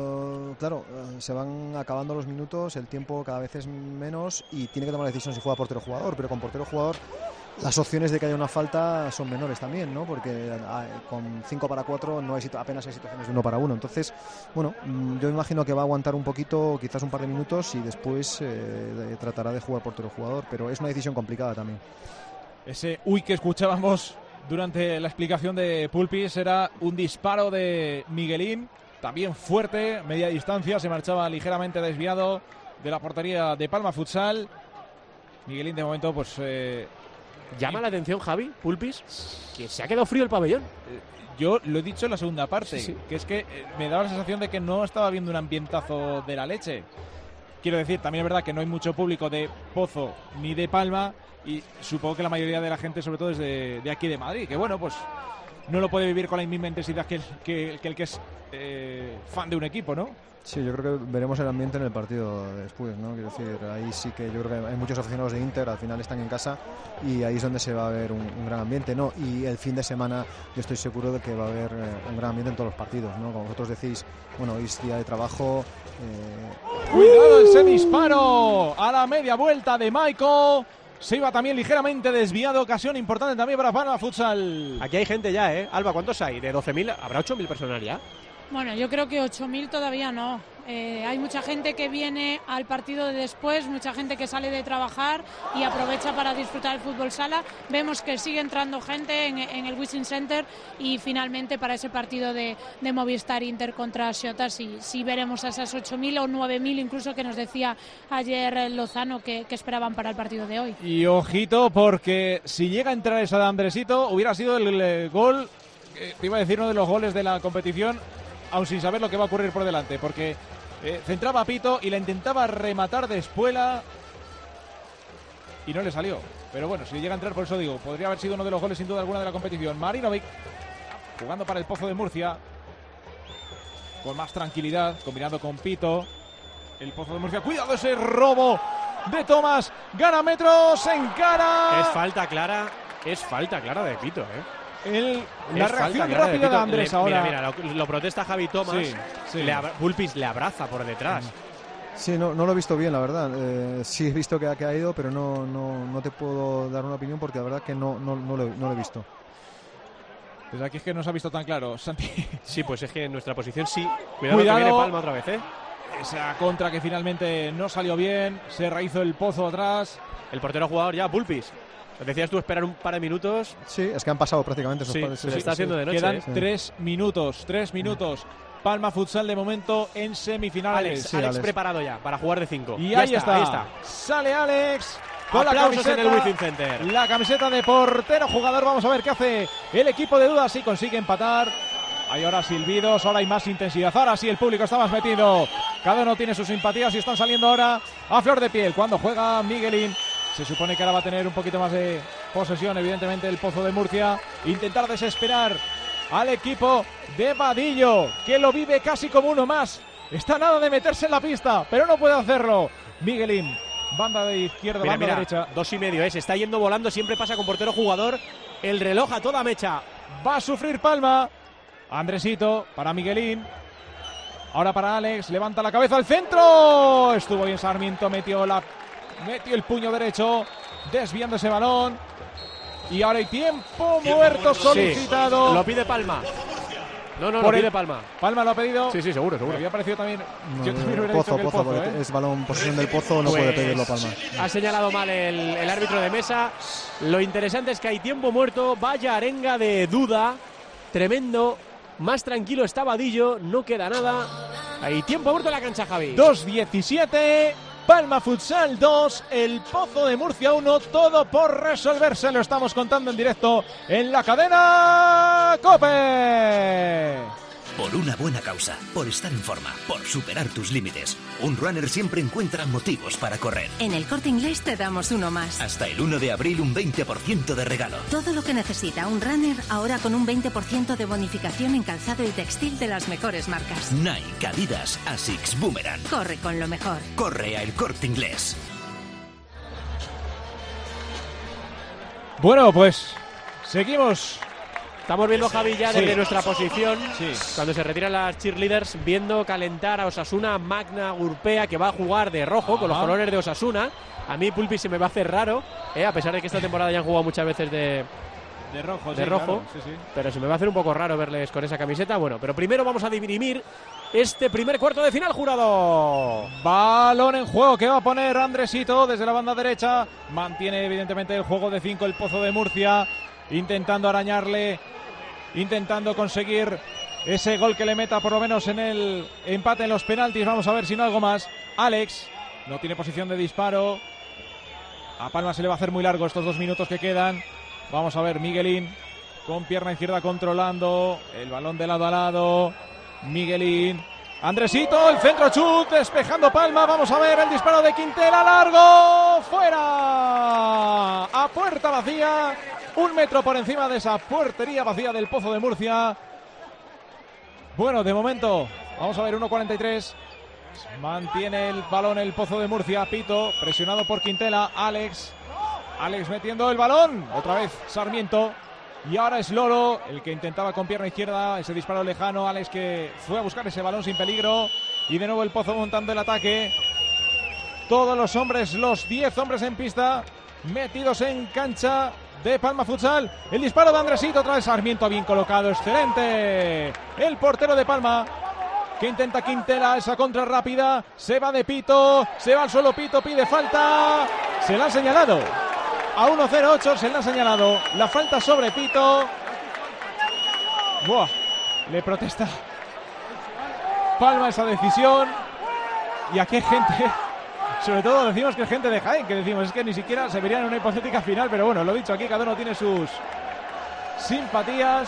se van acabando los minutos, el tiempo cada vez es menos y tiene que tomar la decisión si juega portero-jugador, pero con portero-jugador las opciones de que haya una falta son menores también, ¿no? Porque con 5 para 4 no hay apenas hay situaciones de 1 para 1. Entonces, bueno, yo imagino que va a aguantar un poquito, quizás un par de minutos y después tratará de jugar portero-jugador, pero es una decisión complicada también. Ese que escuchábamos durante la explicación de Pulpis era un disparo de Miguelín, también fuerte, media distancia, se marchaba ligeramente desviado de la portería de Palma Futsal. Miguelín de momento pues llama la atención, Javi, Pulpis, que se ha quedado frío el pabellón. Yo lo he dicho en la segunda parte, sí. Que es que me daba la sensación de que no estaba viendo un ambientazo de la leche. Quiero decir, también es verdad que no hay mucho público de Pozo ni de Palma y supongo que la mayoría de la gente, sobre todo, es de aquí de Madrid, que bueno, pues no lo puede vivir con la misma intensidad que el que es fan de un equipo, ¿no? Sí, yo creo que veremos el ambiente en el partido después, ¿no? Quiero decir, ahí sí que yo creo que hay muchos aficionados de Inter, al final están en casa y ahí es donde se va a ver un gran ambiente, ¿no? Y el fin de semana yo estoy seguro de que va a haber un gran ambiente en todos los partidos, ¿no? Como vosotros decís, bueno, hoy es día de trabajo. Cuidado ese disparo a la media vuelta de Maiko. Se iba también ligeramente desviado, ocasión importante también para Palma Futsal. Aquí hay gente ya, ¿eh? Alba, ¿cuántos hay? ¿De 12.000? ¿Habrá 8.000 personas ya? Bueno, yo creo que 8.000 todavía no. Hay mucha gente que viene al partido de después, mucha gente que sale de trabajar y aprovecha para disfrutar del fútbol sala. Vemos que sigue entrando gente en el Wishing Center y finalmente para ese partido de Movistar Inter contra Xota sí veremos a esas 8.000 o 9.000 incluso que nos decía ayer Lozano que esperaban para el partido de hoy. Y ojito, porque si llega a entrar esa de Andresito hubiera sido el gol, te iba a decir uno de los goles de la competición, aun sin saber lo que va a ocurrir por delante, porque centraba a Pito y la intentaba rematar de espuela y no le salió. Pero bueno, si llega a entrar, por eso digo, podría haber sido uno de los goles sin duda alguna de la competición. Marinovic jugando para el Pozo de Murcia con más tranquilidad, combinando con Pito. El Pozo de Murcia, cuidado ese robo de Tomás, gana metros, encara. Es falta clara de Pito, la reacción rápida de Andrés ahora. Mira, lo protesta Javi Tomás. Sí. Pulpis le abraza por detrás. Sí, no lo he visto bien, la verdad. Sí he visto que ha caído, pero no te puedo dar una opinión porque la verdad que no lo he visto. Desde aquí es que no se ha visto tan claro, Santi. Sí, pues es que en nuestra posición sí. Cuidado que viene Palma otra vez, Esa contra que finalmente no salió bien. Se rehizo el Pozo atrás. El portero jugador ya, Pulpis. Decías tú esperar un par de minutos. Sí, es que han pasado prácticamente esos pares. Se está haciendo de noche. Quedan 3 minutos. Palma Futsal de momento en semifinales. Alex preparado ya para jugar de 5. Y ahí está. Sale Alex con la camiseta en el Withing Center. La camiseta de portero jugador. Vamos a ver qué hace el equipo de Dudas. Si consigue empatar. Hay ahora silbidos, ahora hay más intensidad. Ahora sí el público está más metido. Cada uno tiene sus simpatías y están saliendo ahora a flor de piel. Cuando juega Miguelín, se supone que ahora va a tener un poquito más de posesión, evidentemente, el Pozo de Murcia. Intentar desesperar al equipo de Vadillo, que lo vive casi como uno más. Está nada de meterse en la pista, pero no puede hacerlo. Miguelín, banda de izquierda, banda derecha. 2,5, se está yendo volando, siempre pasa con portero jugador. El reloj a toda mecha. Va a sufrir Palma. Andresito para Miguelín. Ahora para Alex, levanta la cabeza al centro. Estuvo bien Sarmiento, metió el puño derecho, desviando ese balón. Y ahora hay tiempo muerto solicitado. Sí, lo pide Palma. No, lo pide Palma. ¿Palma lo ha pedido? Sí, seguro. Me había parecido también. Yo también hubiera Pozo, dicho que el Pozo, es balón, posesión del Pozo, no puede pedirlo Palma. Ha señalado mal el árbitro de mesa. Lo interesante es que hay tiempo muerto. Vaya arenga de duda. Tremendo. Más tranquilo está Vadillo. No queda nada. Hay tiempo muerto en la cancha, Javi. 2:17. Palma Futsal 2, el Pozo de Murcia 1, todo por resolverse, lo estamos contando en directo en la cadena COPE. Por una buena causa, por estar en forma, por superar tus límites, un runner siempre encuentra motivos para correr. En el Corte Inglés te damos uno más. Hasta el 1 de abril un 20% de regalo. Todo lo que necesita un runner ahora con un 20% de bonificación en calzado y textil de las mejores marcas. Nike, Adidas, Asics, Boomerang. Corre con lo mejor. Corre a El Corte Inglés. Bueno, pues seguimos. Estamos viendo, Javi, ya desde nuestra posición, cuando se retiran las cheerleaders, viendo calentar a Osasuna, Magna Urpea, que va a jugar de rojo, con los colores de Osasuna. A mí, Pulpi, se me va a hacer raro, a pesar de que esta temporada ya han jugado muchas veces de rojo. Claro, pero se me va a hacer un poco raro verles con esa camiseta. Bueno, pero primero vamos a dirimir este primer cuarto de final, Jurado. Balón en juego que va a poner Andresito desde la banda derecha. Mantiene, evidentemente, el juego de 5 el Pozo de Murcia, intentando arañarle, intentando conseguir ese gol que le meta por lo menos en el empate en los penaltis. Vamos a ver si no algo más. Alex no tiene posición de disparo. A Palma se le va a hacer muy largo estos 2 minutos que quedan. Vamos a ver, Miguelín con pierna izquierda controlando el balón de lado a lado. Miguelín, Andresito, el centro chut, despejando Palma. Vamos a ver el disparo de Quintela, largo, fuera, a puerta vacía. 1 metro por encima de esa portería vacía del Pozo de Murcia. Bueno, de momento, vamos a ver, 1:43. Mantiene el balón el Pozo de Murcia. Pito, presionado por Quintela. Alex metiendo el balón. Otra vez Sarmiento. Y ahora es Loro el que intentaba con pierna izquierda ese disparo lejano. Alex que fue a buscar ese balón sin peligro. Y de nuevo el Pozo montando el ataque. Todos los hombres, los 10 hombres en pista, metidos en cancha de Palma Futsal. El disparo de Andresito, otra vez Sarmiento bien colocado, excelente. El portero de Palma que intenta Quintela, esa contra rápida, se va de Pito, se va al suelo Pito, pide falta, se la han señalado. A 1-0-8 se le ha señalado la falta sobre Pito. Buah, le protesta Palma esa decisión. Y aquí hay gente, sobre todo decimos que es gente de Jaén, que decimos es que ni siquiera se verían en una hipotética final, pero bueno, lo dicho, aquí cada uno tiene sus simpatías.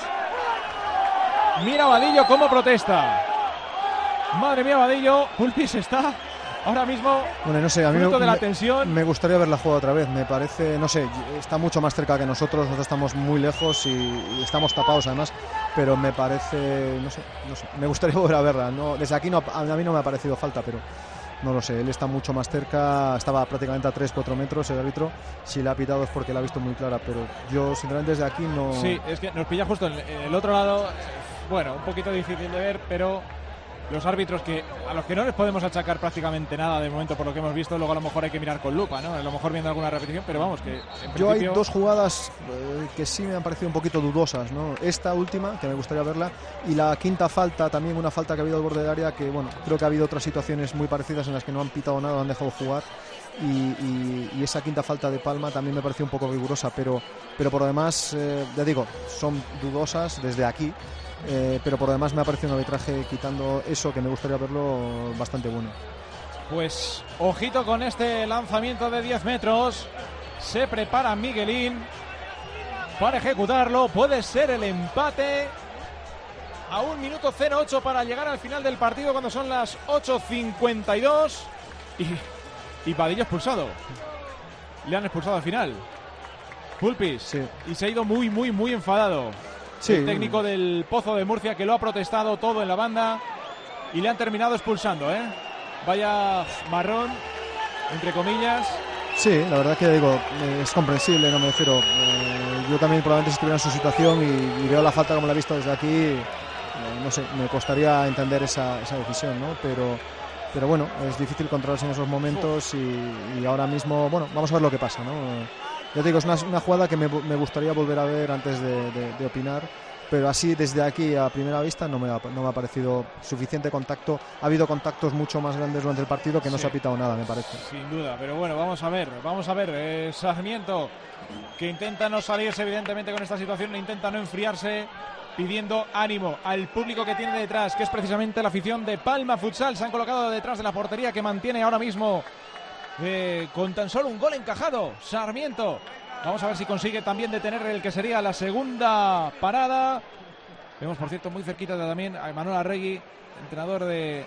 Mira Vadillo cómo protesta. Madre mía, Vadillo, Pulpis está ahora mismo, bueno, no sé, a mí de la tensión. Me gustaría verla jugar otra vez. Me parece, no sé, está mucho más cerca que nosotros estamos muy lejos y estamos tapados además, pero me parece, no sé, me gustaría volver a verla. No, desde aquí a mí no me ha parecido falta, pero no lo sé, él está mucho más cerca, estaba prácticamente a 3-4 metros el árbitro. Si le ha pitado es porque la ha visto muy clara, pero yo sinceramente desde aquí no. Sí, es que nos pilla justo en el otro lado, bueno, un poquito difícil de ver, pero los árbitros a los que no les podemos achacar prácticamente nada de momento por lo que hemos visto, luego a lo mejor hay que mirar con lupa, ¿no? A lo mejor viendo alguna repetición, pero vamos, que en yo principio... hay dos jugadas que sí me han parecido un poquito dudosas, ¿no? Esta última, que me gustaría verla, y la quinta falta, también una falta que ha habido al borde del área, que bueno, creo que ha habido otras situaciones muy parecidas en las que no han pitado nada, han dejado jugar. Y esa quinta falta de Palma también me pareció un poco rigurosa, pero por lo demás, ya digo, son dudosas desde aquí. Pero por lo demás me ha parecido un arbitraje, quitando eso, que me gustaría verlo, bastante bueno. Pues ojito con este lanzamiento de 10 metros. Se prepara Miguelín para ejecutarlo. Puede ser el empate. A 1 minuto 08 para llegar al final del partido, cuando son las 8:52. Y Vadillo expulsado. Le han expulsado al final. Pulpis. Sí. Y se ha ido muy, muy, muy enfadado. Sí. El técnico del Pozo de Murcia, que lo ha protestado todo en la banda y le han terminado expulsando, ¿eh? Vaya marrón, entre comillas. Sí, la verdad que digo, es comprensible, no me refiero. Yo también probablemente si estuviera en su situación y veo la falta como la he visto desde aquí, no sé, me costaría entender esa decisión, ¿no? Pero bueno, es difícil controlarse en esos momentos y ahora mismo, bueno, vamos a ver lo que pasa, ¿no? Ya te digo, es una jugada que me gustaría volver a ver antes de opinar, pero así desde aquí a primera vista no me ha parecido suficiente contacto. Ha habido contactos mucho más grandes durante el partido que no se ha pitado nada, me parece. Sin duda, pero bueno, vamos a ver. Sarmiento, que intenta no salirse evidentemente con esta situación, intenta no enfriarse, pidiendo ánimo al público que tiene detrás, que es precisamente la afición de Palma Futsal. Se han colocado detrás de la portería, que mantiene ahora mismo con tan solo un gol encajado Sarmiento. Vamos a ver si consigue también detener el que sería la segunda parada. Vemos, por cierto, muy cerquita también a Manuel Arregui, entrenador de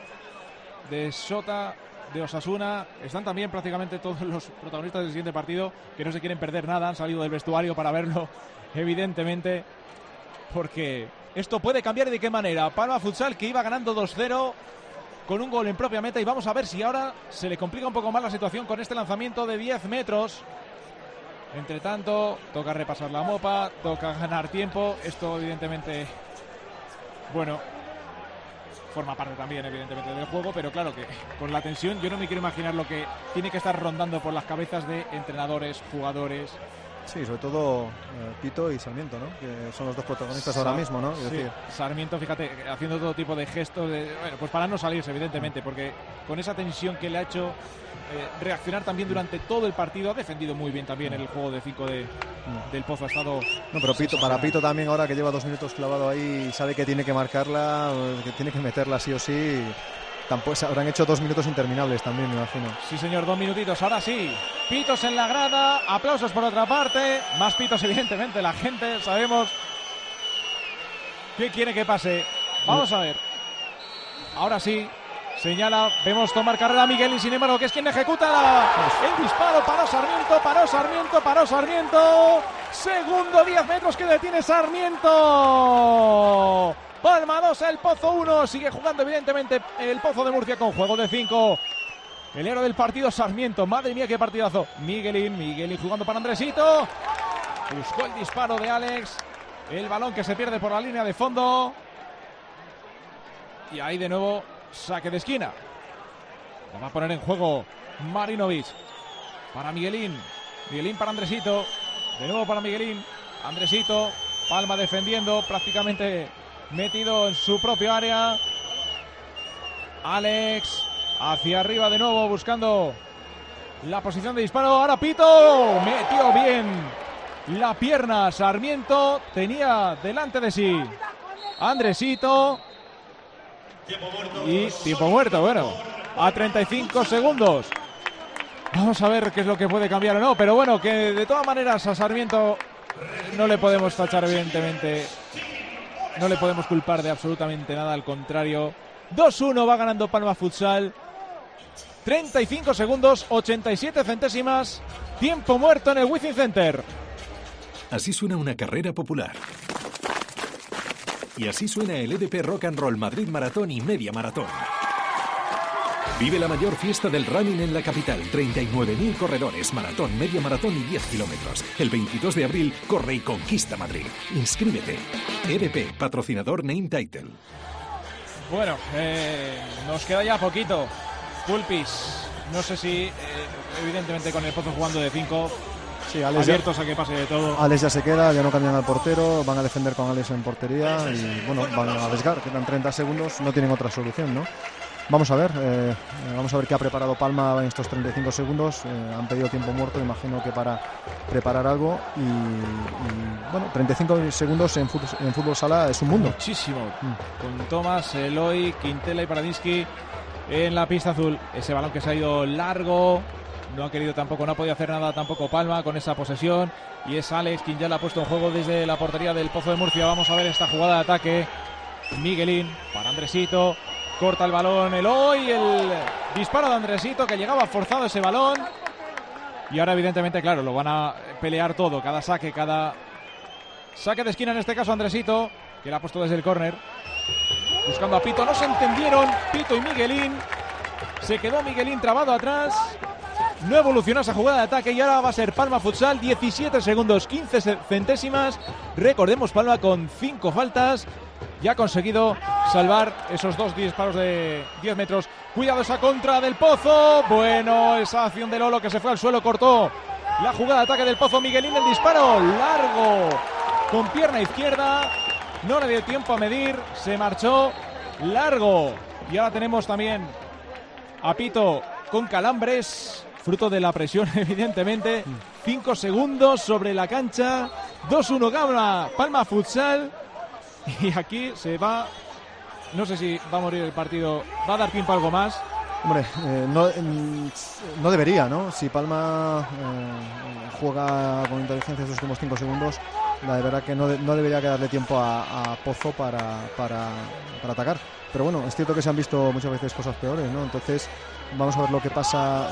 Sota, de Osasuna. Están también prácticamente todos los protagonistas del siguiente partido, que no se quieren perder nada. Han salido del vestuario para verlo, evidentemente, porque esto puede cambiar. ¿Y de qué manera? Palma Futsal, que iba ganando 2-0 con un gol en propia meta, y vamos a ver si ahora se le complica un poco más la situación con este lanzamiento de 10 metros. Entre tanto, toca repasar la mopa, toca ganar tiempo. Esto evidentemente, bueno, forma parte también evidentemente del juego, pero claro que con la tensión yo no me quiero imaginar lo que tiene que estar rondando por las cabezas de entrenadores, jugadores. Sí, sobre todo Pito y Sarmiento, ¿no? Que son los dos protagonistas ahora mismo, ¿no? Es decir, Sarmiento, fíjate, haciendo todo tipo de gestos, bueno, pues para no salirse, evidentemente, porque con esa tensión que le ha hecho reaccionar también durante todo el partido, ha defendido muy bien también el juego de 5 del Pozo. Ha estado... No, pero para Pito también, ahora que lleva 2 minutos clavado ahí, sabe que tiene que marcarla, que tiene que meterla sí o sí. Tampoco habrán hecho 2 minutos interminables también, me imagino. Sí, señor, 2 minutitos. Ahora sí, pitos en la grada, aplausos por otra parte, más pitos evidentemente, la gente, sabemos qué quiere que pase. Vamos a ver. Ahora sí, señala, vemos tomar carrera Miguel, y sin embargo, que es quien ejecuta el disparo. Paró Sarmiento. Segundo 10 metros que detiene Sarmiento. Palma 2, el Pozo 1. Sigue jugando evidentemente el Pozo de Murcia con juego de 5. El héroe del partido, Sarmiento. Madre mía, qué partidazo. Miguelín jugando para Andresito. Buscó el disparo de Alex. El balón que se pierde por la línea de fondo. Y ahí de nuevo saque de esquina. Lo va a poner en juego Marinovic. Para Miguelín para Andresito. De nuevo para Miguelín. Andresito. Palma defendiendo, prácticamente metido en su propio área. Alex hacia arriba de nuevo buscando la posición de disparo. Ahora Pito metió bien la pierna. Sarmiento tenía delante de sí Andresito. Y tiempo muerto, bueno, a 35 segundos. Vamos a ver qué es lo que puede cambiar o no. Pero bueno, que de todas maneras a Sarmiento no le podemos tachar, evidentemente. No le podemos culpar de absolutamente nada, al contrario. 2-1 va ganando Palma Futsal. 35 segundos, 87 centésimas. Tiempo muerto en el Wizzing Center. Así suena una carrera popular. Y así suena el EDP Rock and Roll Madrid Maratón y Media Maratón. Vive la mayor fiesta del running en la capital. 39.000 corredores, maratón, media maratón y 10 kilómetros. El 22 de abril, corre y conquista Madrid. Inscríbete. EDP, patrocinador Name Title. Bueno, nos queda ya poquito. Pulpis, no sé si, evidentemente con el Pozo jugando de 5, sí, Alex abiertos ya, a que pase de todo. Alex ya se queda, ya no cambian al portero, van a defender con Alex en portería y bueno, van a arriesgar, quedan 30 segundos, no tienen otra solución, ¿no? Vamos a ver qué ha preparado Palma en estos 35 segundos. Han pedido tiempo muerto, imagino que para preparar algo. Y bueno, 35 segundos en fútbol sala es un mundo. Muchísimo. Con Tomás, Eloy, Quintela y Paradinsky en la pista azul. Ese balón que se ha ido largo. No ha querido tampoco, no ha podido hacer nada tampoco Palma con esa posesión. Y es Alex quien ya la ha puesto en juego desde la portería del Pozo de Murcia. Vamos a ver esta jugada de ataque. Miguelín para Andresito. Corta el balón Eloy, el disparo de Andresito que llegaba forzado ese balón. Y ahora evidentemente, claro, lo van a pelear todo, cada saque de esquina, en este caso Andresito, que la ha puesto desde el córner. Buscando a Pito, no se entendieron Pito y Miguelín. Se quedó Miguelín trabado atrás. No evolucionó esa jugada de ataque y ahora va a ser Palma Futsal, 17 segundos, 15 centésimas. Recordemos, Palma con 5 faltas. Ya ha conseguido salvar esos 2 disparos de 10 metros. Cuidado esa contra del Pozo. Bueno, esa acción de Lolo que se fue al suelo, cortó la jugada de ataque del Pozo. Miguelín, el disparo largo con pierna izquierda. No le dio tiempo a medir, se marchó largo. Y ahora tenemos también a Pito con calambres, fruto de la presión evidentemente. 5 segundos sobre la cancha. 2-1 gana Palma Futsal. Y aquí se va, no sé si va a morir el partido, va a dar tiempo a algo más. Hombre, no debería, ¿no? Si Palma juega con inteligencia estos últimos 5 segundos, la de verdad que no debería quedarle tiempo a Pozo para atacar. Pero bueno, es cierto que se han visto muchas veces cosas peores, ¿no? Entonces vamos a ver lo que pasa,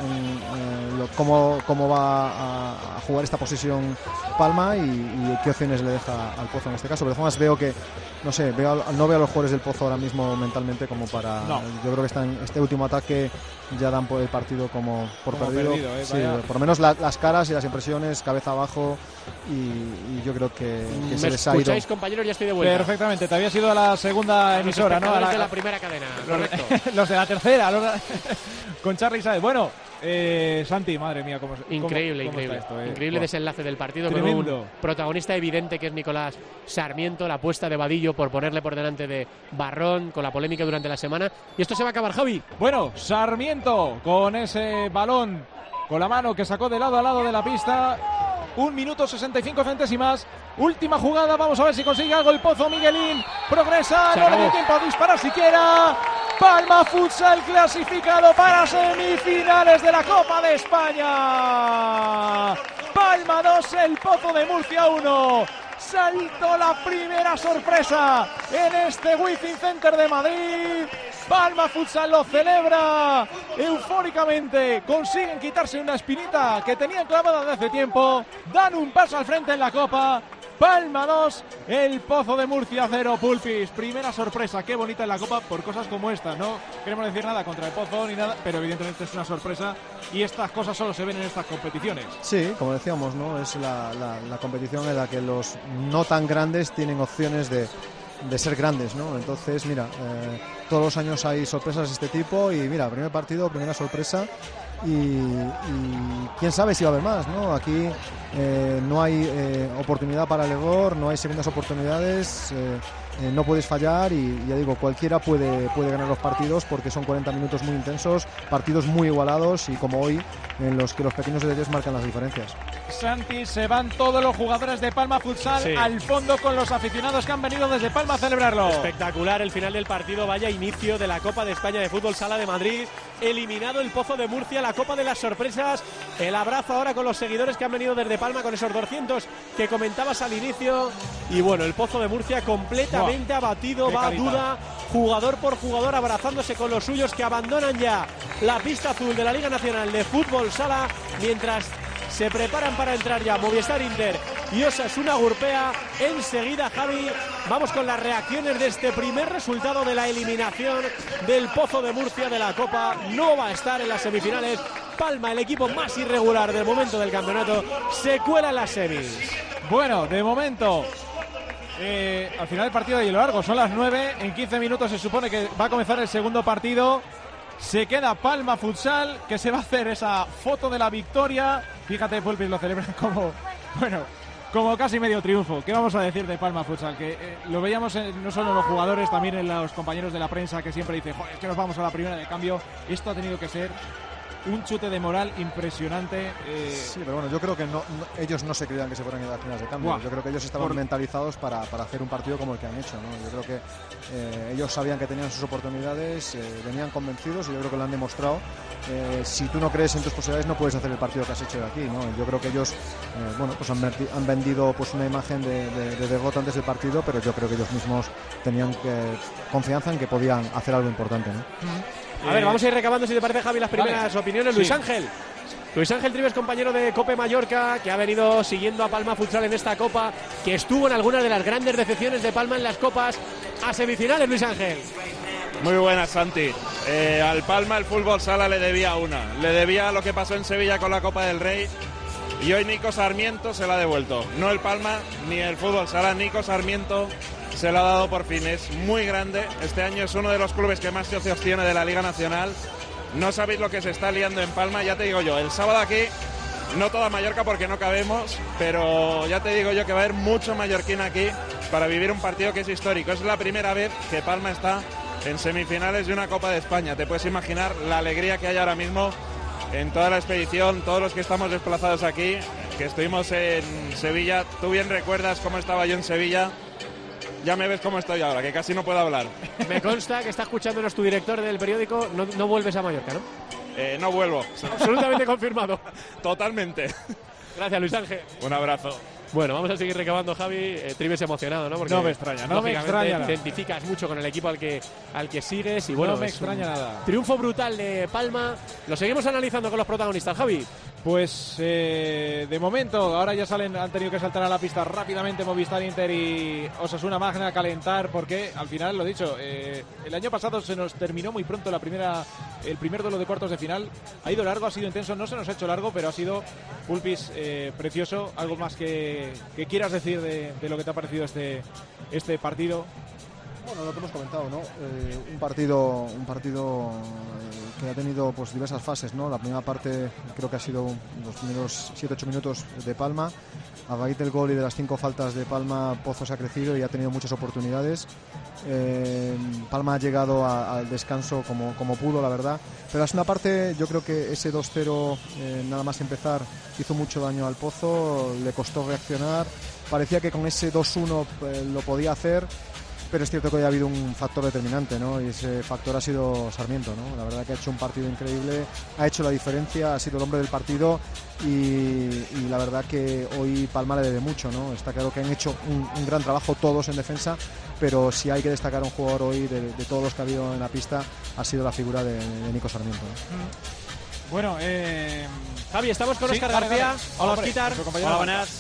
cómo va a jugar esta posesión Palma y qué opciones le deja al Pozo en este caso. Pero de todas formas veo que, no sé, no veo a los jugadores del Pozo ahora mismo mentalmente como para... No. Yo creo que está en este último ataque, ya dan por el partido como perdido. Sí, por lo menos las caras y las impresiones, cabeza abajo, y yo creo que se les ha ido. ¿Escucháis, compañeros? Ya estoy de vuelta. Perfectamente, te había sido a la segunda emisora, ¿no? De la primera cadena, correcto. Los de la tercera, con Charlie Saez. Bueno, Santi, madre mía, increíble. Está esto, increíble desenlace del partido. Tremendo. Con un protagonista evidente que es Nicolás Sarmiento, la apuesta de Vadillo por ponerle por delante de Barrón, con la polémica durante la semana. Y esto se va a acabar, Javi. Bueno, Sarmiento con ese balón con la mano que sacó de lado a lado de la pista. 1 minuto 65 centésimas. Última jugada, vamos a ver si consigue algo el Pozo. Miguelín progresa, no le dio tiempo a disparar siquiera. Palma Futsal clasificado para semifinales de la Copa de España. Palma 2, el Pozo de Murcia 1. Saltó la primera sorpresa en este Wizzing Center de Madrid. Palma Futsal lo celebra eufóricamente. Consiguen quitarse una espinita que tenían clavada desde hace tiempo. Dan un paso al frente en la Copa. Palma 2, el Pozo de Murcia 0. Pulpis, primera sorpresa. Qué bonita es la Copa por cosas como esta. No queremos decir nada contra el Pozo ni nada, pero evidentemente es una sorpresa y estas cosas solo se ven en estas competiciones. Sí, como decíamos, ¿no? Es la competición en la que los no tan grandes tienen opciones de ser grandes, ¿no? Entonces, mira, todos los años hay sorpresas de este tipo y mira, primer partido, primera sorpresa. y quién sabe si va a haber más, ¿no? Aquí no hay oportunidad para el error, no hay segundas oportunidades, no puedes fallar y ya digo, cualquiera puede ganar los partidos porque son 40 minutos muy intensos, partidos muy igualados y como hoy en los que los pequeños detalles marcan las diferencias. Santi, se van todos los jugadores de Palma Futsal al fondo con los aficionados que han venido desde Palma a celebrarlo. Espectacular el final del partido, vaya inicio de la Copa de España de Fútbol Sala de Madrid, eliminado el Pozo de Murcia, la Copa de las Sorpresas, el abrazo ahora con los seguidores que han venido desde Palma con esos 200 que comentabas al inicio y bueno, el Pozo de Murcia completamente abatido, va a duda, jugador por jugador abrazándose con los suyos que abandonan ya la pista azul de la Liga Nacional de Fútbol Sala mientras se preparan para entrar ya Movistar Inter y Osasuna Gurpea. Enseguida, Javi, vamos con las reacciones de este primer resultado de la eliminación del Pozo de Murcia de la Copa. No va a estar en las semifinales. Palma, el equipo más irregular del momento del campeonato, se cuela en las semis. Bueno, de momento, al final del partido de lo largo, son las 9, en 15 minutos se supone que va a comenzar el segundo partido. Se queda Palma Futsal, que se va a hacer esa foto de la victoria. Fíjate, Pulpis lo celebra como casi medio triunfo. ¿Qué vamos a decir de Palma Futsal? Que lo veíamos no solo en los jugadores, también en los compañeros de la prensa que siempre dicen, joder, es que nos vamos a la primera de cambio. Esto ha tenido que ser un chute de moral impresionante. Sí, pero bueno, yo creo que ellos no se creían que se fueran a las primeras de cambio. Yo creo que ellos estaban mentalizados para hacer un partido como el que han hecho, ¿no? Yo creo que ellos sabían que tenían sus oportunidades, venían convencidos y yo creo que lo han demostrado. Si tú no crees en tus posibilidades no puedes hacer el partido que has hecho de aquí, ¿no? Yo creo que ellos pues han vendido pues una imagen de derrota antes del partido, pero yo creo que ellos mismos tenían confianza en que podían hacer algo importante, ¿no? A ver, vamos a ir recabando, si te parece, Javi, las primeras opiniones. Luis Ángel Trives, compañero de Cope Mallorca, que ha venido siguiendo a Palma Futsal en esta Copa, que estuvo en algunas de las grandes decepciones de Palma en las Copas a semifinales. Luis Ángel. Muy buenas, Santi. Al Palma el fútbol sala le debía una. Le debía lo que pasó en Sevilla con la Copa del Rey y hoy Nico Sarmiento se la ha devuelto. No el Palma ni el fútbol sala, Nico Sarmiento se lo ha dado por fin. Es muy grande. Este año es uno de los clubes que más socios tiene de la Liga Nacional. No sabéis lo que se está liando en Palma. Ya te digo yo, el sábado aquí, no toda Mallorca porque no cabemos, pero ya te digo yo que va a haber mucho mallorquín aquí para vivir un partido que es histórico. Es la primera vez que Palma está en semifinales de una Copa de España. Te puedes imaginar la alegría que hay ahora mismo en toda la expedición, todos los que estamos desplazados aquí, que estuvimos en Sevilla. Tú bien recuerdas cómo estaba yo en Sevilla. Ya me ves cómo estoy ahora, que casi no puedo hablar. Me consta que está escuchándonos tu director del periódico. No vuelves a Mallorca, ¿no? No vuelvo. Absolutamente confirmado. Totalmente. Gracias, Luis Ángel. Un abrazo. Bueno, vamos a seguir recabando, Javi. Trives emocionado, ¿no? Porque no me extraña, no me extraña. Te identificas mucho con el equipo al que sigues y bueno, no me extraña nada. Triunfo brutal de Palma. Lo seguimos analizando con los protagonistas, Javi. Pues de momento, ahora ya han tenido que saltar a la pista rápidamente Movistar Inter y Osasuna Magna a calentar, porque al final, lo dicho, el año pasado se nos terminó muy pronto el primer duelo de cuartos de final. Ha ido largo, ha sido intenso, no se nos ha hecho largo, pero ha sido, Pulpis, precioso. Algo más que quieras decir de lo que te ha parecido este partido. Bueno, lo que hemos comentado, ¿no? Un partido que ha tenido pues diversas fases, ¿no? La primera parte creo que ha sido los primeros 7-8 minutos de Palma. A raíz del gol y de las 5 faltas de Palma, Pozo se ha crecido y ha tenido muchas oportunidades. Palma ha llegado al descanso como pudo, la verdad. Pero la segunda parte, yo creo que ese 2-0, nada más empezar, hizo mucho daño al Pozo, le costó reaccionar. Parecía que con ese 2-1 lo podía hacer. Pero es cierto que hoy ha habido un factor determinante, ¿no? Y ese factor ha sido Sarmiento, ¿no? La verdad que ha hecho un partido increíble, ha hecho la diferencia, ha sido el hombre del partido y la verdad que hoy Palma le debe mucho, ¿no? Está claro que han hecho un gran trabajo todos en defensa, pero si hay que destacar a un jugador hoy de todos los que ha habido en la pista, ha sido la figura de Nico Sarmiento, ¿no? Bueno, Javi, estamos con Óscar García. Hola, Osquitar. Hola, buenas.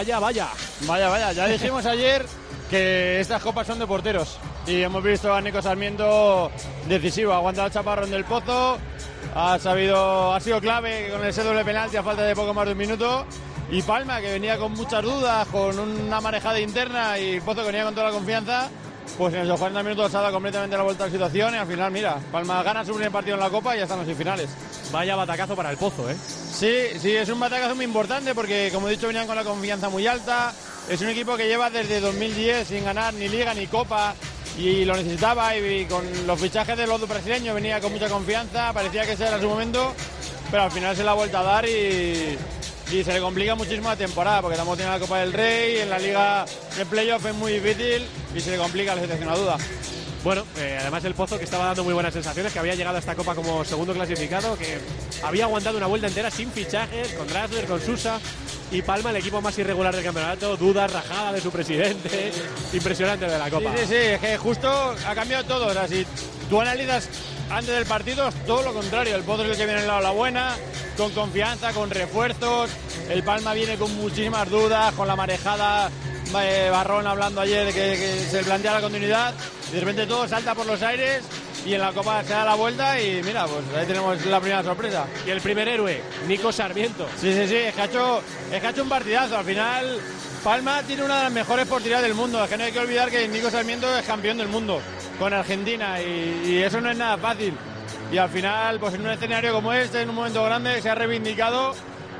Vaya. Ya dijimos ayer que estas copas son de porteros y hemos visto a Nico Sarmiento decisivo, ha aguantado el chaparrón del Pozo, ha sido clave con ese doble penalti a falta de poco más de un minuto, y Palma, que venía con muchas dudas, con una marejada interna, y Pozo que venía con toda la confianza, pues en esos 40 minutos ha dado completamente la vuelta a la situación y al final, mira, Palma gana su primer partido en la Copa y ya están los semifinales. Vaya batacazo para el Pozo, ¿eh? Sí, es un batacazo muy importante porque, como he dicho, venían con la confianza muy alta. Es un equipo que lleva desde 2010 sin ganar ni Liga ni Copa y lo necesitaba, y con los fichajes de los dos brasileños venía con mucha confianza, parecía que ese era su momento, pero al final se la ha vuelto a dar y se le complica muchísimo la temporada porque estamos teniendo la Copa del Rey, en la Liga de Playoff es muy difícil y se le complica la situación, a duda. Bueno, además el Pozo, que estaba dando muy buenas sensaciones, que había llegado a esta Copa como segundo clasificado, que había aguantado una vuelta entera sin fichajes, con Drasler, con Sousa, y Palma, el equipo más irregular del campeonato, dudas, rajada de su presidente, impresionante de la Copa. Sí, es que justo ha cambiado todo, o sea, si tú analizas antes del partido es todo lo contrario, el Pozo es el que viene al lado de la buena, con confianza, con refuerzos, el Palma viene con muchísimas dudas, con la marejada, Barrón hablando ayer de que se plantea la continuidad, y de repente todo salta por los aires y en la Copa se da la vuelta y mira, pues ahí tenemos la primera sorpresa. Y el primer héroe, Nico Sarmiento. Sí, es que ha hecho un partidazo. Al final Palma tiene una de las mejores porterías del mundo, es que no hay que olvidar que Nico Sarmiento es campeón del mundo con Argentina y eso no es nada fácil. Y al final, pues en un escenario como este, en un momento grande, se ha reivindicado,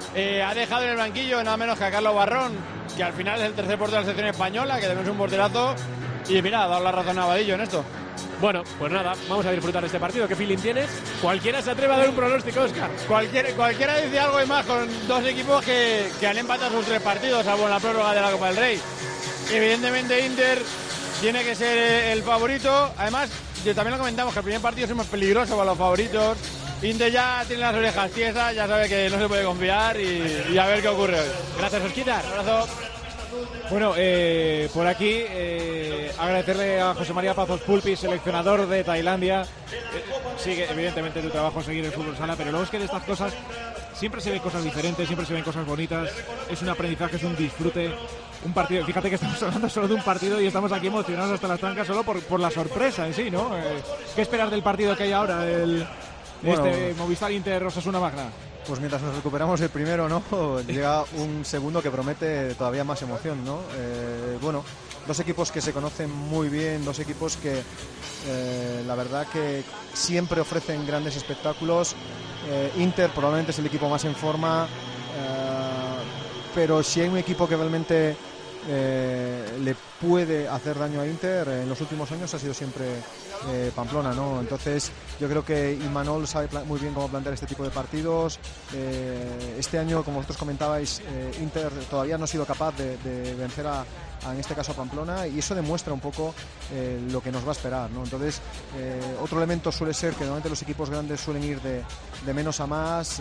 ha dejado en el banquillo nada menos que a Carlos Barrón, que al final es el tercer portero de la selección española, que también es un porterazo, y mira, ha dado la razón a Vadillo en esto. Bueno, pues nada, vamos a disfrutar de este partido. ¿Qué feeling tienes? Cualquiera se atreve a dar un pronóstico, Óscar. Cualquiera dice algo y más, con dos equipos que han empatado sus 3 partidos, salvo en la prórroga de la Copa del Rey. Evidentemente Inter tiene que ser el favorito. Además, también lo comentamos, que el primer partido es más peligroso para los favoritos. Inter ya tiene las orejas tiesas, ya sabe que no se puede confiar y a ver qué ocurre hoy. Gracias, Osquitar. Un abrazo. Bueno, por aquí agradecerle a José María Pazos Pulpis, seleccionador de Tailandia. Sigue evidentemente tu trabajo seguir el fútbol sala, pero luego es que de estas cosas siempre se ven cosas diferentes, siempre se ven cosas bonitas. Es un aprendizaje, es un disfrute, un partido. Fíjate que estamos hablando solo de un partido y estamos aquí emocionados hasta las trancas solo por la sorpresa en sí, ¿no? ¿Qué esperar del partido que hay ahora, este Movistar Inter Osasuna Magna? Pues mientras nos recuperamos el primero, ¿no? Llega un segundo que promete todavía más emoción, ¿no? Bueno, dos equipos que se conocen muy bien, dos equipos que la verdad que siempre ofrecen grandes espectáculos. Inter probablemente es el equipo más en forma, pero si hay un equipo que realmente le puede hacer daño a Inter en los últimos años ha sido siempre Pamplona, ¿no? Entonces yo creo que Imanol sabe muy bien cómo plantear este tipo de partidos. Este año, como vosotros comentabais, Inter todavía no ha sido capaz de vencer en este caso a Pamplona, y eso demuestra un poco lo que nos va a esperar, ¿no? Entonces otro elemento suele ser que normalmente los equipos grandes suelen ir de menos a más,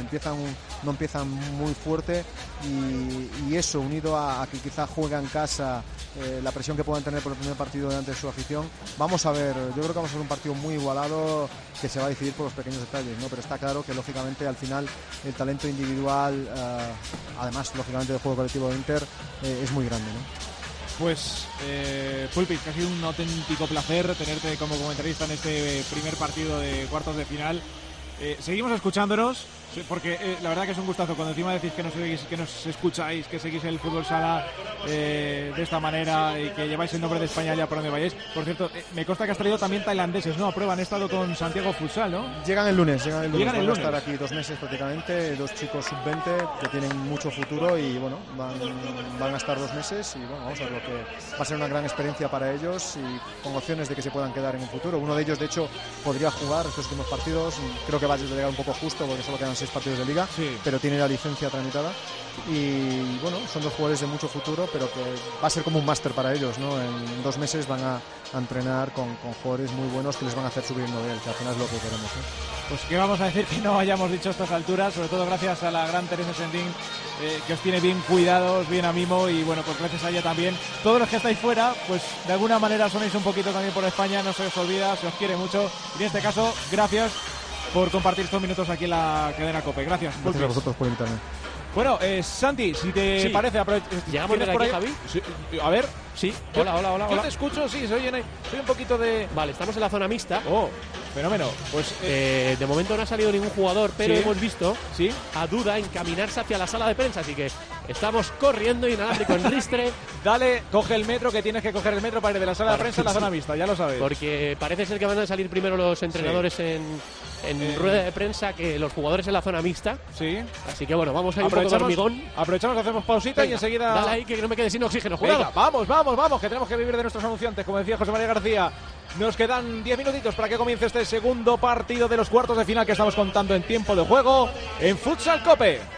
no empiezan muy fuerte, y eso unido a que quizá juega en casa, la presión que puedan tener por el primer partido delante de su afición. Vamos a ver, yo creo que vamos a ver un partido muy igualado que se va a decidir por los pequeños detalles, ¿no? Pero está claro que lógicamente al final el talento individual, además lógicamente del juego colectivo de Inter, es muy grande, ¿no? Pues Pulpis, que ha sido un auténtico placer tenerte como comentarista en este primer partido de cuartos de final. Seguimos escuchándonos, porque la verdad que es un gustazo cuando encima decís que nos escucháis, que seguís el fútbol sala de esta manera y que lleváis el nombre de España ya por donde vayáis. Por cierto, me consta que has traído también tailandeses, ¿no? A prueba, han estado con Santiago Futsal, ¿no? Llegan el lunes. Van a estar aquí 2 meses prácticamente, 2 chicos sub-20 que tienen mucho futuro y bueno, van a estar 2 meses y bueno, vamos a ver lo que va a ser una gran experiencia para ellos y con opciones de que se puedan quedar en un futuro. Uno de ellos, de hecho, podría jugar estos últimos partidos, creo que va a llegar un poco justo porque solo quedan 6 partidos de liga, sí, pero tiene la licencia tramitada y bueno, son 2 jugadores de mucho futuro, pero que va a ser como un máster para ellos, ¿no? En 2 meses van a entrenar con jugadores muy buenos que les van a hacer subir el nivel, que al final es lo que queremos, ¿no? Pues qué vamos a decir que no hayamos dicho a estas alturas, sobre todo gracias a la gran Teresa Sendín, que os tiene bien cuidados, bien a mimo, y bueno, pues gracias a ella también. Todos los que estáis fuera, pues de alguna manera sonéis un poquito también por España, no se os olvida, se os quiere mucho, y en este caso, gracias por compartir estos minutos aquí en la cadena COPE. Gracias. Gracias a vosotros por invitarme. Bueno, Santi, si te parece, ¿llegamos por aquí, Javi? Sí, a ver. Sí. Hola. Yo te escucho, sí, soy un poquito de... Vale, estamos en la zona mixta. Fenómeno. Pues de momento no ha salido ningún jugador, pero ¿sí? hemos visto a Duda encaminarse hacia la sala de prensa, así que estamos corriendo inalámbrico en Ristre. Dale, coge el metro, que tienes que coger el metro para ir de la sala de prensa a la zona mixta, ya lo sabes. Porque parece ser que van a salir primero los entrenadores en rueda de prensa que los jugadores en la zona mixta. Sí. Así que bueno, vamos a ir un poco de hormigón. Aprovechamos que hacemos pausita. Venga, y enseguida. Dale ahí que no me quede sin oxígeno. Venga, vamos, que tenemos que vivir de nuestros anunciantes, como decía José María García. Nos quedan 10 minutitos para que comience este segundo partido de los cuartos de final que estamos contando en tiempo de juego en Futsal Cope.